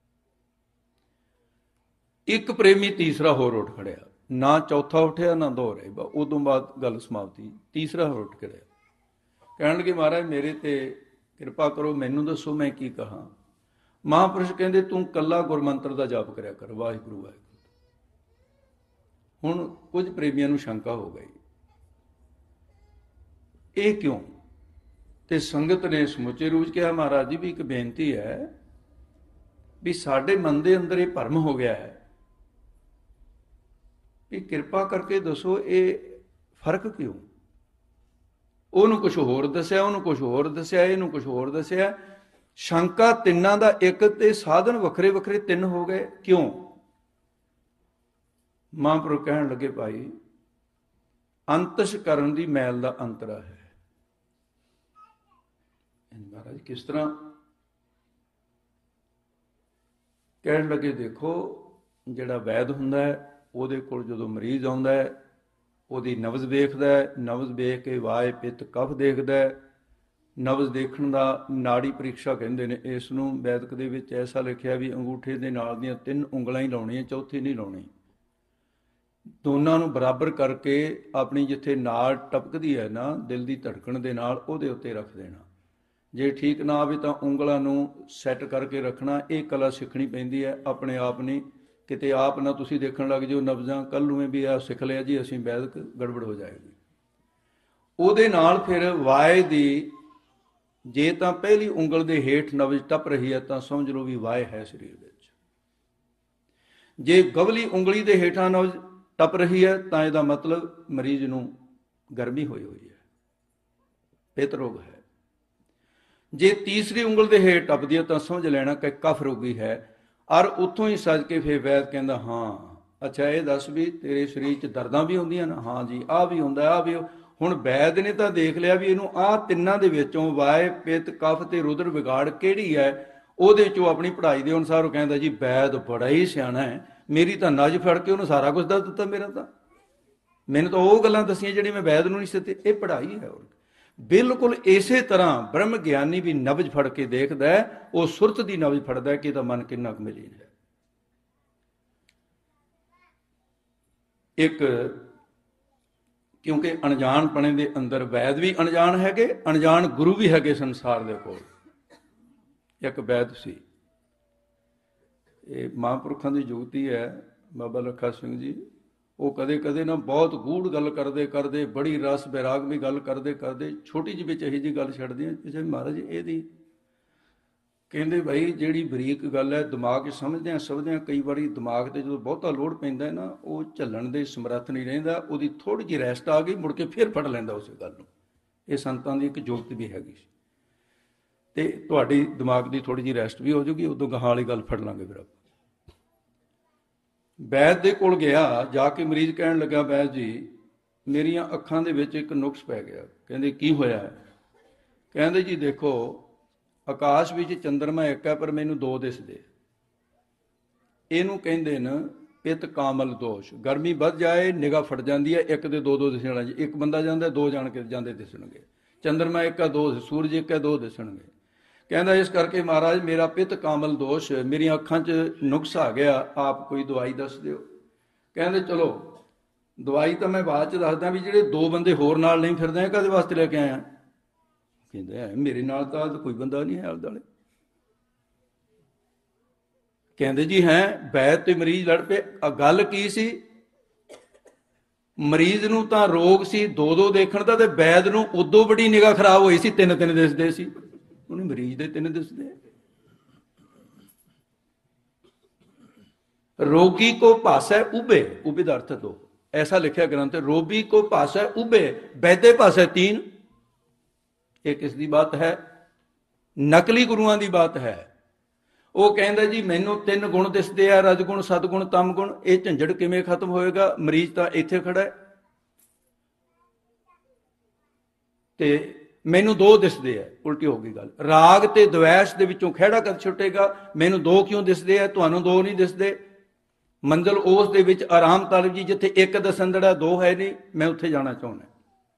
[SPEAKER 1] ਇੱਕ ਪ੍ਰੇਮੀ ਤੀਸਰਾ ਹੋਰ ਉੱਠ ਖੜਿਆ, ਨਾ ਚੌਥਾ ਉੱਠਿਆ ਨਾ ਦੋ ਰਹੇ, ਉਦੋਂ ਬਾਅਦ ਗੱਲ ਸਮਾਪਤੀ। ਤੀਸਰਾ ਹੋਰ ਉੱਠ ਖੜਿਆ, ਕਹਿਣ ਲੱਗੇ ਮਹਾਰਾਜ ਮੇਰੇ ਤੇ ਕਿਰਪਾ ਕਰੋ, ਮੈਨੂੰ ਦੱਸੋ ਮੈਂ ਕੀ ਕਹਾਂ। ਮਹਾਂਪੁਰਸ਼ ਕਹਿੰਦੇ ਤੂੰ ਕੱਲਾ ਗੁਰਮੰਤਰ ਦਾ ਜਾਪ ਕਰਿਆ ਕਰ, ਵਾਹਿਗੁਰੂ ਵਾਹਿਗੁਰੂ। ਹੁਣ ਕੁਝ ਪ੍ਰੇਮੀਆਂ ਨੂੰ ਸ਼ੰਕਾ ਹੋ ਗਈ, ਇਹ ਕਿਉਂ? ਤੇ ਸੰਗਤ ਨੇ ਸਮੁੱਚੇ ਰੂਪ 'ਚ ਕਿਹਾ ਮਹਾਰਾਜ ਜੀ ਵੀ ਇੱਕ ਬੇਨਤੀ ਹੈ ਵੀ ਸਾਡੇ ਮਨ ਦੇ ਅੰਦਰ ਇਹ ਭਰਮ ਹੋ ਗਿਆ ਹੈ ਵੀ ਕਿਰਪਾ ਕਰਕੇ ਦੱਸੋ ਇਹ ਫਰਕ ਕਿਉਂ? ਉਹਨੂੰ ਕੁਝ ਹੋਰ ਦੱਸਿਆ, ਉਹਨੂੰ ਕੁਝ ਹੋਰ ਦੱਸਿਆ, ਇਹਨੂੰ ਕੁਝ ਹੋਰ ਦੱਸਿਆ। ਸ਼ੰਕਾ ਤਿੰਨਾਂ ਦਾ ਇੱਕ ਤੇ ਸਾਧਨ ਵੱਖਰੇ ਵੱਖਰੇ ਤਿੰਨ ਹੋ ਗਏ, ਕਿਉਂ? ਮਹਾਂਪੁਰਖ ਕਹਿਣ ਲੱਗੇ ਭਾਈ ਅੰਤਸ਼ ਕਰਨ ਦੀ ਮੈਲ ਦਾ ਅੰਤਰਾ ਹੈ। ਮਹਾਰਾਜ ਕਿਸ ਤਰ੍ਹਾਂ? ਕਹਿਣ ਲੱਗੇ ਦੇਖੋ ਜਿਹੜਾ ਵੈਦ ਹੁੰਦਾ ਹੈ ਉਹਦੇ ਕੋਲ ਜਦੋਂ ਮਰੀਜ਼ ਆਉਂਦਾ ਹੈ ਉਹਦੀ ਨਬਜ਼ ਵੇਖਦਾ ਹੈ, ਨਬਜ਼ ਵੇਖ ਕੇ ਵਾਏ ਪਿੱਤ ਕਫ ਦੇਖਦਾ ਹੈ। ਨਬਜ਼ ਦੇਖਣ ਦਾ ਨਾੜੀ ਪ੍ਰੀਖਿਆ ਕਹਿੰਦੇ ਨੇ ਇਸ ਨੂੰ। ਵੈਦਿਕ ਦੇ ਵਿੱਚ ਐਸਾ ਲਿਖਿਆ ਵੀ ਅੰਗੂਠੇ ਦੇ ਨਾਲ ਦੀਆਂ ਤਿੰਨ ਉਂਗਲਾਂ ਹੀ ਲਾਉਣੀਆਂ, ਚੌਥੀ ਨਹੀਂ ਲਾਉਣੀ। ਦੋਨਾਂ ਨੂੰ ਬਰਾਬਰ ਕਰਕੇ ਆਪਣੀ ਜਿੱਥੇ ਨਾੜ ਟਪਕਦੀ ਹੈ ਨਾ ਦਿਲ ਦੀ ਧੜਕਣ ਦੇ ਨਾਲ, ਉਹਦੇ ਉੱਤੇ ਰੱਖ ਦੇਣਾ। ਜੇ ਠੀਕ ਨਾ ਆਵੇ ਤਾਂ ਉਂਗਲਾਂ ਨੂੰ ਸੈੱਟ ਕਰਕੇ ਰੱਖਣਾ। ਇਹ ਕਲਾ ਸਿੱਖਣੀ ਪੈਂਦੀ ਹੈ, ਆਪਣੇ ਆਪ ਨਹੀਂ। ਕਿਤੇ ਆਪ ਨਾ ਤੁਸੀਂ ਦੇਖਣ ਲੱਗ ਜਾਓ ਨਬਜ਼ਾਂ, ਕੱਲ੍ਹ ਨੂੰ ਵੀ ਆ ਸਿੱਖ ਲਿਆ ਜੀ ਅਸੀਂ ਵੈਦਿਕ, ਗੜਬੜ ਹੋ ਜਾਏਗੀ। ਉਹਦੇ ਨਾਲ ਫਿਰ ਵਾਏ ਦੀ, ਜੇ ਤਾਂ ਪਹਿਲੀ ਉਂਗਲ ਦੇ ਹੇਠ ਨਬਜ਼ ਟੱਪ ਰਹੀ ਹੈ ਤਾਂ ਸਮਝ ਲਓ ਵੀ ਵਾਏ ਹੈ ਸਰੀਰ ਵਿੱਚ। ਜੇ ਗਵਲੀ ਉਂਗਲੀ ਦੇ ਹੇਠਾਂ ਨਬਜ਼ ਟੱਪ ਰਹੀ ਹੈ ਤਾਂ ਇਹਦਾ ਮਤਲਬ ਮਰੀਜ਼ ਨੂੰ ਗਰਮੀ ਹੋਈ ਹੋਈ ਹੈ, ਪਿੱਤ ਰੋਗ ਹੈ। ਜੇ ਤੀਸਰੀ ਉਂਗਲ ਦੇ ਹੇਠ ਟੱਪਦੀ ਹੈ ਤਾਂ ਸਮਝ ਲੈਣਾ ਕਿ ਕਫ ਰੋਗੀ ਹੈ। ਔਰ ਉੱਥੋਂ ਹੀ ਸੱਜ ਕੇ ਫਿਰ ਵੈਦ ਕਹਿੰਦਾ ਹਾਂ ਅੱਛਾ ਇਹ ਦੱਸ ਵੀ ਤੇਰੇ ਸਰੀਰ 'ਚ ਦਰਦਾਂ ਵੀ ਹੁੰਦੀਆਂ ਨਾ? ਹਾਂ ਜੀ ਆਹ ਵੀ ਹੁੰਦਾ ਆਹ ਵੀ। ਹੁਣ ਵੈਦ ਨੇ ਤਾਂ ਦੇਖ ਲਿਆ ਵੀ ਇਹਨੂੰ ਆਹ ਤਿੰਨਾਂ ਦੇ ਵਿੱਚੋਂ ਵਾਏ ਪਿੱਤ ਕਫ ਤੇ ਰੁਦਰ ਵਿਗਾੜ ਕਿਹੜੀ ਹੈ। ਉਹਦੇ ਵਿੱਚੋਂ ਆਪਣੀ ਪੜ੍ਹਾਈ ਦੇ ਅਨੁਸਾਰ ਉਹ ਕਹਿੰਦਾ ਜੀ ਵੈਦ ਬੜਾ ਹੀ ਸਿਆਣਾ ਹੈ, ਮੇਰੀ ਤਾਂ ਨਜ ਫੜ ਕੇ ਉਹਨੂੰ ਸਾਰਾ ਕੁਝ ਦੱਸ ਦਿੱਤਾ। ਮੇਰਾ ਤਾਂ ਮੈਨੂੰ ਤਾਂ ਉਹ ਗੱਲਾਂ ਦੱਸੀਆਂ ਜਿਹੜੀਆਂ ਮੈਂ ਵੈਦ ਨੂੰ ਨਹੀਂ ਸਿੱਤੇ। ਇਹ ਪੜ੍ਹਾਈ ਹੈ। ਬਿਲਕੁਲ ਇਸੇ ਤਰ੍ਹਾਂ ਬ੍ਰਹਮ ਗਿਆਨੀ ਵੀ ਨਬਜ ਫੜ ਕੇ ਦੇਖਦਾ ਹੈ, ਉਹ ਸੁਰਤ ਦੀ ਨਬਜ ਫੜਦਾ ਕਿ ਇਹਦਾ ਮਨ ਕਿੰਨਾ ਕੁ ਮਲੀਨ ਹੈ। ਇੱਕ ਕਿਉਂਕਿ ਅਣਜਾਣਪਣੇ ਦੇ ਅੰਦਰ ਵੈਦ ਵੀ ਅਣਜਾਣ ਹੈਗੇ, ਅਣਜਾਣ ਗੁਰੂ ਵੀ ਹੈਗੇ ਸੰਸਾਰ ਦੇ ਕੋਲ। ਇੱਕ ਵੈਦ ਸੀ, ਇਹ ਮਹਾਂਪੁਰਖਾਂ ਦੀ ਜੁਗਤੀ ਹੈ, ਬਾਬਾ ਲੱਖਾ ਸਿੰਘ ਜੀ। ਉਹ ਕਦੇ ਕਦੇ ਨਾ ਬਹੁਤ ਗੂੜ ਗੱਲ ਕਰਦੇ ਕਰਦੇ, ਬੜੀ ਰਸ ਬੈਰਾਗ ਵੀ ਗੱਲ ਕਰਦੇ ਕਰਦੇ, ਛੋਟੀ ਜਿਹੀ ਵਿੱਚ ਇਹੀ ਜਿਹੀ ਗੱਲ ਛੱਡਦੇ ਆ ਮਹਾਰਾਜ ਇਹਦੀ ਕਹਿੰਦੇ ਭਾਈ ਜਿਹੜੀ ਬਰੀਕ ਗੱਲ ਹੈ ਦਿਮਾਗ 'ਚ ਸਮਝਦੇ ਹਾਂ ਸਮਝਦੇ ਹਾਂ ਕਈ ਵਾਰੀ ਦਿਮਾਗ 'ਤੇ ਜਦੋਂ ਬਹੁਤਾ ਲੋਡ ਪੈਂਦਾ ਹੈ ਨਾ ਉਹ ਝੱਲਣ ਦੇ ਸਮਰੱਥ ਨਹੀਂ ਰਹਿੰਦਾ। ਉਹਦੀ ਥੋੜ੍ਹੀ ਜਿਹੀ ਰੈਸਟ ਆ ਗਈ, ਮੁੜ ਕੇ ਫਿਰ ਫੜ ਲੈਂਦਾ ਉਸ ਗੱਲ ਨੂੰ। ਇਹ ਸੰਤਾਂ ਦੀ ਇੱਕ ਜੁਗਤ ਵੀ ਹੈਗੀ ਸੀ। ਅਤੇ ਤੁਹਾਡੀ ਦਿਮਾਗ ਦੀ ਥੋੜ੍ਹੀ ਜਿਹੀ ਰੈਸਟ ਵੀ ਹੋ ਜਾਊਗੀ, ਉਦੋਂ ਗਾਹਾਂ ਵਾਲੀ ਗੱਲ ਫੜ ਲਾਂਗੇ ਫਿਰ ਆਪਾਂ। ਵੈਦ ਦੇ ਕੋਲ ਗਿਆ, ਜਾ ਕੇ ਮਰੀਜ਼ ਕਹਿਣ ਲੱਗਾ ਵੈਦ ਜੀ ਮੇਰੀਆਂ ਅੱਖਾਂ ਦੇ ਵਿੱਚ ਇੱਕ ਨੁਕਸ ਪੈ ਗਿਆ। ਕਹਿੰਦੇ ਕੀ ਹੋਇਆ? ਕਹਿੰਦੇ ਜੀ ਦੇਖੋ ਆਕਾਸ਼ ਵਿੱਚ ਚੰਦਰਮਾ ਇੱਕ ਹੈ ਪਰ ਮੈਨੂੰ ਦੋ ਦਿਸਦੇ। ਇਹਨੂੰ ਕਹਿੰਦੇ ਨੇ ਪਿੱਤ ਕਾਮਲ ਦੋਸ਼। ਗਰਮੀ ਵੱਧ ਜਾਏ ਨਿਗਾਹ ਫਟ ਜਾਂਦੀ ਹੈ, ਇੱਕ ਦੇ ਦੋ ਦੋ ਦਿਸਣ ਲੱਗ। ਇੱਕ ਬੰਦਾ ਜਾਂਦਾ ਦੋ ਜਾਣ ਕੇ ਜਾਂਦੇ ਦਿਸਣਗੇ। ਚੰਦਰਮਾ ਇੱਕ ਹੈ ਦੋ, ਸੂਰਜ ਇੱਕ ਹੈ ਦੋ ਦਿਸਣਗੇ। ਕਹਿੰਦਾ ਇਸ ਕਰਕੇ ਮਹਾਰਾਜ ਮੇਰਾ ਪਿੱਤ ਕਾਮਲ ਦੋਸ਼, ਮੇਰੀਆਂ ਅੱਖਾਂ 'ਚ ਨੁਕਸ ਆ ਗਿਆ, ਆਪ ਕੋਈ ਦਵਾਈ ਦੱਸ ਦਿਓ। ਕਹਿੰਦੇ ਚਲੋ ਦਵਾਈ ਤਾਂ ਮੈਂ ਬਾਅਦ 'ਚ ਦੱਸਦਾ, ਵੀ ਜਿਹੜੇ ਦੋ ਬੰਦੇ ਹੋਰ ਨਾਲ ਨਹੀਂ ਫਿਰਦੇ ਕਾਹਦੇ ਵਾਸਤੇ ਲੈ ਕੇ ਆਇਆ? ਕਹਿੰਦੇ ਮੇਰੇ ਨਾਲ ਤਾਂ ਕੋਈ ਬੰਦਾ ਨਹੀਂ ਹੈ ਆਲੇ ਦੁਆਲੇ। ਕਹਿੰਦੇ ਜੀ ਹੈ ਵੈਦ ਤੇ ਮਰੀਜ਼ ਲੜ ਪਏ। ਗੱਲ ਕੀ ਸੀ? ਮਰੀਜ਼ ਨੂੰ ਤਾਂ ਰੋਗ ਸੀ ਦੋ ਦੋ ਦੇਖਣ ਦਾ, ਤੇ ਵੈਦ ਨੂੰ ਉਦੋਂ ਬੜੀ ਨਿਗਾਹ ਖਰਾਬ ਹੋਈ ਸੀ, ਤਿੰਨ ਤਿੰਨ ਦਿਸਦੇ ਸੀ। ਉਹਨੂੰ ਮਰੀਜ਼ ਦੇ ਤਿੰਨ ਦਿਸਦੇ। ਰੋਗੀ ਕੋ ਭਾਸੈ ਉਬੇ, ਉਬੇ ਦਾ ਅਰਥ ਦੋ ਐਸਾ ਲਿਖਿਆ ਗ੍ਰੰਥ। ਰੋਗੀ ਕੋ ਭਾਸੈ ਉਬੇ ਵੈਦੇ ਭਾਸੈ ਤੀਨ। ਇਹ ਕਿਸ ਦੀ ਬਾਤ ਹੈ? ਨਕਲੀ ਗੁਰੂਆਂ ਦੀ ਬਾਤ ਹੈ। ਉਹ ਕਹਿੰਦਾ ਜੀ ਮੈਨੂੰ ਤਿੰਨ ਗੁਣ ਦਿਸਦੇ ਆ, ਰਜਗੁਣ ਸਤਗੁਣ ਤਮਗੁਣ। ਇਹ ਝੰਜੜ ਕਿਵੇਂ ਖਤਮ ਹੋਏਗਾ? ਮਰੀਜ਼ ਤਾਂ ਇੱਥੇ ਖੜਾ ਹੈ ਤੇ ਮੈਨੂੰ ਦੋ ਦਿਸਦੇ ਆ। ਉਲਟੀ ਹੋ ਗਈ ਗੱਲ। ਰਾਗ ਤੇ ਦਵੈਸ਼ ਦੇ ਵਿੱਚੋਂ ਖਹਿੜਾ ਕਦ ਛੁੱਟੇਗਾ? ਮੈਨੂੰ ਦੋ ਕਿਉਂ ਦਿਸਦੇ ਆ, ਤੁਹਾਨੂੰ ਦੋ ਨਹੀਂ ਦਿਸਦੇ? ਮੰਜ਼ਲ ਉਸ ਦੇ ਵਿੱਚ ਆਰਾਮ ਤਾਲਬ ਜੀ ਜਿੱਥੇ ਇੱਕ ਦਸੰਦੜਾ ਦੋ ਹੈ ਨਹੀਂ, ਮੈਂ ਉੱਥੇ ਜਾਣਾ ਚਾਹੁੰਦਾ।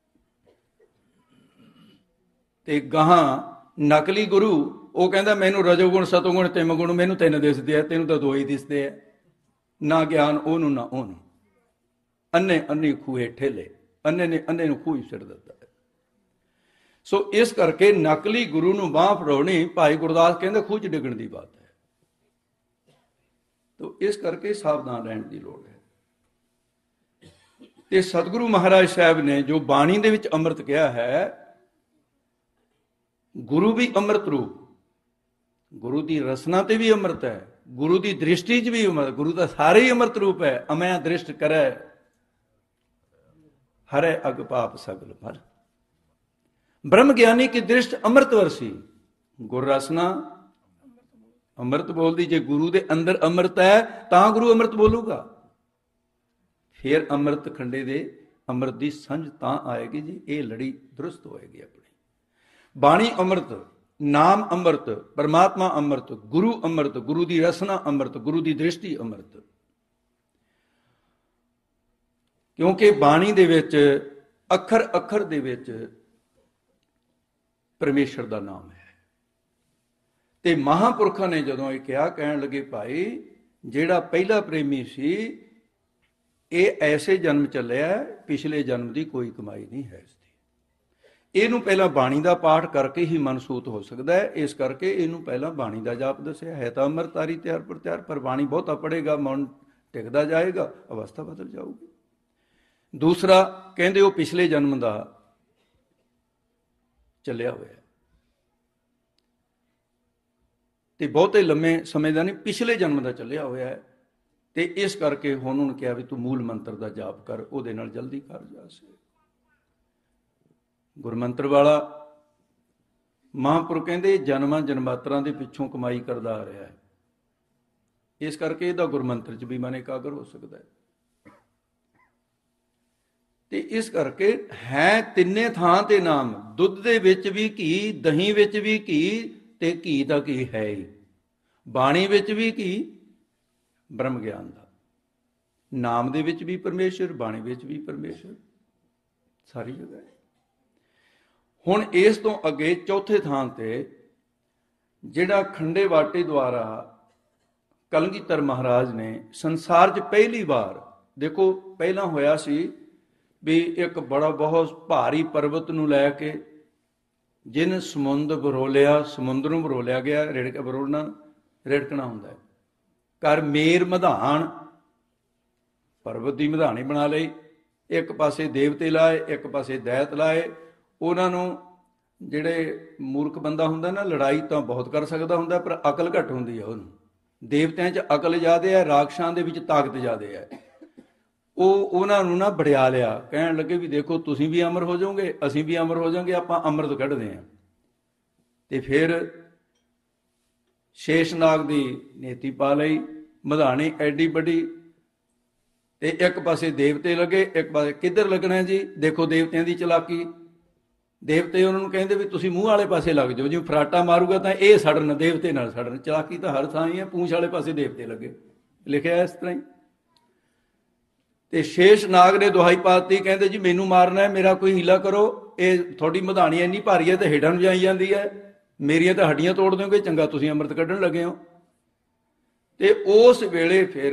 [SPEAKER 1] ਤੇ ਗਾਹਾਂ ਨਕਲੀ ਗੁਰੂ ਉਹ ਕਹਿੰਦਾ ਮੈਨੂੰ ਰਜੋਗੁਣ ਸਤੋਗੁਣ ਤਿੰਨ ਮੈਨੂੰ ਤਿੰਨ ਦਿਸਦੇ ਆ, ਤੈਨੂੰ ਤਾਂ ਦੋ ਹੀ ਦਿਸਦੇ ਆ। ਨਾ ਗਿਆਨ ਉਹਨੂੰ ਨਾ ਉਹਨੂੰ। ਅੰਨੇ ਅੰਨੇ ਖੂਹੇ ਠੇਲੇ, ਅੰਨੇ ਨੇ ਅੰਨੇ ਨੂੰ ਖੂਹ ਹੀ ਸਿੱਟ ਦਿੱਤਾ। ਸੋ ਇਸ ਕਰਕੇ ਨਕਲੀ ਗੁਰੂ ਨੂੰ ਬਾਂਹ ਫੜਾਉਣੀ, ਭਾਈ ਗੁਰਦਾਸ ਕਹਿੰਦੇ ਖੂਹ 'ਚ ਡਿੱਗਣ ਦੀ ਬਾਤ ਹੈ। ਤੋ ਇਸ ਕਰਕੇ ਸਾਵਧਾਨ ਰਹਿਣ ਦੀ ਲੋੜ ਹੈ। ਤੇ ਸਤਿਗੁਰੂ ਮਹਾਰਾਜ ਸਾਹਿਬ ਨੇ ਜੋ ਬਾਣੀ ਦੇ ਵਿੱਚ ਅੰਮ੍ਰਿਤ ਕਿਹਾ ਹੈ, ਗੁਰੂ ਵੀ ਅੰਮ੍ਰਿਤ ਰੂਪ, ਗੁਰੂ ਦੀ ਰਸਨਾ ਤੇ ਵੀ ਅੰਮ੍ਰਿਤ ਹੈ, ਗੁਰੂ ਦੀ ਦ੍ਰਿਸ਼ਟੀ 'ਚ ਵੀ ਅੰਮ੍ਰਿਤ। ਗੁਰੂ ਦਾ ਸਾਰੇ ਹੀ ਅੰਮ੍ਰਿਤ ਰੂਪ ਹੈ। ਅਮੈ ਦ੍ਰਿਸ਼ਟ ਕਰੈ ਹਰੈ ਅਗ ਪਾਪ ਸਗਲ ਭਰ। ब्रह्म ज्ञानी की दृष्ट अमृत वरसी। गुर रसना अमृत बोलती। जे गुरु के अंदर अमृत है तां गुरु अमृत बोलूगा। फिर अमृत खंडे दे अमृत की संझ तां आएगी जी, ये लड़ी दुरुस्त होएगी। अपनी बाणी अमृत, नाम अमृत, परमात्मा अमृत, गुरु अमृत, गुरु की रसना अमृत, गुरु की दृष्टि अमृत। क्योंकि बाणी दे विच अखर अखर दे विच परमेश्वर का नाम है। ते महापुरखों ने जदों ये कहा, कहन लगे भाई जेड़ा पहला प्रेमी सी ये ऐसे जन्म चलिया, पिछले जन्म की कोई कमाई नहीं है इसकी। इनू पहला बाणी का पाठ करके ही मनसूत हो सकता है। इस करके इनू पहला बाणी का जाप दसिया है। तो अमृतारी तैयार पर तैयार, पर बाणी बहुता पढ़ेगा मन टिकता जाएगा, अवस्था बदल जाऊगी। दूसरा कहते वो पिछले जन्म का ਚੱਲਿਆ ਹੋਇਆ ਤੇ ਬਹੁਤੇ ਲੰਮੇ ਸਮੇਂ ਦਾ ਨਹੀਂ, ਪਿਛਲੇ ਜਨਮ ਦਾ ਚੱਲਿਆ ਹੋਇਆ ਹੈ। ਤੇ ਇਸ ਕਰਕੇ ਹੁਣ ਉਹਨੂੰ ਕਿਹਾ ਵੀ ਤੂੰ ਮੂਲ ਮੰਤਰ ਦਾ ਜਾਪ ਕਰ, ਉਹਦੇ ਨਾਲ ਜਲਦੀ ਕਰ ਜਾ ਸੇ। ਗੁਰਮੰਤਰ ਵਾਲਾ ਮਹਾਂਪੁਰ ਕਹਿੰਦੇ ਜਨਮਾਂ ਜਨਮਾਤਰਾਂ ਦੇ ਪਿੱਛੋਂ ਕਮਾਈ ਕਰਦਾ ਆ ਰਿਹਾ ਹੈ, ਇਸ ਕਰਕੇ ਇਹਦਾ ਗੁਰਮੰਤਰ 'ਚ ਵੀ ਮਨ ਇਕਾਗਰ ਹੋ ਸਕਦਾ ਹੈ। ਤੇ ਇਸ ਕਰਕੇ ਹੈ ਤਿੰਨੇ ਥਾਂ ਤੇ ਨਾਮ, ਦੁੱਧ ਦੇ ਵਿੱਚ ਵੀ ਘੀ, ਦਹੀਂ ਵਿੱਚ ਵੀ ਘੀ, ਤੇ ਘੀ ਦਾ ਘੀ ਹੈ ਹੀ, ਬਾਣੀ ਵਿੱਚ ਵੀ ਘੀ, ਬ੍ਰਹਮ ਗਿਆਨ ਦਾ, ਨਾਮ ਦੇ ਵਿੱਚ ਵੀ ਪਰਮੇਸ਼ਰ, ਬਾਣੀ ਵਿੱਚ ਵੀ ਪਰਮੇਸ਼ਰ, ਸਾਰੀ ਜਗ੍ਹਾ ਹੈ। ਹੁਣ ਇਸ ਤੋਂ ਅੱਗੇ ਚੌਥੇ ਥਾਂ ਤੇ ਜਿਹੜਾ ਖੰਡੇ ਵਾਟੇ ਦੁਆਰਾ ਕਲਗੀਧਰ ਮਹਾਰਾਜ ਨੇ ਸੰਸਾਰ 'ਚ ਪਹਿਲੀ ਵਾਰ, ਦੇਖੋ ਪਹਿਲਾਂ ਹੋਇਆ ਸੀ ਵੀ ਇੱਕ ਬੜਾ ਬਹੁਤ ਭਾਰੀ ਪਰਬਤ ਨੂੰ ਲੈ ਕੇ ਜਿਨ ਸਮੁੰਦ ਬਰੋਲਿਆ, ਸਮੁੰਦਰ ਨੂੰ ਬਰੋਲਿਆ ਗਿਆ, ਰਿੜਕ ਬਰੋਲਣਾ ਰਿੜਕਣਾ ਹੁੰਦਾ ਹੈ, ਕਰ ਮੇਰ ਮਧਾਨ, ਪਰਬਤ ਦੀ ਮਧਾਣੀ ਬਣਾ ਲਈ, ਇੱਕ ਪਾਸੇ ਦੇਵਤੇ ਲਾਏ, ਇੱਕ ਪਾਸੇ ਦੈਤ ਲਾਏ। ਉਹਨਾਂ ਨੂੰ, ਜਿਹੜੇ ਮੂਰਖ ਬੰਦਾ ਹੁੰਦਾ ਨਾ, ਲੜਾਈ ਤਾਂ ਬਹੁਤ ਕਰ ਸਕਦਾ ਹੁੰਦਾ ਪਰ ਅਕਲ ਘੱਟ ਹੁੰਦੀ ਹੈ ਉਹਨੂੰ। ਦੇਵਤਿਆਂ 'ਚ ਅਕਲ ਜ਼ਿਆਦੇ ਹੈ, ਰਾਖਸ਼ਾਂ ਦੇ ਵਿੱਚ ਤਾਕਤ ਜ਼ਿਆਦੇ ਹੈ। ਉਹ ਉਹਨਾਂ ਨੂੰ ਨਾ ਵੜਿਆ ਲਿਆ, ਕਹਿਣ ਲੱਗੇ ਵੀ ਦੇਖੋ ਤੁਸੀਂ ਵੀ ਅਮਰ ਹੋ ਜਾਓਗੇ, ਅਸੀਂ ਵੀ ਅਮਰ ਹੋ ਜਾਵਾਂਗੇ, ਆਪਾਂ ਅੰਮ੍ਰਿਤ ਕੱਢਦੇ ਹਾਂ। ਤੇ ਫਿਰ ਸ਼ੇਸ਼ਨਾਗ ਦੀ ਨੀਤੀ ਪਾ ਲਈ, ਮਧਾਣੀ ਐਡੀ ਵੱਡੀ, ਤੇ ਇੱਕ ਪਾਸੇ ਦੇਵਤੇ ਲੱਗੇ, ਇੱਕ ਪਾਸੇ ਕਿੱਧਰ ਲੱਗਣਾ ਜੀ? ਦੇਖੋ ਦੇਵਤਿਆਂ ਦੀ ਚਲਾਕੀ। ਦੇਵਤੇ ਉਹਨਾਂ ਨੂੰ ਕਹਿੰਦੇ ਵੀ ਤੁਸੀਂ ਮੂੰਹ ਵਾਲੇ ਪਾਸੇ ਲੱਗ ਜਾਓ, ਜਿਵੇਂ ਫਰਾਟਾ ਮਾਰੂਗਾ ਤਾਂ ਇਹ ਸੜਨ, ਦੇਵਤੇ ਨਾਲ ਸੜਨ। ਚਲਾਕੀ ਤਾਂ ਹਰ ਥਾਂ ਹੀ ਹੈ, ਪੂੰਛ ਵਾਲੇ ਪਾਸੇ ਦੇਵਤੇ ਲੱਗੇ, ਲਿਖਿਆ ਇਸ ਤਰ੍ਹਾਂ ਹੀ। ਤੇ ਸ਼ੇਸ਼ਨਾਗ ਨੇ ਦੁਹਾਈ ਪਾਤੀ, ਕਹਿੰਦੇ ਜੀ ਮੈਨੂੰ ਮਾਰਨਾ ਹੈ, ਮੇਰਾ ਕੋਈ ਹੀਲਾ ਕਰੋ, ਇਹ ਤੁਹਾਡੀ ਮਧਾਣੀ ਇੰਨੀ ਭਾਰੀ ਹੈ ਤੇ ਹੇਠਾਂ ਨੂੰ ਜਾਈ ਜਾਂਦੀ ਹੈ, ਮੇਰੀਆਂ ਤਾਂ ਹੱਡੀਆਂ ਤੋੜ ਦਿਓਗੇ, ਚੰਗਾ ਤੁਸੀਂ ਅੰਮ੍ਰਿਤ ਕੱਢਣ ਲੱਗੇ ਹੋ। ਤੇ ਉਸ ਵੇਲੇ ਫਿਰ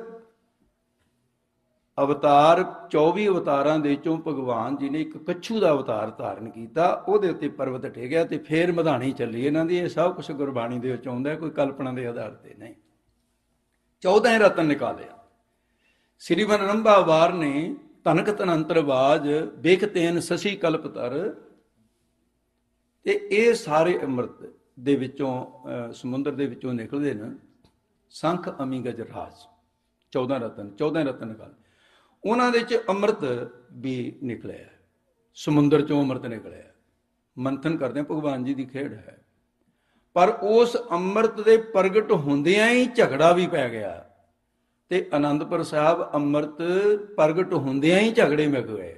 [SPEAKER 1] ਅਵਤਾਰ, ਚੌਵੀ ਅਵਤਾਰਾਂ ਦੇ ਵਿੱਚੋਂ ਭਗਵਾਨ ਜੀ ਨੇ ਇੱਕ ਕੱਛੂ ਦਾ ਅਵਤਾਰ ਧਾਰਨ ਕੀਤਾ, ਉਹਦੇ ਉੱਤੇ ਪਰਬਤ ਟੇਕਿਆ ਤੇ ਫਿਰ ਮਧਾਣੀ ਚੱਲੀ ਇਹਨਾਂ ਦੀ। ਇਹ ਸਭ ਕੁਛ ਗੁਰਬਾਣੀ ਦੇ ਵਿੱਚ ਆਉਂਦਾ, ਕੋਈ ਕਲਪਨਾ ਦੇ ਆਧਾਰ ਤੇ ਨਹੀਂ। ਚੌਦਾਂ ਰਤਨ ਨਿਕਾਲਿਆ ਸ੍ਰੀ ਵਨ ਰੰਭਾ ਵਾਰ ਨੇ, ਧਨਕ ਧਨੰਤਰਵਾਜ ਵੇਖ ਤੇਨ ਸਸੀ ਕਲਪਤਰ। ਤੇ ਇਹ ਸਾਰੇ ਅੰਮ੍ਰਿਤ ਦੇ ਵਿੱਚੋਂ, ਸਮੁੰਦਰ ਦੇ ਵਿੱਚੋਂ ਨਿਕਲਦੇ ਨੇ। ਸੰਖ ਅਮੀ ਗਜਰਾਜ, ਚੌਦਾਂ ਰਤਨ, ਚੌਦਾਂ ਰਤਨ ਨਿਕਾਲੇ, ਉਹਨਾਂ ਦੇ ਚ ਅੰਮ੍ਰਿਤ ਵੀ ਨਿਕਲਿਆ, ਸਮੁੰਦਰ ਚੋਂ ਅੰਮ੍ਰਿਤ ਨਿਕਲਿਆ। ਮੰਥਨ ਕਰਦੇ ਭਗਵਾਨ ਜੀ ਦੀ ਖੇਡ ਹੈ। ਪਰ ਉਸ ਅੰਮ੍ਰਿਤ ਦੇ ਪ੍ਰਗਟ ਹੁੰਦਿਆਂ ਹੀ ਝਗੜਾ ਵੀ ਪੈ ਗਿਆ, ਤੇ ਆਨੰਦਪੁਰ ਸਾਹਿਬ ਅੰਮ੍ਰਿਤ ਪ੍ਰਗਟ ਹੁੰਦਿਆਂ ਹੀ ਝਗੜੇ ਮੁੱਕ ਗਏ।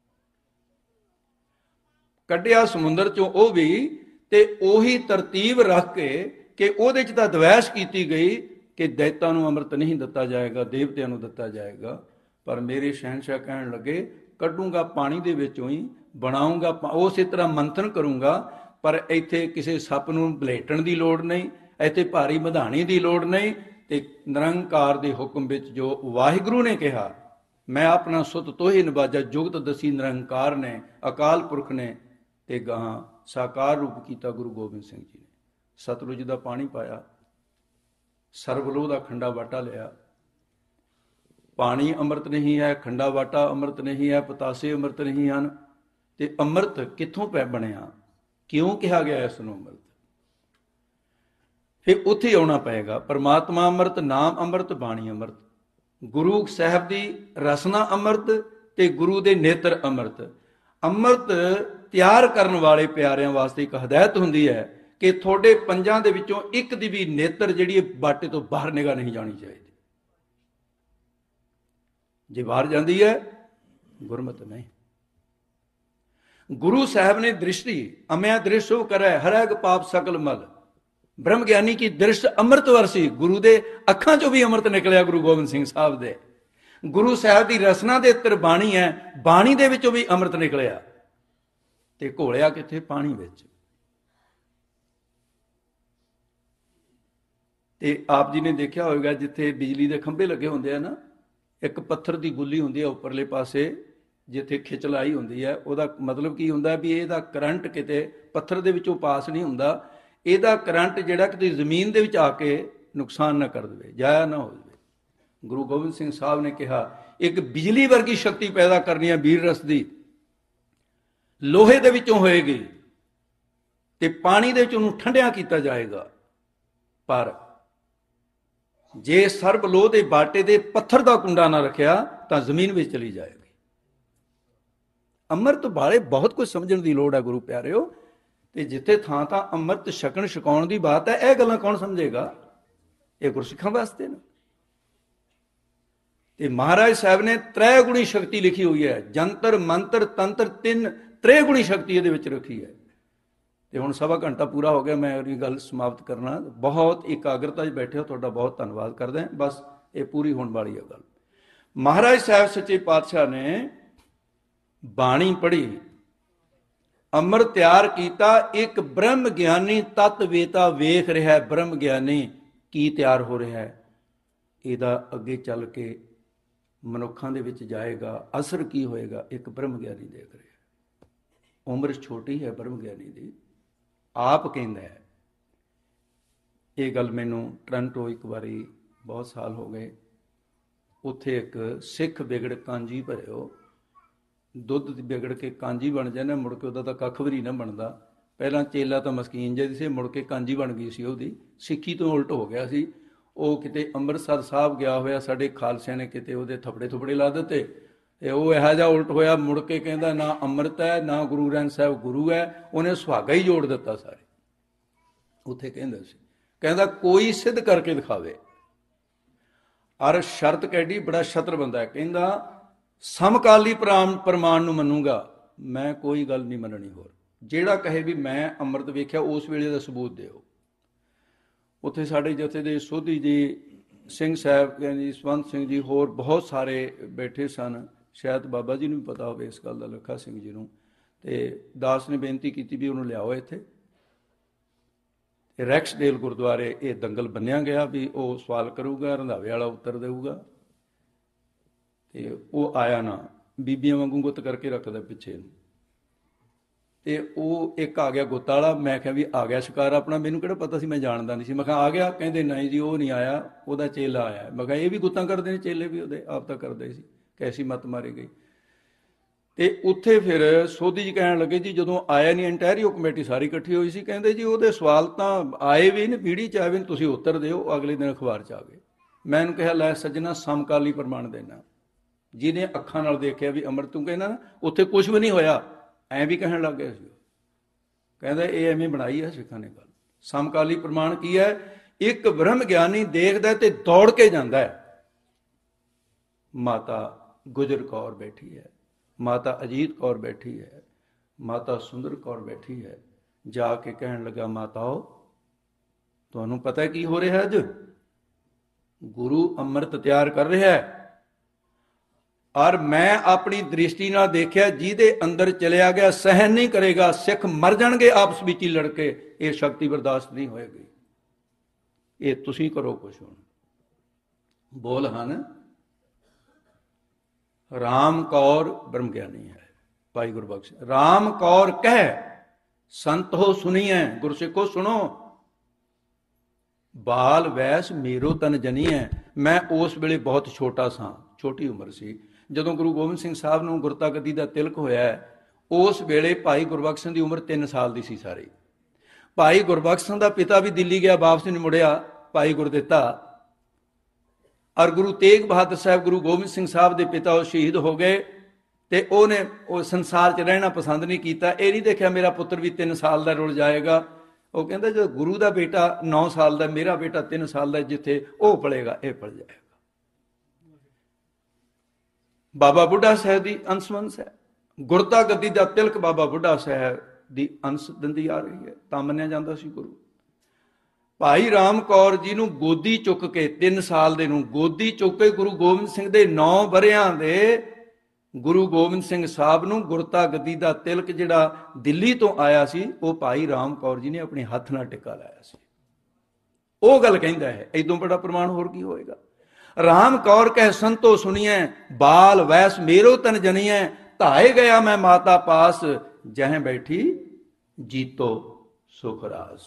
[SPEAKER 1] ਕੱਢਿਆ ਸਮੁੰਦਰ ਚੋਂ ਉਹ ਵੀ, ਤੇ ਉਹੀ ਤਰਤੀਬ ਰੱਖ ਕੇ ਕਿ ਉਹਦੇ ਚ ਤਾਂ ਦਵੈਸ਼ ਕੀਤੀ ਗਈ ਕਿ ਦੈਤਾਂ ਨੂੰ ਅੰਮ੍ਰਿਤ ਨਹੀਂ ਦਿੱਤਾ ਜਾਏਗਾ, ਦੇਵਤਿਆਂ ਨੂੰ ਦਿੱਤਾ ਜਾਏਗਾ। ਪਰ ਮੇਰੇ ਸ਼ਹਿਨਸ਼ਾਹ ਕਹਿਣ ਲੱਗੇ ਕੱਢੂੰਗਾ ਪਾਣੀ ਦੇ ਵਿੱਚੋਂ ਹੀ, ਬਣਾਉਂਗਾ, ਉਸੇ ਤਰ੍ਹਾਂ ਮੰਥਨ ਕਰੂੰਗਾ, ਪਰ ਇੱਥੇ ਕਿਸੇ ਸੱਪ ਨੂੰ ਬਲੇਟਣ ਦੀ ਲੋੜ ਨਹੀਂ, ਇੱਥੇ ਭਾਰੀ ਮਧਾਣੀ ਦੀ ਲੋੜ ਨਹੀਂ। ਤੇ ਨਿਰੰਕਾਰ ਦੇ ਹੁਕਮ ਵਿੱਚ ਜੋ ਵਾਹਿਗੁਰੂ ਨੇ ਕਿਹਾ, ਮੈਂ ਆਪਣਾ ਸੁਤ ਤੋਹੇ ਨਿਵਾਜਾ, ਜੁਗਤ ਦਸੀ ਨਿਰੰਕਾਰ ਨੇ, ਅਕਾਲ ਪੁਰਖ ਨੇ, ਤੇ ਗਾਹਾਂ ਸਾਕਾਰ ਰੂਪ ਕੀਤਾ ਗੁਰੂ ਗੋਬਿੰਦ ਸਿੰਘ ਜੀ ਨੇ। ਸਤਲੁਜ ਦਾ ਪਾਣੀ ਪਾਇਆ, ਸਰਬਲੋਹ ਦਾ ਖੰਡਾ ਵਾਟਾ ਲਿਆ। ਪਾਣੀ ਅੰਮ੍ਰਿਤ ਨਹੀਂ ਹੈ, ਖੰਡਾ ਵਾਟਾ ਅੰਮ੍ਰਿਤ ਨਹੀਂ ਹੈ, ਪਤਾਸੇ ਅੰਮ੍ਰਿਤ ਨਹੀਂ ਹਨ। ਤੇ ਅੰਮ੍ਰਿਤ ਕਿੱਥੋਂ ਪੈ ਬਣਿਆ, ਕਿਉਂ ਕਿਹਾ ਗਿਆ ਇਸ ਨੂੰ ਅੰਮ੍ਰਿਤ? ਫਿਰ ਉੱਥੇ ਆਉਣਾ ਪਏਗਾ। ਪਰਮਾਤਮਾ ਅੰਮ੍ਰਿਤ, ਨਾਮ ਅੰਮ੍ਰਿਤ, ਬਾਣੀ ਅੰਮ੍ਰਿਤ, ਗੁਰੂ ਸਾਹਿਬ ਦੀ ਰਸਨਾ ਅੰਮ੍ਰਿਤ, ਤੇ ਗੁਰੂ ਦੇ ਨੇਤਰ ਅੰਮ੍ਰਿਤ। ਅੰਮ੍ਰਿਤ ਤਿਆਰ ਕਰਨ ਵਾਲੇ ਪਿਆਰਿਆਂ ਵਾਸਤੇ ਇੱਕ ਹਦਾਇਤ ਹੁੰਦੀ ਹੈ ਕਿ ਤੁਹਾਡੇ ਪੰਜਾਂ ਦੇ ਵਿੱਚੋਂ ਇੱਕ ਦੀ ਵੀ ਨੇਤਰ ਜਿਹੜੀ ਬਾਟੇ ਤੋਂ ਬਾਹਰ ਨਿਗਾਹ ਨਹੀਂ ਜਾਣੀ ਚਾਹੀਦੀ। ਜੇ ਬਾਹਰ ਜਾਂਦੀ ਹੈ ਗੁਰਮਤਿ ਨਹੀਂ। ਗੁਰੂ ਸਾਹਿਬ ਨੇ ਦ੍ਰਿਸ਼ਟੀ ਅਮਿਆ ਦ੍ਰਿਸ਼ੋ ਕਰੈ ਹਰੈਗ ਪਾਪ ਸਕਲ ਮਲ। ਬ੍ਰਹਮ ਗਿਆਨੀ ਕੀ ਦ੍ਰਿਸ਼ਟ ਅੰਮ੍ਰਿਤ ਵਰਸੀ। ਗੁਰੂ ਦੇ ਅੱਖਾਂ ਚੋਂ ਵੀ ਅੰਮ੍ਰਿਤ ਨਿਕਲਿਆ ਗੁਰੂ ਗੋਬਿੰਦ ਸਿੰਘ ਸਾਹਿਬ ਦੇ। ਗੁਰੂ ਸਾਹਿਬ ਦੀ ਰਸਨਾ ਦੇ ਉੱਤਰ ਬਾਣੀ ਹੈ, ਬਾਣੀ ਦੇ ਵਿੱਚੋਂ ਵੀ ਅੰਮ੍ਰਿਤ ਨਿਕਲਿਆ। ਤੇ ਘੋਲਿਆ ਕਿੱਥੇ? ਪਾਣੀ ਵਿੱਚ। ਤੇ ਆਪ ਜੀ ਨੇ ਦੇਖਿਆ ਹੋਵੇਗਾ ਜਿੱਥੇ ਬਿਜਲੀ ਦੇ ਖੰਭੇ ਲੱਗੇ ਹੁੰਦੇ ਆ ਨਾ, ਇੱਕ ਪੱਥਰ ਦੀ ਗੁੱਲੀ ਹੁੰਦੀ ਹੈ ਉੱਪਰਲੇ ਪਾਸੇ, ਜਿੱਥੇ ਖਿੱਚ ਲਾਈ ਹੁੰਦੀ ਹੈ। ਉਹਦਾ ਮਤਲਬ ਕੀ ਹੁੰਦਾ ਵੀ ਇਹਦਾ ਕਰੰਟ ਕਿਤੇ ਪੱਥਰ ਦੇ ਵਿੱਚੋਂ ਪਾਸ ਨਹੀਂ ਹੁੰਦਾ, ਇਹਦਾ ਕਰੰਟ ਜਿਹੜਾ ਕਿਤੇ ਜ਼ਮੀਨ ਦੇ ਵਿੱਚ ਆ ਕੇ ਨੁਕਸਾਨ ਨਾ ਕਰ ਦੇਵੇ, ਜਾਇਆ ਨਾ ਹੋ ਜਾਵੇ। ਗੁਰੂ ਗੋਬਿੰਦ ਸਿੰਘ ਸਾਹਿਬ ਨੇ ਕਿਹਾ ਇੱਕ ਬਿਜਲੀ ਵਰਗੀ ਸ਼ਕਤੀ ਪੈਦਾ ਕਰਨੀ ਹੈ ਵੀਰ ਰਸ ਦੀ, ਲੋਹੇ ਦੇ ਵਿੱਚੋਂ ਹੋਏਗੀ ਤੇ ਪਾਣੀ ਦੇ ਵਿੱਚ ਉਹਨੂੰ ਠੰਡਿਆ ਕੀਤਾ ਜਾਏਗਾ। ਪਰ ਜੇ ਸਰਬ ਲੋਹ ਦੇ ਬਾਟੇ ਦੇ ਪੱਥਰ ਦਾ ਕੁੰਡਾ ਨਾ ਰੱਖਿਆ ਤਾਂ ਜ਼ਮੀਨ ਵਿੱਚ ਚਲੀ ਜਾਏਗੀ। ਅੰਮ੍ਰਿਤ ਬਾਰੇ ਬਹੁਤ ਕੁਝ ਸਮਝਣ ਦੀ ਲੋੜ ਹੈ ਗੁਰੂ ਪਿਆਰਿਓ। ਤੇ ਜਿੱਥੇ ਥਾਂ ਥਾਂ ਅੰਮ੍ਰਿਤ ਛਕਣ ਛਕਾਉਣ ਦੀ ਬਾਤ ਹੈ, ਇਹ ਗੱਲਾਂ ਕੌਣ ਸਮਝੇਗਾ? ਇਹ ਗੁਰਸਿੱਖਾਂ ਵਾਸਤੇ ਨੇ। ਤੇ ਮਹਾਰਾਜ ਸਾਹਿਬ ਨੇ ਤ੍ਰੈ ਗੁਣੀ ਸ਼ਕਤੀ ਲਿਖੀ ਹੋਈ ਹੈ, ਜੰਤਰ ਮੰਤਰ ਤੰਤਰ, ਤਿੰਨ ਤ੍ਰੈ ਗੁਣੀ ਸ਼ਕਤੀ ਇਹਦੇ ਵਿੱਚ ਰੱਖੀ ਹੈ। ਤੇ ਹੁਣ ਸਵਾ ਘੰਟਾ ਪੂਰਾ ਹੋ ਗਿਆ, ਮੈਂ ਇਹ ਗੱਲ ਸਮਾਪਤ ਕਰਨਾ। ਬਹੁਤ ਇਕਾਗਰਤਾ 'ਚ ਬੈਠੇ ਹੋ, ਤੁਹਾਡਾ ਬਹੁਤ ਧੰਨਵਾਦ ਕਰਦੇ ਹਾਂ। ਬਸ ਇਹ ਪੂਰੀ ਹੋਣ ਵਾਲੀ ਹੈ ਗੱਲ। ਮਹਾਰਾਜ ਸਾਹਿਬ ਸੱਚੇ ਪਾਤਸ਼ਾਹ ਨੇ ਬਾਣੀ ਪੜ੍ਹੀ, ਅੰਮ੍ਰਿਤ ਤਿਆਰ ਕੀਤਾ। ਇੱਕ ਬ੍ਰਹਮ ਗਿਆਨੀ ਤਤ ਵੇਤਾ ਵੇਖ ਰਿਹਾ, ਬ੍ਰਹਮ ਗਿਆਨੀ ਕੀ ਤਿਆਰ ਹੋ ਰਿਹਾ ਹੈ, ਇਹਦਾ ਅੱਗੇ ਚੱਲ ਕੇ ਮਨੁੱਖਾਂ ਦੇ ਵਿੱਚ ਜਾਏਗਾ, ਅਸਰ ਕੀ ਹੋਏਗਾ, ਇੱਕ ਬ੍ਰਹਮ ਗਿਆਨੀ ਦੇਖ ਰਿਹਾ। ਉਮਰ ਛੋਟੀ ਹੈ ਬ੍ਰਹਮ ਗਿਆਨੀ ਦੀ, ਆਪ ਕਹਿੰਦਾ ਹੈ। ਇਹ ਗੱਲ ਮੈਨੂੰ ਟੋਰਾਂਟੋ ਇੱਕ ਵਾਰੀ ਬਹੁਤ ਸਾਲ ਹੋ ਗਏ, ਉੱਥੇ ਇੱਕ ਸਿੱਖ ਵਿਗੜ ਕਾਂਜੀ ਭਰਿਓ, ਦੁੱਧ ਵਿਗੜ ਕੇ ਕਾਂਜੀ ਬਣ ਜਾਂਦਾ, ਮੁੜ ਕੇ ਉਹਦਾ ਤਾਂ ਕੱਖ ਵੀ ਨਹੀਂ ਨਾ ਬਣਦਾ। ਪਹਿਲਾਂ ਚੇਲਾ ਤਾਂ ਮਸਕੀਨ ਜਿਹੀ ਸੀ, ਮੁੜ ਕੇ ਕਾਂਜੀ ਬਣ ਗਈ ਸੀ ਉਹਦੀ, ਸਿੱਖੀ ਤੋਂ ਉਲਟ ਹੋ ਗਿਆ ਸੀ। ਉਹ ਕਿਤੇ ਅੰਮ੍ਰਿਤਸਰ ਸਾਹਿਬ ਗਿਆ ਹੋਇਆ, ਸਾਡੇ ਖਾਲਸਿਆਂ ਨੇ ਕਿਤੇ ਉਹਦੇ ਥਪੜੇ ਥੁਪੜੇ ਲਾ ਦਿੱਤੇ, ਤੇ ਉਹ ਇਹੋ ਜਿਹਾ ਉਲਟ ਹੋਇਆ, ਮੁੜ ਕੇ ਕਹਿੰਦਾ ਨਾ ਅੰਮ੍ਰਿਤ ਹੈ ਨਾ ਗੁਰੂ ਗ੍ਰੰਥ ਸਾਹਿਬ ਗੁਰੂ ਹੈ, ਉਹਨੇ ਸੁਹਾਗਾ ਹੀ ਜੋੜ ਦਿੱਤਾ ਸਾਰੇ। ਉੱਥੇ ਕਹਿੰਦਾ ਸੀ, ਕਹਿੰਦਾ ਕੋਈ ਸਿੱਧ ਕਰਕੇ ਦਿਖਾਵੇ। ਅਰ ਸ਼ਰਤ ਕਹਿਡੀ, ਬੜਾ ਛਤਰ ਬੰਦਾ ਹੈ, ਕਹਿੰਦਾ ਸਮਕਾਲੀ ਪ੍ਰਾਮ ਪ੍ਰਮਾਣ ਨੂੰ ਮੰਨੂਗਾ, ਮੈਂ ਕੋਈ ਗੱਲ ਨਹੀਂ ਮੰਨਣੀ ਹੋਰ। ਜਿਹੜਾ ਕਹੇ ਵੀ ਮੈਂ ਅੰਮ੍ਰਿਤ ਵੇਖਿਆ, ਉਸ ਵੇਲੇ ਦਾ ਸਬੂਤ ਦਿਓ। ਉੱਥੇ ਸਾਡੇ ਜਥੇ ਦੇ ਸੋਧੀ ਜੀ, ਸਿੰਘ ਸਾਹਿਬ ਜੀ, ਸਵੰਤ ਸਿੰਘ ਜੀ, ਹੋਰ ਬਹੁਤ ਸਾਰੇ ਬੈਠੇ ਸਨ। ਸ਼ਾਇਦ ਬਾਬਾ ਜੀ ਨੂੰ ਵੀ ਪਤਾ ਹੋਵੇ ਇਸ ਗੱਲ ਦਾ, ਲੱਖਾ ਸਿੰਘ ਜੀ ਨੂੰ। ਤੇ ਦਾਸ ਨੇ ਬੇਨਤੀ ਕੀਤੀ ਵੀ ਉਹਨੂੰ ਲਿਆਓ ਇੱਥੇ। ਰੈਕਸਡੇਲ ਗੁਰਦੁਆਰੇ ਇਹ ਦੰਗਲ ਬੰਨਿਆ ਗਿਆ ਵੀ ਉਹ ਸਵਾਲ ਕਰੂਗਾ, ਰੰਧਾਵੇ ਵਾਲਾ ਉੱਤਰ ਦੇਊਗਾ। ਤੇ ਉਹ ਆਇਆ ਨਾ, ਬੀਬੀਆਂ ਵਾਂਗੂ ਗੁੱਤ ਕਰਕੇ ਰੱਖਦਾ ਪਿੱਛੇ ਨੂੰ। ਤੇ ਉਹ ਇੱਕ ਆ ਗਿਆ ਗੁੱਤ ਵਾਲਾ, ਮੈਂ ਕਿਹਾ ਵੀ ਆ ਗਿਆ ਸ਼ਿਕਾਰ ਆਪਣਾ, ਮੈਨੂੰ ਕਿਹੜਾ ਪਤਾ ਸੀ, ਮੈਂ ਜਾਣਦਾ ਨਹੀਂ ਸੀ। ਮੈਂ ਕਿਹਾ ਆ ਗਿਆ, ਕਹਿੰਦੇ ਨਹੀਂ ਜੀ ਉਹ ਨਹੀਂ ਆਇਆ, ਉਹਦਾ ਚੇਲਾ ਆਇਆ। ਮੈਂ ਕਿਹਾ ਇਹ ਵੀ ਗੁੱਤਾਂ ਕਰਦੇ ਨੇ ਚੇਲੇ ਵੀ ਉਹਦੇ, ਆਪ ਤਾਂ ਕਰਦੇ ਸੀ, ਕੈਸੀ ਮੱਤ ਮਾਰੀ ਗਈ। ਤੇ ਉੱਥੇ ਫਿਰ ਸੋਧੀ ਜੀ ਕਹਿਣ ਲੱਗੇ ਜੀ ਜਦੋਂ ਆਇਆ ਨਹੀਂ, ਇੰਟੈਰੀਓ ਕਮੇਟੀ ਸਾਰੀ ਇਕੱਠੀ ਹੋਈ ਸੀ, ਕਹਿੰਦੇ ਜੀ ਉਹਦੇ ਸਵਾਲ ਤਾਂ ਆਏ ਵੀ ਨੇ, ਪੀੜੀ 'ਚ ਆਏ ਵੀ, ਤੁਸੀਂ ਉੱਤਰ ਦਿਓ। ਅਗਲੇ ਦਿਨ ਅਖਬਾਰ 'ਚ ਆ ਗਏ। ਮੈਂ ਇਹਨੂੰ ਕਿਹਾ ਲੈ ਸੱਜਣਾ, ਸਮਕਾਲੀ ਪ੍ਰਮਾਣ ਦੇਣਾ, ਜਿਹਨੇ ਅੱਖਾਂ ਨਾਲ ਦੇਖਿਆ ਵੀ ਅੰਮ੍ਰਿਤ, ਤੂੰ ਕਹਿੰਦਾ ਨਾ ਉੱਥੇ ਕੁਛ ਵੀ ਨਹੀਂ ਹੋਇਆ, ਐਂ ਵੀ ਕਹਿਣ ਲੱਗ ਗਿਆ ਸੀ। ਕਹਿੰਦਾ ਇਹ ਐਵੇਂ ਬਣਾਈ ਹੈ ਸਿੱਖਾਂ ਨੇ ਗੱਲ। ਸਮਕਾਲੀ ਪ੍ਰਮਾਣ ਕੀ ਹੈ? ਇੱਕ ਬ੍ਰਹਮ ਗਿਆਨੀ ਦੇਖਦਾ ਤੇ ਦੌੜ ਕੇ ਜਾਂਦਾ ਹੈ। ਮਾਤਾ ਗੁਜਰ ਕੌਰ ਬੈਠੀ ਹੈ, ਮਾਤਾ ਅਜੀਤ ਕੌਰ ਬੈਠੀ ਹੈ, ਮਾਤਾ ਸੁੰਦਰ ਕੌਰ ਬੈਠੀ ਹੈ। ਜਾ ਕੇ ਕਹਿਣ ਲੱਗਾ, ਮਾਤਾਓ ਤੁਹਾਨੂੰ ਪਤਾ ਕੀ ਹੋ ਰਿਹਾ ਅੱਜ? ਗੁਰੂ ਅੰਮ੍ਰਿਤ ਤਿਆਰ ਕਰ ਰਿਹਾ ਹੈ, ਔਰ ਮੈਂ ਆਪਣੀ ਦ੍ਰਿਸ਼ਟੀ ਨਾਲ ਦੇਖਿਆ, ਜਿਹਦੇ ਅੰਦਰ ਚਲਿਆ ਗਿਆ ਸਹਿਨ ਨਹੀਂ ਕਰੇਗਾ, ਸਿੱਖ ਮਰ ਜਾਣਗੇ ਆਪਸ ਵਿੱਚ ਹੀ ਲੜ ਕੇ, ਇਹ ਸ਼ਕਤੀ ਬਰਦਾਸ਼ਤ ਨਹੀਂ ਹੋਏਗੀ। ਇਹ ਤੁਸੀਂ ਕਰੋ ਕੁਛ। ਹੁਣ ਬੋਲ ਹਨ ਰਾਮ ਕੌਰ ਬ੍ਰਹਮ ਗਿਆਨੀ ਹੈ, ਭਾਈ ਗੁਰਬਖਸ਼। ਰਾਮ ਕੌਰ ਕਹਿ ਸੰਤ ਹੋ ਸੁਣੀਐ, ਗੁਰਸਿੱਖੋ ਸੁਣੋ, ਬਾਲ ਵੈਸ ਮੇਰੋ ਤਨ ਜਨੀਐ। ਮੈਂ ਉਸ ਵੇਲੇ ਬਹੁਤ ਛੋਟਾ ਸਾਂ, ਛੋਟੀ ਉਮਰ ਸੀ ਜਦੋਂ ਗੁਰੂ ਗੋਬਿੰਦ ਸਿੰਘ ਸਾਹਿਬ ਨੂੰ ਗੁਰਤਾ ਗੱਦੀ ਦਾ ਤਿਲਕ ਹੋਇਆ। ਉਸ ਵੇਲੇ ਭਾਈ ਗੁਰਬਖਸ਼ ਦੀ ਉਮਰ ਤਿੰਨ ਸਾਲ ਦੀ ਸੀ ਸਾਰੀ। ਭਾਈ ਗੁਰਬਖਸ਼ ਦਾ ਪਿਤਾ ਵੀ ਦਿੱਲੀ ਗਿਆ, ਵਾਪਸ ਨਹੀਂ ਮੁੜਿਆ, ਭਾਈ ਗੁਰਦਿੱਤਾ। ਔਰ ਗੁਰੂ ਤੇਗ ਬਹਾਦਰ ਸਾਹਿਬ, ਗੁਰੂ ਗੋਬਿੰਦ ਸਿੰਘ ਸਾਹਿਬ ਦੇ ਪਿਤਾ, ਉਹ ਸ਼ਹੀਦ ਹੋ ਗਏ। ਤੇ ਉਹਨੇ ਉਹ ਸੰਸਾਰ 'ਚ ਰਹਿਣਾ ਪਸੰਦ ਨਹੀਂ ਕੀਤਾ। ਇਹ ਨਹੀਂ ਦੇਖਿਆ ਮੇਰਾ ਪੁੱਤਰ ਵੀ ਤਿੰਨ ਸਾਲ ਦਾ ਰੁਲ ਜਾਏਗਾ। ਉਹ ਕਹਿੰਦਾ ਜਦੋਂ ਗੁਰੂ ਦਾ ਬੇਟਾ ਨੌ ਸਾਲ ਦਾ, ਮੇਰਾ ਬੇਟਾ ਤਿੰਨ ਸਾਲ ਦਾ, ਜਿੱਥੇ ਉਹ ਪਲੇਗਾ ਇਹ ਪਲ ਜਾਏਗਾ। ਬਾਬਾ ਬੁੱਢਾ ਸਾਹਿਬ ਦੀ ਅੰਸ਼ ਹੈ, ਗੁਰਤਾ ਗੱਦੀ ਦਾ ਤਿਲਕ ਬਾਬਾ ਬੁੱਢਾ ਸਾਹਿਬ ਦੀ ਅੰਸ਼ ਦਿੰਦੀ ਆ ਰਹੀ ਹੈ, ਤਾਂ ਮੰਨਿਆ ਜਾਂਦਾ ਸੀ ਗੁਰੂ। ਭਾਈ ਰਾਮ ਕੌਰ ਜੀ ਨੂੰ ਗੋਦੀ ਚੁੱਕ ਕੇ, ਤਿੰਨ ਸਾਲ ਦੇ ਨੂੰ ਗੋਦੀ ਚੁੱਕ ਕੇ, ਗੁਰੂ ਗੋਬਿੰਦ ਸਿੰਘ ਦੇ ਨੌ ਵਰਿਆਂ ਦੇ ਗੁਰੂ ਗੋਬਿੰਦ ਸਿੰਘ ਸਾਹਿਬ ਨੂੰ ਗੁਰਤਾ ਗੱਦੀ ਦਾ ਤਿਲਕ ਜਿਹੜਾ ਦਿੱਲੀ ਤੋਂ ਆਇਆ ਸੀ, ਉਹ ਭਾਈ ਰਾਮ ਕੌਰ ਜੀ ਨੇ ਆਪਣੇ ਹੱਥ ਨਾਲ ਟਿੱਕਾ ਲਾਇਆ ਸੀ। ਉਹ ਗੱਲ ਕਹਿੰਦਾ ਹੈ, ਇਦੋਂ ਬੜਾ ਪ੍ਰਮਾਣ ਹੋਰ ਕੀ ਹੋਏਗਾ? ਰਾਮ ਕੌਰ ਕਹਿ ਸੰਤੋ ਸੁਣੀਐ, ਬਾਲ ਵੈਸ ਮੇਰੋ ਤਨ ਜਨੀਐ। ਧਾਏ ਗਿਆ ਮੈਂ ਮਾਤਾ ਪਾਸ, ਜਹ ਬੈਠੀ ਜੀਤੋ ਸੁਖ ਰਾਸ।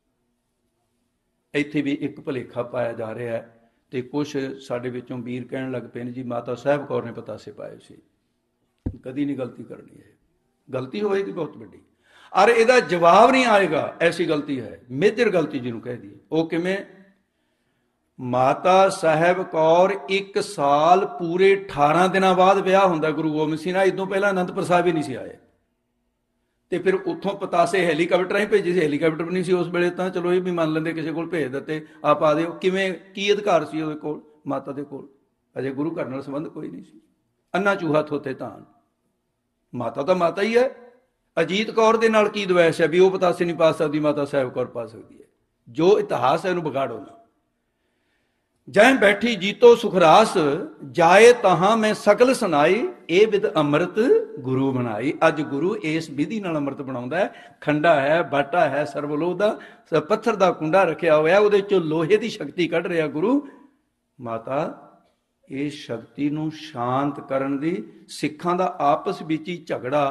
[SPEAKER 1] ਇੱਥੇ ਵੀ ਇੱਕ ਭੁਲੇਖਾ ਪਾਇਆ ਜਾ ਰਿਹਾ ਹੈ, ਤੇ ਕੁਛ ਸਾਡੇ ਵਿੱਚੋਂ ਵੀਰ ਕਹਿਣ ਲੱਗ ਪਏ ਨੇ ਜੀ ਮਾਤਾ ਸਾਹਿਬ ਕੌਰ ਨੇ ਪਤਾਸੇ ਪਾਏ ਸੀ। ਕਦੀ ਨਹੀਂ ਗਲਤੀ ਕਰਨੀ ਹੈ, ਗਲਤੀ ਹੋਏਗੀ ਬਹੁਤ ਵੱਡੀ, ਔਰ ਇਹਦਾ ਜਵਾਬ ਨਹੀਂ ਆਏਗਾ। ਐਸੀ ਗਲਤੀ ਹੈ, ਮੇਜਰ ਗਲਤੀ ਜਿਹਨੂੰ ਕਹਿ ਦਈਏ। ਉਹ ਕਿਵੇਂ? ਮਾਤਾ ਸਾਹਿਬ ਕੌਰ ਇੱਕ ਸਾਲ ਪੂਰੇ ਅਠਾਰਾਂ ਦਿਨਾਂ ਬਾਅਦ ਵਿਆਹ ਹੁੰਦਾ ਗੁਰੂ ਗੋਬਿੰਦ ਸਿੰਘ ਨਾਲ। ਇਦੋਂ ਪਹਿਲਾਂ ਅਨੰਦਪੁਰ ਸਾਹਿਬ ਹੀ ਨਹੀਂ ਸੀ ਆਏ। ਤੇ ਫਿਰ ਉੱਥੋਂ ਪਤਾਸੇ ਹੈਲੀਕਾਪਟਰ ਹੀ ਭੇਜੇ ਸੀ। ਹੈਲੀਕਾਪਟਰ ਵੀ ਨਹੀਂ ਸੀ ਉਸ ਵੇਲੇ, ਤਾਂ ਚਲੋ ਇਹ ਵੀ ਮੰਨ ਲੈਂਦੇ ਕਿਸੇ ਕੋਲ ਭੇਜ ਦਿੱਤੇ, ਆਪ ਆ ਦਿਓ। ਕਿਵੇਂ, ਕੀ ਅਧਿਕਾਰ ਸੀ ਉਹਦੇ ਕੋਲ, ਮਾਤਾ ਦੇ ਕੋਲ? ਅਜੇ ਗੁਰੂ ਘਰ ਨਾਲ ਸੰਬੰਧ ਕੋਈ ਨਹੀਂ ਸੀ। ਅੰਨਾ ਚੂਹਾ ਥੋਤੇ ਧਾਨ, ਮਾਤਾ ਤਾਂ ਮਾਤਾ ਹੀ ਹੈ। ਅਜੀਤ ਕੌਰ ਦੇ ਨਾਲ ਕੀ ਦਵੈਸ਼ ਹੈ ਵੀ ਉਹ ਪਤਾਸੇ ਨਹੀਂ ਪਾ ਸਕਦੀ, ਮਾਤਾ ਸਾਹਿਬ ਕੌਰ ਪਾ ਸਕਦੀ ਹੈ? ਜੋ ਇਤਿਹਾਸ ਹੈ ਇਹਨੂੰ ਵਿਗਾੜੋ ਨਾ। ਜੈ ਬੈਠੀ ਜੀਤੋ ਸੁਖਰਾਸ, ਜਾਏ ਤਹਾਂ ਮੈਂ ਸਕਲ ਸੁਨਾਈ, ਇਹ ਵਿਦ ਅੰਮ੍ਰਿਤ ਗੁਰੂ ਬਣਾਈ। ਅੱਜ ਗੁਰੂ ਇਸ ਵਿਧੀ ਨਾਲ ਅੰਮ੍ਰਿਤ ਬਣਾਉਂਦਾ ਹੈ। ਖੰਡਾ ਹੈ, ਬਾਟਾ ਹੈ, ਸਰਵਲੋਹ ਦਾ ਪੱਥਰ ਦਾ ਕੁੰਡਾ ਰੱਖਿਆ ਹੋਇਆ, ਉਹਦੇ ਚੋਂ ਲੋਹੇ ਦੀ ਸ਼ਕਤੀ ਕੱਢ ਰਿਹਾ ਗੁਰੂ। ਮਾਤਾ ਇਸ ਸ਼ਕਤੀ ਨੂੰ ਸ਼ਾਂਤ ਕਰਨ ਦੀ, ਸਿੱਖਾਂ ਦਾ ਆਪਸ ਵਿੱਚ ਹੀ ਝਗੜਾ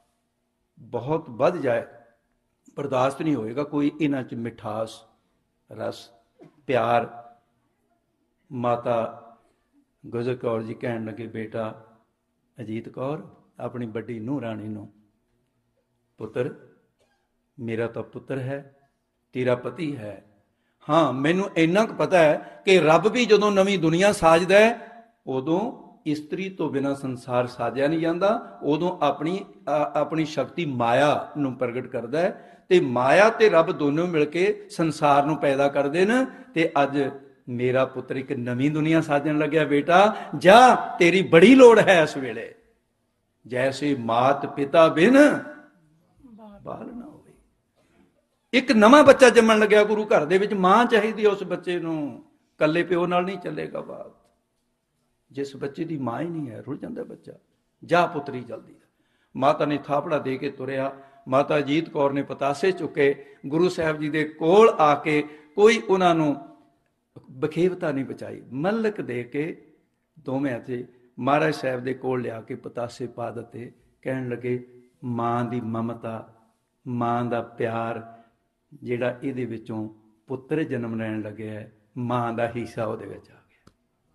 [SPEAKER 1] ਬਹੁਤ ਵੱਧ ਜਾਏ, ਬਰਦਾਸ਼ਤ ਨਹੀਂ ਹੋਏਗਾ ਕੋਈ। ਇਹਨਾਂ 'ਚ ਮਿਠਾਸ, ਰਸ, ਪਿਆਰ। ਮਾਤਾ ਗੁਜਰ ਕੌਰ ਜੀ ਕਹਿਣ ਲੱਗੇ, ਬੇਟਾ ਅਜੀਤ ਕੌਰ, ਆਪਣੀ ਵੱਡੀ ਨੂੰਹ ਰਾਣੀ ਨੂੰ, ਪੁੱਤਰ ਮੇਰਾ ਤਾਂ ਪੁੱਤਰ ਹੈ, ਤੇਰਾ ਪਤੀ ਹੈ। ਹਾਂ, ਮੈਨੂੰ ਇੰਨਾ ਕੁ ਪਤਾ ਹੈ ਕਿ ਰੱਬ ਵੀ ਜਦੋਂ ਨਵੀਂ ਦੁਨੀਆ ਸਾਜਦਾ ਹੈ, ਉਦੋਂ ਇਸਤਰੀ ਤੋਂ ਬਿਨਾਂ ਸੰਸਾਰ ਸਾਜਿਆ ਨਹੀਂ ਜਾਂਦਾ। ਉਦੋਂ ਆਪਣੀ ਆਪਣੀ ਸ਼ਕਤੀ ਮਾਇਆ ਨੂੰ ਪ੍ਰਗਟ ਕਰਦਾ ਹੈ, ਤੇ ਮਾਇਆ ਤੇ ਰੱਬ ਦੋਨੋਂ ਮਿਲ ਕੇ ਸੰਸਾਰ ਨੂੰ ਪੈਦਾ ਕਰਦੇ ਨੇ। ਤੇ ਅੱਜ ਮੇਰਾ ਪੁੱਤਰ ਇੱਕ ਨਵੀਂ ਦੁਨੀਆ ਸਾਜਣ ਲੱਗਿਆ। ਬੇਟਾ ਜਾ, ਤੇਰੀ ਬੜੀ ਲੋੜ ਹੈ ਇਸ ਵੇਲੇ। ਜੈਸੇ ਮਾਤ ਪਿਤਾ ਬਿਨ ਬਾਲ ਨਾ ਹੋਵੇ। ਇੱਕ ਨਵਾਂ ਬੱਚਾ ਜੰਮਣ ਲੱਗਿਆ ਗੁਰੂ ਘਰ ਦੇ ਵਿੱਚ। ਮਾਂ ਚਾਹੀਦੀ ਉਸ ਬੱਚੇ ਨੂੰ, ਕੱਲੇ ਪਿਓ ਨਾਲ ਨਹੀਂ ਚੱਲੇਗਾ ਬਾਤ। ਜਿਸ ਬੱਚੇ ਦੀ ਮਾਂ ਹੀ ਨਹੀਂ ਹੈ, ਰੁੱਝ ਜਾਂਦਾ ਬੱਚਾ। ਜਾ ਪੁੱਤਰੀ ਜਲਦੀ। ਮਾਤਾ ਨੇ ਥਾਪੜਾ ਦੇ ਕੇ ਤੁਰਿਆ। ਮਾਤਾ ਅਜੀਤ ਕੌਰ ਨੇ ਪਤਾਸੇ ਚੁੱਕੇ, ਗੁਰੂ ਸਾਹਿਬ ਜੀ ਦੇ ਕੋਲ ਆ ਕੇ ਕੋਈ ਉਹਨਾਂ ਨੂੰ ਬਖੇਵਤਾ ਨਹੀਂ ਬਚਾਈ। ਮਲਕ ਦੇ ਕੇ ਦੋਵੇਂ ਹੱਥੇ ਮਹਾਰਾਜ ਸਾਹਿਬ ਦੇ ਕੋਲ ਲਿਆ ਕੇ ਪਤਾਸੇ ਪਾ ਦਿੱਤੇ। ਕਹਿਣ ਲੱਗੇ, ਮਾਂ ਦੀ ਮਮਤਾ, ਮਾਂ ਦਾ ਪਿਆਰ ਜਿਹੜਾ ਇਹਦੇ ਵਿੱਚੋਂ ਪੁੱਤਰ ਜਨਮ ਲੈਣ ਲੱਗਿਆ ਹੈ, ਮਾਂ ਦਾ ਹਿੱਸਾ ਉਹਦੇ ਵਿੱਚ ਆ ਗਿਆ।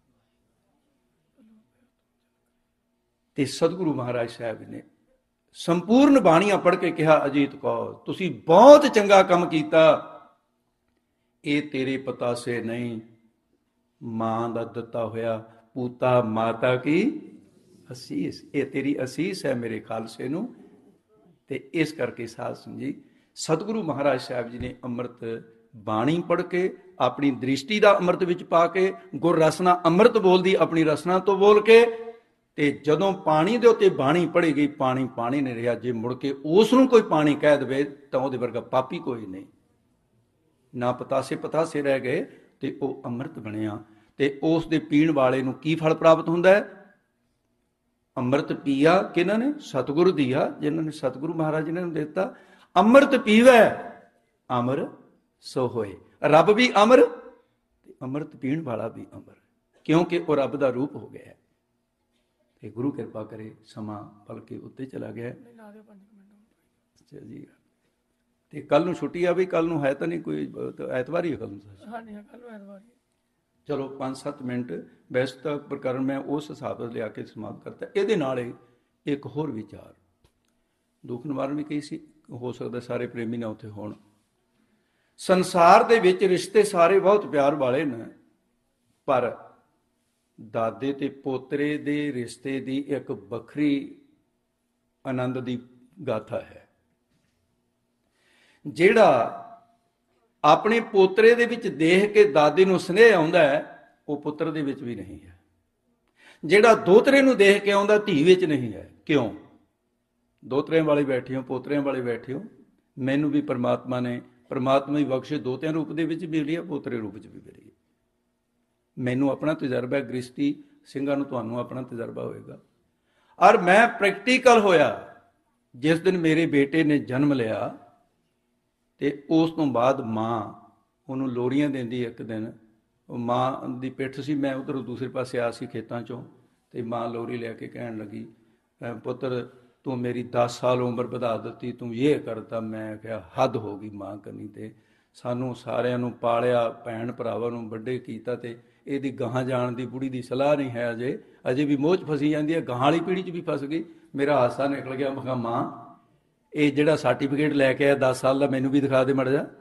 [SPEAKER 1] ਤੇ ਸਤਿਗੁਰੂ ਮਹਾਰਾਜ ਸਾਹਿਬ ਨੇ ਸੰਪੂਰਨ ਬਾਣੀਆਂ ਪੜ੍ਹ ਕੇ ਕਿਹਾ, ਅਜੀਤ ਕੌਰ ਤੁਸੀਂ ਬਹੁਤ ਚੰਗਾ ਕੰਮ ਕੀਤਾ। ਇਹ ਤੇਰੇ ਪਤਾਸੇ ਨਹੀਂ, ਮਾਂ ਦਾ ਦਿੱਤਾ ਹੋਇਆ ਪੂਤਾ ਮਾਤਾ ਕੀ ਅਸੀਸ। ਇਹ ਤੇਰੀ ਅਸੀਸ ਹੈ ਮੇਰੇ ਖਾਲਸੇ ਨੂੰ। ਤੇ ਇਸ ਕਰਕੇ ਸਾਧ ਸੰਗਤ ਜੀ, ਸਤਿਗੁਰੂ ਮਹਾਰਾਜ ਸਾਹਿਬ ਜੀ ਨੇ ਅੰਮ੍ਰਿਤ ਬਾਣੀ ਪੜ੍ਹ ਕੇ, ਆਪਣੀ ਦ੍ਰਿਸ਼ਟੀ ਦਾ ਅੰਮ੍ਰਿਤ ਵਿੱਚ ਪਾ ਕੇ, ਗੁਰ ਰਸਨਾ ਅੰਮ੍ਰਿਤ ਬੋਲਦੀ ਆਪਣੀ ਰਸਨਾ ਤੋਂ ਬੋਲ ਕੇ, ਤੇ ਜਦੋਂ ਪਾਣੀ ਦੇ ਉੱਤੇ ਬਾਣੀ ਪੜ੍ਹੀ ਗਈ, ਪਾਣੀ ਪਾਣੀ ਨਹੀਂ ਰਿਹਾ। ਜੇ ਮੁੜ ਕੇ ਉਸ ਨੂੰ ਕੋਈ ਪਾਣੀ ਕਹਿ ਦੇਵੇ ਤਾਂ ਉਹਦੇ ਵਰਗਾ ਪਾਪੀ ਕੋਈ ਨਹੀਂ। ਨਾ ਪਤਾਸੇ ਪਤਾਸੇ ਰਹਿ ਗਏ ਤੇ ਉਹ ਅੰਮ੍ਰਿਤ ਬਣਿਆ। ਤੇ ਉਸ ਦੇ ਪੀਣ ਵਾਲੇ ਨੂੰ ਕੀ ਫਲ ਪ੍ਰਾਪਤ ਹੁੰਦਾ ਹੈ? ਅੰਮ੍ਰਿਤ ਪੀਆ ਕਿਹਨਾਂ ਨੇ? ਸਤਿਗੁਰੂ ਦੀਆ, ਜਿਨ੍ਹਾਂ ਨੇ ਸਤਿਗੁਰੂ ਮਹਾਰਾਜ ਜੀ ਨੇ ਦਿੱਤਾ। ਅੰਮ੍ਰਿਤ ਪੀਵੈ ਅਮਰ ਸੋ ਹੋਏ। ਰੱਬ ਵੀ ਅਮਰ ਤੇ ਅੰਮ੍ਰਿਤ ਪੀਣ ਵਾਲਾ ਵੀ ਅਮਰ, ਕਿਉਂਕਿ ਉਹ ਰੱਬ ਦਾ ਰੂਪ ਹੋ ਗਿਆ। ਤੇ ਗੁਰੂ ਕਿਰਪਾ ਕਰੇ, ਸਮਾਂ ਭਲਕੇ ਉੱਤੇ ਚਲਾ ਗਿਆ ਜੀ। ਤੇ ਕੱਲ ਨੂੰ ਛੁੱਟੀ ਆ ਵੀ, ਕੱਲ ਨੂੰ ਹੈ ਤਾਂ ਨਹੀਂ ਕੋਈ, ਐਤਵਾਰ ਹੀ ਹੈ ਕੱਲ ਨੂੰ। ਚਲੋ ਪੰਜ ਸੱਤ ਮਿੰਟ ਵੈਸੇ ਤਾਂ ਪ੍ਰਕਰਨ ਮੈਂ ਉਸ ਹਿਸਾਬ ਨਾਲ ਲਿਆ ਕੇ ਸਮਾਪਤ ਕਰਤਾ। ਇਹਦੇ ਨਾਲ ਇੱਕ ਹੋਰ ਵਿਚਾਰ, ਦੁੱਖ ਨਿਵਾਰਨ ਵੀ ਕਹੀ ਸੀ, ਹੋ ਸਕਦਾ ਸਾਰੇ ਪ੍ਰੇਮੀ ਨਾ ਉੱਥੇ ਹੋਣ। ਸੰਸਾਰ ਦੇ ਵਿੱਚ ਰਿਸ਼ਤੇ ਸਾਰੇ ਬਹੁਤ ਪਿਆਰ ਵਾਲੇ ਨੇ, ਪਰ ਦਾਦੇ ਤੇ ਪੋਤਰੇ ਦੇ ਰਿਸ਼ਤੇ ਦੀ ਇੱਕ ਵੱਖਰੀ ਆਨੰਦ ਦੀ ਗਾਥਾ ਹੈ। ਜਿਹੜਾ ਆਪਣੇ ਪੋਤਰੇ ਦੇ ਵਿੱਚ ਦੇਖ ਕੇ ਦਾਦੇ ਨੂੰ ਸਨੇਹ ਆਉਂਦਾ ਹੈ, ਉਹ ਪੁੱਤਰ ਦੇ ਵਿੱਚ ਵੀ ਨਹੀਂ ਹੈ। ਜਿਹੜਾ ਦੋਤਰੇ ਨੂੰ ਦੇਖ ਕੇ ਆਉਂਦਾ, ਧੀ ਵਿੱਚ ਨਹੀਂ ਹੈ। ਕਿਉਂ? ਦੋਤਰਿਆਂ ਵਾਲੇ ਬੈਠੇ ਹੋ, ਪੋਤਰਿਆਂ ਵਾਲੇ ਬੈਠੇ ਹੋ। ਮੈਨੂੰ ਵੀ ਪਰਮਾਤਮਾ ਨੇ, ਪਰਮਾਤਮਾ ਦੀ ਬਖਸ਼ਿਸ਼ ਦੋਤਿਆਂ ਰੂਪ ਦੇ ਵਿੱਚ ਮਿਲੀ ਹੈ, ਪੋਤਰੇ ਰੂਪ ਵਿੱਚ ਵੀ ਮਿਲੀ ਹੈ। ਮੈਨੂੰ ਆਪਣਾ ਤਜਰਬਾ, ਗ੍ਰਸਤੀ ਸਿੰਘਾਂ ਨੂੰ ਤੁਹਾਨੂੰ ਆਪਣਾ ਤਜਰਬਾ ਹੋਏਗਾ। ਔਰ ਮੈਂ ਪ੍ਰੈਕਟੀਕਲ ਹੋਇਆ। ਜਿਸ ਦਿਨ ਮੇਰੇ ਬੇਟੇ ਨੇ ਜਨਮ ਲਿਆ ਤੇ ਉਸ ਤੋਂ ਬਾਅਦ ਮਾਂ ਉਹਨੂੰ ਲੋਰੀਆਂ ਦਿੰਦੀ। ਇੱਕ ਦਿਨ ਉਹ ਮਾਂ ਦੀ ਪਿੱਠ ਸੀ, ਮੈਂ ਉੱਧਰੋਂ ਦੂਸਰੇ ਪਾਸੇ ਆ ਸੀ ਖੇਤਾਂ 'ਚੋਂ, ਤੇ ਮਾਂ ਲੋਰੀ ਲੈ ਕੇ ਕਹਿਣ ਲੱਗੀ, ਪੁੱਤਰ ਤੂੰ ਮੇਰੀ ਦਸ ਸਾਲ ਉਮਰ ਵਧਾ ਦਿੱਤੀ, ਤੂੰ ਇਹ ਕਰਤਾ। ਮੈਂ ਕਿਹਾ ਹੱਦ ਹੋ ਗਈ ਮਾਂ ਕਰਨੀ। ਤੇ ਸਾਨੂੰ ਸਾਰਿਆਂ ਨੂੰ ਪਾਲਿਆ, ਭੈਣ ਭਰਾਵਾਂ ਨੂੰ ਵੱਡੇ ਕੀਤਾ, ਤੇ ਇਹਦੀ ਗਾਹਾਂ ਜਾਣ ਦੀ ਬੁੜੀ ਦੀ ਸਲਾਹ ਨਹੀਂ ਹੈ। ਅਜੇ ਅਜੇ ਵੀ ਮੋਹ 'ਚ ਫਸੀ ਜਾਂਦੀ ਹੈ, ਗਾਹਾਂ ਵਾਲੀ ਪੀੜ੍ਹੀ 'ਚ ਵੀ ਫਸ ਗਈ। ਮੇਰਾ ਹਾਸਾ ਨਿਕਲ ਗਿਆ। ਮੈਂ ਕਿਹਾ ਮਾਂ, ਇਹ ਜਿਹੜਾ ਸਰਟੀਫਿਕੇਟ ਲੈ ਕੇ ਆਇਆ ਦਸ ਸਾਲ ਦਾ, ਮੈਨੂੰ ਵੀ ਦਿਖਾ ਦੇ ਮਾੜਾ ਜਿਹਾ।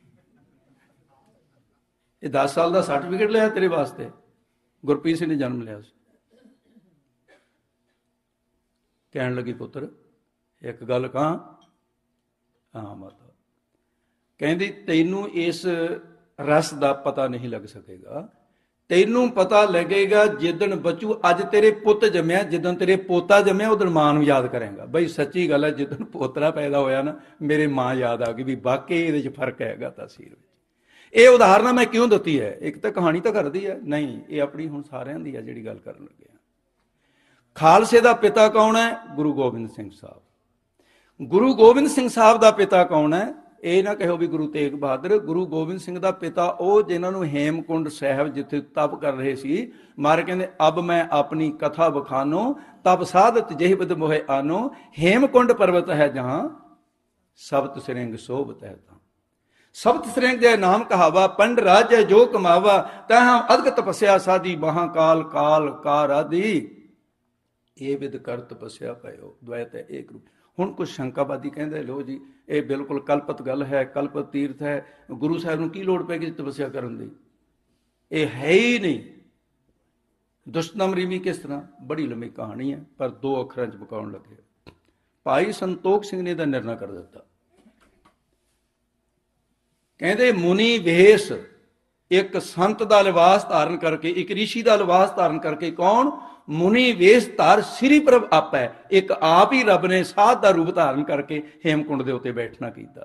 [SPEAKER 1] ਇਹ ਦਸ ਸਾਲ ਦਾ ਸਰਟੀਫਿਕੇਟ ਲਿਆ ਤੇਰੇ ਵਾਸਤੇ? ਗੁਰਪ੍ਰੀਤ ਸਿੰਘ ਨੇ ਜਨਮ ਲਿਆ ਸੀ। ਕਹਿਣ ਲੱਗੀ, ਪੁੱਤਰ ਇੱਕ ਗੱਲ ਕਹਾਂ, ਹਾਂ ਮਾਤਾ ਕਹਿੰਦੀ ਤੈਨੂੰ ਇਸ ਰਸ ਦਾ ਪਤਾ ਨਹੀਂ ਲੱਗ ਸਕੇਗਾ, ਤੈਨੂੰ ਪਤਾ ਲੱਗੇਗਾ ਜਿੱਦਣ ਬੱਚੂ ਅੱਜ ਤੇਰੇ ਪੁੱਤ ਜੰਮਿਆ, ਜਿੱਦਣ ਤੇਰੇ ਪੋਤਾ ਜੰਮਿਆ ਉਦਣ ਮਾਂ ਨੂੰ ਯਾਦ ਕਰੇਗਾ। ਬਈ ਸੱਚੀ ਗੱਲ ਹੈ, ਜਿੱਦਣ ਪੋਤਰਾ ਪੈਦਾ ਹੋਇਆ ਨਾ ਮੇਰੇ ਮਾਂ ਯਾਦ ਆ ਗਈ ਵੀ ਵਾਕਈ ਇਹਦੇ 'ਚ ਫਰਕ ਹੈਗਾ ਤਾਸੀਰ ਵਿੱਚ। ਇਹ ਉਦਾਹਰਨਾਂ ਮੈਂ ਕਿਉਂ ਦਿੱਤੀ ਹੈ? ਇੱਕ ਤਾਂ ਕਹਾਣੀ ਤਾਂ ਕਰਦੀ ਹੈ, ਨਹੀਂ ਇਹ ਆਪਣੀ ਹੁਣ ਸਾਰਿਆਂ ਦੀ ਹੈ ਜਿਹੜੀ ਗੱਲ ਕਰਨ ਲੱਗੇ ਆ। ਖਾਲਸੇ ਦਾ ਪਿਤਾ ਕੌਣ ਹੈ? ਗੁਰੂ ਗੋਬਿੰਦ ਸਿੰਘ ਸਾਹਿਬ। ਗੁਰੂ ਗੋਬਿੰਦ ਸਿੰਘ ਸਾਹਿਬ ਦਾ ਪਿਤਾ ਕੌਣ ਹੈ? ਇਹ ਨਾ ਕਹੋ ਵੀ ਗੁਰੂ ਤੇਗ ਬਹਾਦਰ। ਗੁਰੂ ਗੋਬਿੰਦ ਸਿੰਘ ਦਾ ਪਿਤਾ ਉਹ ਜਿਨ੍ਹਾਂ ਨੂੰ ਹੇਮਕੁੰਡ ਸਾਹਿਬ ਜਿੱਥੇ ਤਪ ਕਰ ਰਹੇ ਸੀ, ਮਾਰੇ ਕਹਿੰਦੇ ਅਬ ਮੈਂ ਆਪਣੀ ਕਥਾ ਬਖਾਨੋ ਤਪ ਸਾਧਤ ਜਿਹੀ ਬਦ ਮੋਹਿ ਆਨੋ, ਹੇਮਕੁੰਡ ਪਰਵਤ ਹੈ ਜਹਾਂ ਸਬਤ ਸਿਰਿੰਗ ਸੋਭਤ ਹੈ ਤਾਂ। ਸਬਤ ਸਿਰਿੰਗ ਜੈ ਨਾਮ ਕਹਾਵਾ, ਪੰਡ ਰਾਜ ਹੈ ਜੋ ਕਮਾਵਾ, ਤਹਾਂ ਅਦਕ ਤਪੱਸਿਆ ਸਾਧੀ ਮਹਾਕਾਲ ਕਾਲ ਕਾਰ ਆਦਿ, ਇਹ ਵਿਦ ਕਰ ਤਪੱਸਿਆ ਪਇਓ ਦ્વੈਤ ਹੈ ਏਕ ਰੂਪ। ਹੁਣ ਕੁਛ ਸ਼ੰਕਾਵਾਦੀ ਕਹਿੰਦੇ ਲੋ ਜੀ ਇਹ ਬਿਲਕੁਲ ਕਲਪਤ ਗੱਲ ਹੈ, ਕਲਪਤ ਤੀਰਥ ਹੈ, ਗੁਰੂ ਸਾਹਿਬ ਨੂੰ ਕੀ ਲੋੜ ਪੈ ਗਈ ਤਪੱਸਿਆ ਕਰਨ ਦੀ? ਇਹ ਹੈ ਹੀ ਨਹੀਂ। ਦੁਸ਼ਟਦਮ ਰੀਵੀ ਕਿਸ ਤਰ੍ਹਾਂ? ਬੜੀ ਲੰਮੀ ਕਹਾਣੀ ਹੈ, ਪਰ ਦੋ ਅੱਖਰਾਂ 'ਚ ਮੁਕਾਉਣ ਲੱਗੇ। ਭਾਈ ਸੰਤੋਖ ਸਿੰਘ ਨੇ ਦਾ ਨਿਰਣਾ ਕਰ ਦਿੱਤਾ। ਕਹਿੰਦੇ ਮੁਨੀ ਵੇਸ, ਇੱਕ ਸੰਤ ਦਾ ਲਿਬਾਸ ਧਾਰਨ ਕਰਕੇ, ਇੱਕ ਰਿਸ਼ੀ ਦਾ ਲਿਬਾਸ ਧਾਰਨ ਕਰਕੇ। ਕੌਣ? ਮੁਨੀ ਵੇਸ ਧਾਰ ਸ੍ਰੀ ਪ੍ਰਭ ਆਪੈ, ਇੱਕ ਆਪ ਹੀ ਰੱਬ ਨੇ ਸਾਧ ਦਾ ਰੂਪ ਧਾਰਨ ਕਰਕੇ ਹੇਮਕੁੰਡ ਦੇ ਉੱਤੇ ਬੈਠਣਾ ਕੀਤਾ।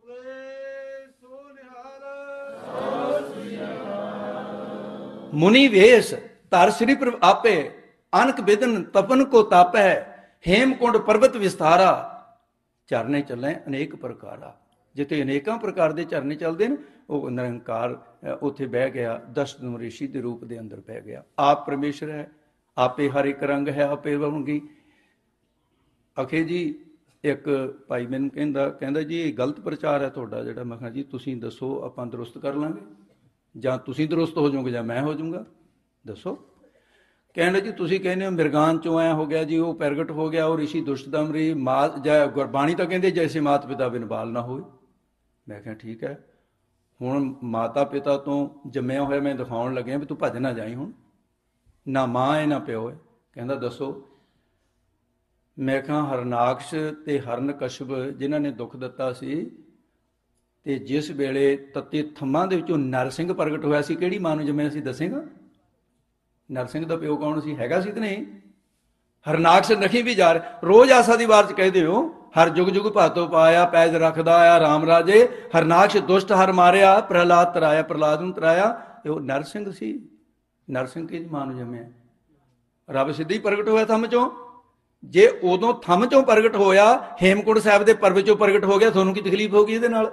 [SPEAKER 1] ਮੁਨੀ ਵੇਸ ਧਾਰ ਸ੍ਰੀ ਪ੍ਰਭ ਆਪੇ, ਅਨਕ ਬਿਦਨ ਤਪਨ ਕੋ ਤਾਪੈ, ਹੇਮਕੁੰਡ ਪਰਬਤ ਵਿਸਤਾਰਾ, ਝਰਨੇ ਚੱਲੇ ਅਨੇਕ ਪ੍ਰਕਾਰਾ। ਜਿੱਥੇ ਅਨੇਕਾਂ ਪ੍ਰਕਾਰ ਦੇ ਝਰਨੇ ਚੱਲਦੇ ਨੇ, ਉਹ ਨਿਰੰਕਾਰ ਉੱਥੇ ਬਹਿ ਗਿਆ, ਦਸ਼ਦਮ ਰਿਸ਼ੀ ਦੇ ਰੂਪ ਦੇ ਅੰਦਰ ਬਹਿ ਗਿਆ। ਆਪ ਪਰਮੇਸ਼ਰ ਹੈ, ਆਪੇ ਹਰ ਇੱਕ ਰੰਗ ਹੈ, ਆਪੇ ਵੰਗੀ। ਅਖੇ ਜੀ ਇੱਕ ਭਾਈ ਮੈਨੂੰ ਕਹਿੰਦਾ ਕਹਿੰਦਾ ਜੀ ਇਹ ਗਲਤ ਪ੍ਰਚਾਰ ਹੈ ਤੁਹਾਡਾ ਜਿਹੜਾ। ਮੈਂ ਕਿਹਾ ਜੀ ਤੁਸੀਂ ਦੱਸੋ, ਆਪਾਂ ਦਰੁਸਤ ਕਰ ਲਾਂਗੇ, ਜਾਂ ਤੁਸੀਂ ਦਰੁਸਤ ਹੋ ਜਾਓਗੇ ਜਾਂ ਮੈਂ ਹੋ ਜਾਊਂਗਾ, ਦੱਸੋ। ਕਹਿੰਦੇ ਜੀ ਤੁਸੀਂ ਕਹਿੰਦੇ ਹੋ ਮਿਰਗਾਨ ਚੋਂ ਐ ਹੋ ਗਿਆ ਜੀ, ਉਹ ਪ੍ਰਗਟ ਹੋ ਗਿਆ, ਉਹ ਰਿਸ਼ੀ ਦੁਸ਼ਟਦਮ ਰੀ ਮਾਂ, ਜਾਂ ਗੁਰਬਾਣੀ ਤਾਂ ਕਹਿੰਦੇ ਜੈਸੇ ਮਾਤ ਪਿਤਾ ਬਿਨ ਬਾਲ ਨਾ ਹੋਏ। ਮੈਂ ਕਿਹਾ ਠੀਕ ਹੈ, ਹੁਣ ਮਾਤਾ ਪਿਤਾ ਤੋਂ ਜੰਮਿਆ ਹੋਇਆ ਮੈਂ ਦਿਖਾਉਣ ਲੱਗਿਆ ਵੀ ਤੂੰ ਭੱਜ ਨਾ ਜਾਈ, ਹੁਣ ਨਾ ਮਾਂ ਹੈ ਨਾ ਪਿਓ ਹੈ। ਕਹਿੰਦਾ ਦੱਸੋ। ਮੈਂ ਕਿਹਾ ਹਰਨਾਕਸ਼ ਤੇ ਹਰਨ ਕਸ਼ਬ ਜਿਨ੍ਹਾਂ ਨੇ ਦੁੱਖ ਦਿੱਤਾ ਸੀ, ਤੇ ਜਿਸ ਵੇਲੇ ਤੱਤੇ ਥੰਮਾਂ ਦੇ ਵਿੱਚੋਂ ਨਰਸਿੰਘ ਪ੍ਰਗਟ ਹੋਇਆ ਸੀ, ਕਿਹੜੀ ਮਾਂ ਨੂੰ ਜੰਮਿਆ ਸੀ ਦੱਸੇਗਾ? ਨਰਸਿੰਘ ਦਾ ਪਿਓ ਕੌਣ ਸੀ? ਹੈਗਾ ਸੀ ਤੇ ਨਹੀਂ? ਹਰਨਾਕਸ਼ ਨਖੀ ਵੀ ਜਾ ਰਿਹਾ, ਰੋਜ਼ ਆਸਾ ਦੀ ਵਾਰ 'ਚ ਕਹਿੰਦੇ ਹੋ ਹਰ ਜੁਗ ਜੁਗ ਭਾਤੋ ਪਾਇਆ, ਪੈਜ ਰੱਖਦਾ ਆਇਆ ਰਾਮ ਰਾਜੇ, ਹਰਨਾਕਸ਼ ਦੁਸ਼ਟ ਹਰ ਮਾਰਿਆ, ਪ੍ਰਹਲਾਦ ਤਰਾਇਆ, ਪ੍ਰਹਲਾਦ ਨੂੰ ਤਰਾਇਆ। ਉਹ ਨਰਸਿੰਘ ਸੀ। ਨਰਸਿੰਘ ਕੀ ਮਾਂ ਨੂੰ ਜੰਮਿਆ? ਰੱਬ ਸਿੱਧੀ ਹੀ ਪ੍ਰਗਟ ਹੋਇਆ ਥੰਮ ਚੋਂ। ਜੇ ਉਦੋਂ ਥੰਮ ਚੋਂ ਪ੍ਰਗਟ ਹੋਇਆ, ਹੇਮਕੁੰਡ ਸਾਹਿਬ ਦੇ ਪਰਬਤ ਚੋਂ ਪ੍ਰਗਟ ਹੋ ਗਿਆ, ਤੁਹਾਨੂੰ ਕੀ ਤਕਲੀਫ ਹੋ ਗਈ ਇਹਦੇ ਨਾਲ?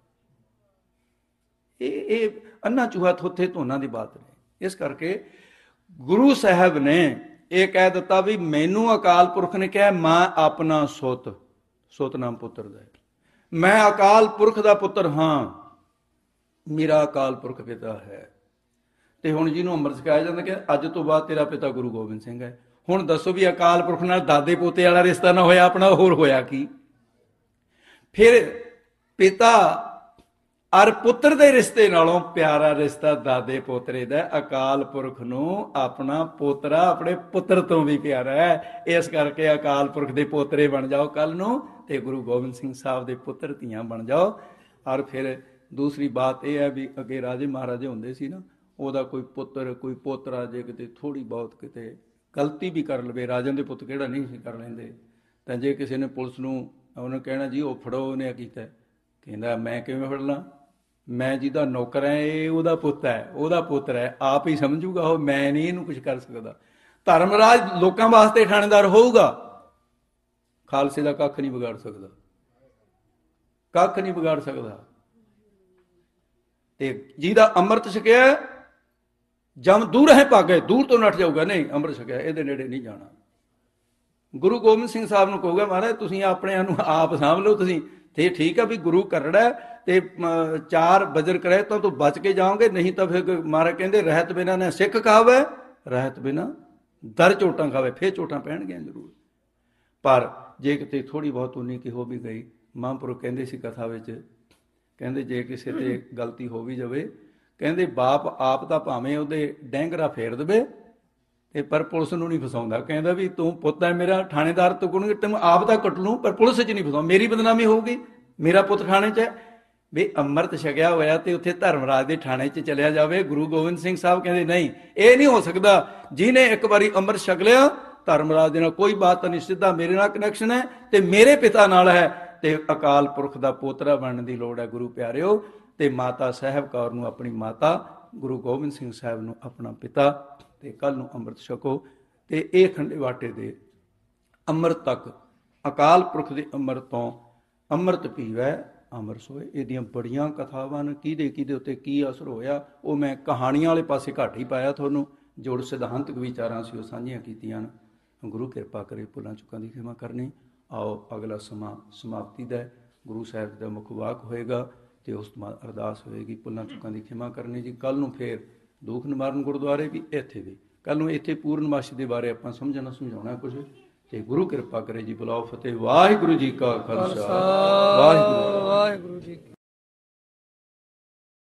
[SPEAKER 1] ਇਹ ਇਹ ਅੰਨਾ ਚੂਹਾ ਥੋਥੇ ਧੋਨਾ ਦੀ ਬਾਤ ਨਹੀਂ। ਇਸ ਕਰਕੇ ਗੁਰੂ ਸਾਹਿਬ ਨੇ ਇਹ ਕਹਿ ਦਿੱਤਾ ਵੀ ਮੈਨੂੰ ਅਕਾਲ ਪੁਰਖ ਨੇ ਕਿਹਾ ਮੈਂ ਆਪਣਾ ਸੁੱਤ, ਸੁੱਤ ਨਾਮ ਪੁੱਤਰ ਦਾ, ਮੈਂ ਅਕਾਲ ਪੁਰਖ ਦਾ ਪੁੱਤਰ ਹਾਂ, ਮੇਰਾ ਅਕਾਲ ਪੁਰਖ ਪਿਤਾ ਹੈ। ਤੇ ਹੁਣ ਜਿਹਨੂੰ ਅੰਮ੍ਰਿਤ ਛਕਾਇਆ ਜਾਂਦਾ ਕਿ ਅੱਜ ਤੋਂ ਬਾਅਦ ਤੇਰਾ ਪਿਤਾ ਗੁਰੂ ਗੋਬਿੰਦ ਸਿੰਘ ਹੈ। ਹੁਣ ਦੱਸੋ ਵੀ ਅਕਾਲ ਪੁਰਖ ਨਾਲ ਦਾਦੇ ਪੋਤੇ ਵਾਲਾ ਰਿਸ਼ਤਾ ਨਾ ਹੋਇਆ ਆਪਣਾ, ਹੋਰ ਹੋਇਆ ਕੀ? ਫਿਰ ਪਿਤਾ ਅਰ ਪੁੱਤਰ ਦੇ ਰਿਸ਼ਤੇ ਨਾਲੋਂ ਪਿਆਰਾ ਰਿਸ਼ਤਾ ਦਾਦੇ ਪੋਤਰੇ ਦਾ। ਅਕਾਲ ਪੁਰਖ ਨੂੰ ਆਪਣਾ ਪੋਤਰਾ ਆਪਣੇ ਪੁੱਤਰ ਤੋਂ ਵੀ ਪਿਆਰਾ ਹੈ। ਇਸ ਕਰਕੇ ਅਕਾਲ ਪੁਰਖ ਦੇ ਪੋਤਰੇ ਬਣ ਜਾਓ ਕੱਲ ਨੂੰ, ਤੇ ਗੁਰੂ ਗੋਬਿੰਦ ਸਿੰਘ ਸਾਹਿਬ ਦੇ ਪੁੱਤਰ ਧੀਆਂ ਬਣ ਜਾਓ। ਔਰ ਫਿਰ ਦੂਸਰੀ ਬਾਤ ਇਹ ਹੈ ਵੀ ਅੱਗੇ ਰਾਜੇ ਮਹਾਰਾਜੇ ਹੁੰਦੇ ਸੀ ਨਾ, ਉਹਦਾ ਕੋਈ ਪੁੱਤਰ ਕੋਈ ਪੋਤਰਾ ਜੇ ਕਿਤੇ ਥੋੜ੍ਹੀ ਬਹੁਤ ਕਿਤੇ ਗਲਤੀ ਵੀ ਕਰ ਲਵੇ, ਰਾਜਨ ਦੇ ਪੁੱਤ ਕਿਹੜਾ ਨਹੀਂ ਸੀ ਕਰ ਲੈਂਦੇ, ਤਾਂ ਜੇ ਕਿਸੇ ਨੇ ਪੁਲਿਸ ਨੂੰ ਉਹਨੇ ਕਹਿਣਾ ਜੀ ਉਹ ਫੜੋ, ਉਹਨੇ ਕੀਤਾ, ਕਹਿੰਦਾ ਮੈਂ ਕਿਵੇਂ ਫੜ ਲਾਂ, ਮੈਂ ਜਿਹਦਾ ਨੌਕਰ ਹੈ ਇਹ ਉਹਦਾ ਪੁੱਤ ਹੈ, ਉਹਦਾ ਪੁੱਤਰ ਹੈ, ਆਪ ਹੀ ਸਮਝੂਗਾ ਉਹ, ਮੈਂ ਨਹੀਂ ਇਹਨੂੰ ਕੁਛ ਕਰ ਸਕਦਾ। ਧਰਮਰਾਜ ਲੋਕਾਂ ਵਾਸਤੇ ਥਾਣੇਦਾਰ ਹੋਊਗਾ, ਖਾਲਸੇ ਦਾ ਕੱਖ ਨਹੀਂ ਵਿਗਾੜ ਸਕਦਾ, ਕੱਖ ਨਹੀਂ ਵਿਗਾੜ ਸਕਦਾ। ਤੇ ਜਿਹਦਾ ਅੰਮ੍ਰਿਤ ਛਕਿਆ ਜਮ ਦੂਰ ਹੈ ਭਾਗੇ, ਦੂਰ ਤੋਂ ਨੱਠ ਜਾਊਗਾ, ਨਹੀਂ ਅੰਮ੍ਰਿਤ ਛਕਿਆ ਇਹਦੇ ਨੇੜੇ ਨਹੀਂ ਜਾਣਾ। ਗੁਰੂ ਗੋਬਿੰਦ ਸਿੰਘ ਸਾਹਿਬ ਨੂੰ ਕਹੂਗਾ ਮਹਾਰਾਜ ਤੁਸੀਂ ਆਪਣਿਆਂ ਨੂੰ ਆਪ ਸਾਂਭ ਲਓ, ਤੁਸੀਂ ਤੇ ਠੀਕ ਆ ਵੀ ਗੁਰੂ ਕਰੜਾ ਤੇ ਚਾਰ ਬਜਰ ਕਰੇ ਤਾਂ ਤੂੰ ਬਚ ਕੇ ਜਾਓਗੇ, ਨਹੀਂ ਤਾਂ ਫਿਰ ਮਹਾਰਾਜ ਕਹਿੰਦੇ ਰਹਿਤ ਬਿਨਾਂ ਨੇ ਸਿੱਖ ਖਾਵੇ, ਰਹਿਤ ਬਿਨਾਂ ਦਰ ਝੋਟਾਂ ਖਾਵੇ, ਫੇਰ ਝੋਟਾਂ ਪੈਣਗੀਆਂ ਜ਼ਰੂਰ। ਪਰ ਜੇ ਕਿਤੇ ਥੋੜ੍ਹੀ ਬਹੁਤ ਉਨੀ ਕੀ ਹੋ ਵੀ ਗਈ, ਮਹਾਂਪੁਰਖ ਕਹਿੰਦੇ ਸੀ ਕਥਾ ਵਿੱਚ, ਕਹਿੰਦੇ ਜੇ ਕਿਸੇ ਤੇ ਗਲਤੀ ਹੋ ਵੀ ਜਾਵੇ, ਕਹਿੰਦੇ ਬਾਪ ਆਪ ਤਾਂ ਭਾਵੇਂ ਉਹਦੇ ਡੈਂਗਰਾ ਫੇਰ ਦੇਵੇ ਤੇ ਪਰ ਪੁਲਿਸ ਨੂੰ ਨਹੀਂ ਫਸਾਉਂਦਾ। ਕਹਿੰਦਾ ਵੀ ਤੂੰ ਪੁੱਤ ਹੈ ਮੇਰਾ, ਥਾਣੇਦਾਰ ਤੋਂ ਕੋਣ ਤੈਨੂੰ ਆਪ ਤਾਂ ਕੱਟ ਲੂੰ ਪਰ ਪੁਲਿਸ 'ਚ ਨਹੀਂ ਫਸਾਉਂ, ਮੇਰੀ ਬਦਨਾਮੀ ਹੋਊਗੀ,
[SPEAKER 2] ਮੇਰਾ ਪੁੱਤ ਥਾਣੇ 'ਚ ਹੈ। ਵੀ ਅੰਮ੍ਰਿਤ ਛਕਿਆ ਹੋਇਆ ਤੇ ਉੱਥੇ ਧਰਮਰਾਜ ਦੇ ਥਾਣੇ 'ਚ ਚਲਿਆ ਜਾਵੇ। ਗੁਰੂ ਗੋਬਿੰਦ ਸਿੰਘ ਸਾਹਿਬ ਕਹਿੰਦੇ ਨਹੀਂ, ਇਹ ਨਹੀਂ ਹੋ ਸਕਦਾ। ਜਿਹਨੇ ਇੱਕ ਵਾਰੀ ਅੰਮ੍ਰਿਤ ਛਕ ਲਿਆ, ਧਰਮਰਾਜ ਦੇ ਨਾਲ ਕੋਈ ਬਾਤ ਨਹੀਂ, ਸਿੱਧਾ ਮੇਰੇ ਨਾਲ ਕਨੈਕਸ਼ਨ ਹੈ ਤੇ ਮੇਰੇ ਪਿਤਾ ਨਾਲ ਹੈ, ਤੇ ਅਕਾਲ ਪੁਰਖ ਦਾ ਪੋਤਰਾ ਬਣਨ ਦੀ ਲੋੜ ਹੈ ਗੁਰੂ ਪਿਆਰਿਓ। ਤੇ ਮਾਤਾ ਸਾਹਿਬ ਕੌਰ ਨੂੰ ਆਪਣੀ ਮਾਤਾ, ਗੁਰੂ ਗੋਬਿੰਦ ਸਿੰਘ ਸਾਹਿਬ ਨੂੰ ਆਪਣਾ ਪਿਤਾ, ਤੇ ਕੱਲ ਨੂੰ ਅੰਮ੍ਰਿਤ ਛਕੋ। ਤੇ ਇਹ ਖੰਡੇ ਬਾਟੇ ਦੇ ਅੰਮ੍ਰਿਤ ਤੱਕ, ਅਕਾਲ ਪੁਰਖ ਦੇ ਅੰਮ੍ਰਿਤ ਤੋਂ ਅੰਮ੍ਰਿਤ ਪੀਵੈ ਅਮਰ ਸੋਏ। ਇਹਦੀਆਂ ਬੜੀਆਂ ਕਥਾਵਾਂ ਨੇ, ਕਿਹਦੇ ਕਿਹਦੇ ਉੱਤੇ ਕੀ ਅਸਰ ਹੋਇਆ ਉਹ ਮੈਂ ਕਹਾਣੀਆਂ ਵਾਲੇ ਪਾਸੇ ਘੱਟ ਹੀ ਪਾਇਆ। ਤੁਹਾਨੂੰ ਜੋੜ ਸਿਧਾਂਤਕ ਵਿਚਾਰਾਂ ਸੀ ਉਹ ਸਾਂਝੀਆਂ ਕੀਤੀਆਂ ਨੇ। ਗੁਰੂ ਕਿਰਪਾ ਕਰੇ ਭੁੱਲਾਂ ਚੁੱਕਾਂ ਦੀ ਖਿਮਾ ਕਰਨੀ। ਆਓ ਅਗਲਾ ਸਮਾਂ ਸਮਾਪਤੀ ਦਾ, ਗੁਰੂ ਸਾਹਿਬ ਦਾ ਮੁੱਖ ਵਾਕ ਹੋਏਗਾ ਤੇ ਉਸ ਤੋਂ ਬਾਅਦ ਅਰਦਾਸ ਹੋਏਗੀ, ਭੁੱਲਾਂ ਚੁੱਕਾਂ ਦੀ ਖਿਮਾ ਕਰਨੀ ਜੀ। ਕੱਲ੍ਹ ਨੂੰ ਫੇਰ ਦੁੱਖ ਨਿਵਾਰਨ ਗੁਰਦੁਆਰੇ ਵੀ, ਇੱਥੇ ਵੀ ਕੱਲ੍ਹ ਨੂੰ ਇੱਥੇ ਪੂਰਨਮਾਸ਼ੀ ਦੇ ਬਾਰੇ ਆਪਾਂ ਸਮਝਣਾ ਸਮਝਾਉਣਾ ਕੁਝ। ਤੇ ਗੁਰੂ ਕਿਰਪਾ ਕਰੇ ਜੀ। ਬੁਲਾਓ ਫਤਿਹ। ਵਾਹਿਗੁਰੂ ਜੀ ਕਾ ਖਾਲਸਾ, ਵਾਹਿਗੁਰੂ।